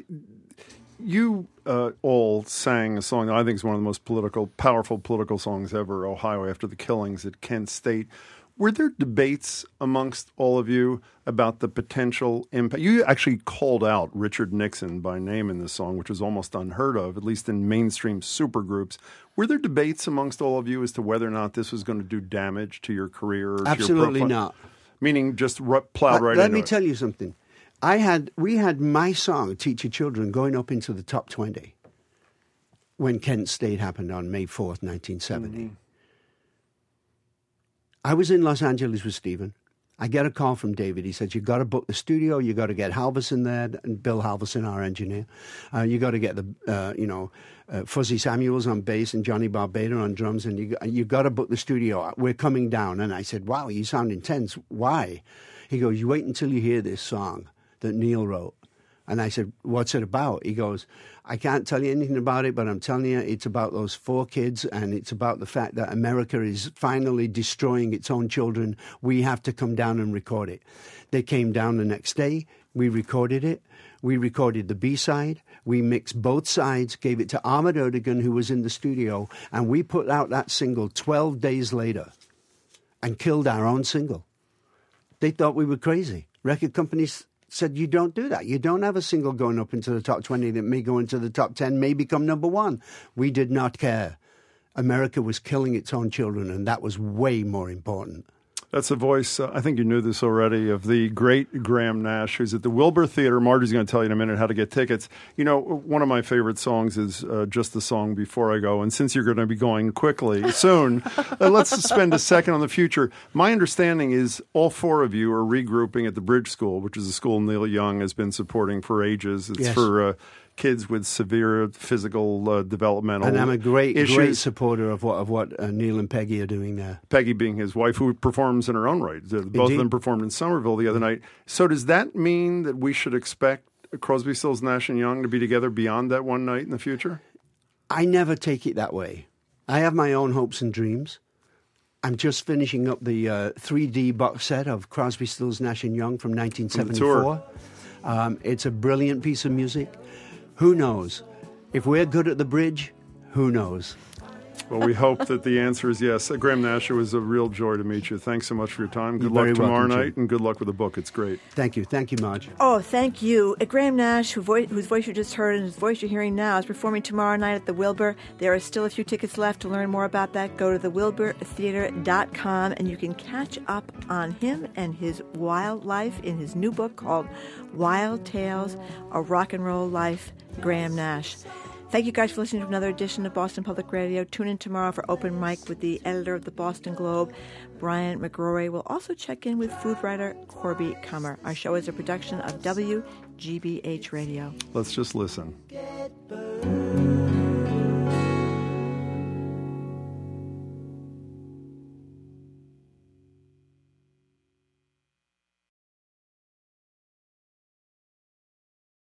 you uh, all sang a song that I think is one of the most political, powerful political songs ever, Ohio, after the killings at Kent State. Were there debates amongst all of you about the potential impact? You actually called out Richard Nixon by name in this song, which was almost unheard of, at least in mainstream supergroups. Were there debates amongst all of you as to whether or not this was going to do damage to your career? Or Absolutely to your not. Meaning just r- plowed right Let into me it. tell you something. I had we had my song, Teach Your Children, going up into the top twenty when Kent State happened on May fourth, nineteen seventy. Mm-hmm. I was in Los Angeles with Stephen. I get a call from David. He said, you got to book the studio. You got to get Halverson there, and Bill Halverson, our engineer. Uh, you got to get the, uh, you know, uh, Fuzzy Samuels on bass and Johnny Barbada on drums, and you you got to book the studio. We're coming down. And I said, wow, you sound intense. Why? He goes, you wait until you hear this song that Neil wrote. And I said, what's it about? He goes, I can't tell you anything about it, but I'm telling you, it's about those four kids, and it's about the fact that America is finally destroying its own children. We have to come down and record it. They came down the next day. We recorded it. We recorded the B-side. We mixed both sides, gave it to Ahmed Erdogan, who was in the studio, and we put out that single twelve days later and killed our own single. They thought we were crazy. Record companies said, you don't do that. You don't have a single going up into the top twenty that may go into the top ten, may become number one. We did not care. America was killing its own children, and that was way more important. That's the voice, uh, I think you knew this already, of the great Graham Nash, who's at the Wilbur Theater. Marty's going to tell you in a minute how to get tickets. You know, one of my favorite songs is uh, just the song Before I Go. And since you're going to be going quickly soon, uh, let's spend a second on the future. My understanding is all four of you are regrouping at the Bridge School, which is a school Neil Young has been supporting for ages. It's yes. for uh, kids with severe physical uh, developmental And I'm a great, issues. great supporter of what of what uh, Neil and Peggy are doing there. Peggy being his wife, who performs in her own right. Both Indeed. of them performed in Somerville the other night. So does that mean that we should expect Crosby, Stills, Nash and Young to be together beyond that one night in the future? I never take it that way. I have my own hopes and dreams. I'm just finishing up the uh, three D box set of Crosby, Stills, Nash and Young from nineteen seventy-four. Um, it's a brilliant piece of music. Who knows? If we're good at the Bridge, who knows? Well, we hope that the answer is yes. Uh, Graham Nash, it was a real joy to meet you. Thanks so much for your time. Good You're luck tomorrow welcome, night, Jim. and good luck with the book. It's great. Thank you. Thank you, Marge. Oh, thank you. Uh, Graham Nash, who voice, whose voice you just heard and whose voice you're hearing now, is performing tomorrow night at the Wilbur. There are still a few tickets left. To learn more about that, go to the wilbur theater dot com, and you can catch up on him and his wild life in his new book called Wild Tales, A Rock and Roll Life, Graham Nash. Thank you guys for listening to another edition of Boston Public Radio. Tune in tomorrow for Open Mic with the editor of the Boston Globe, Brian McGrory. We'll also check in with food writer Corby Kummer. Our show is a production of W G B H Radio. Let's just listen.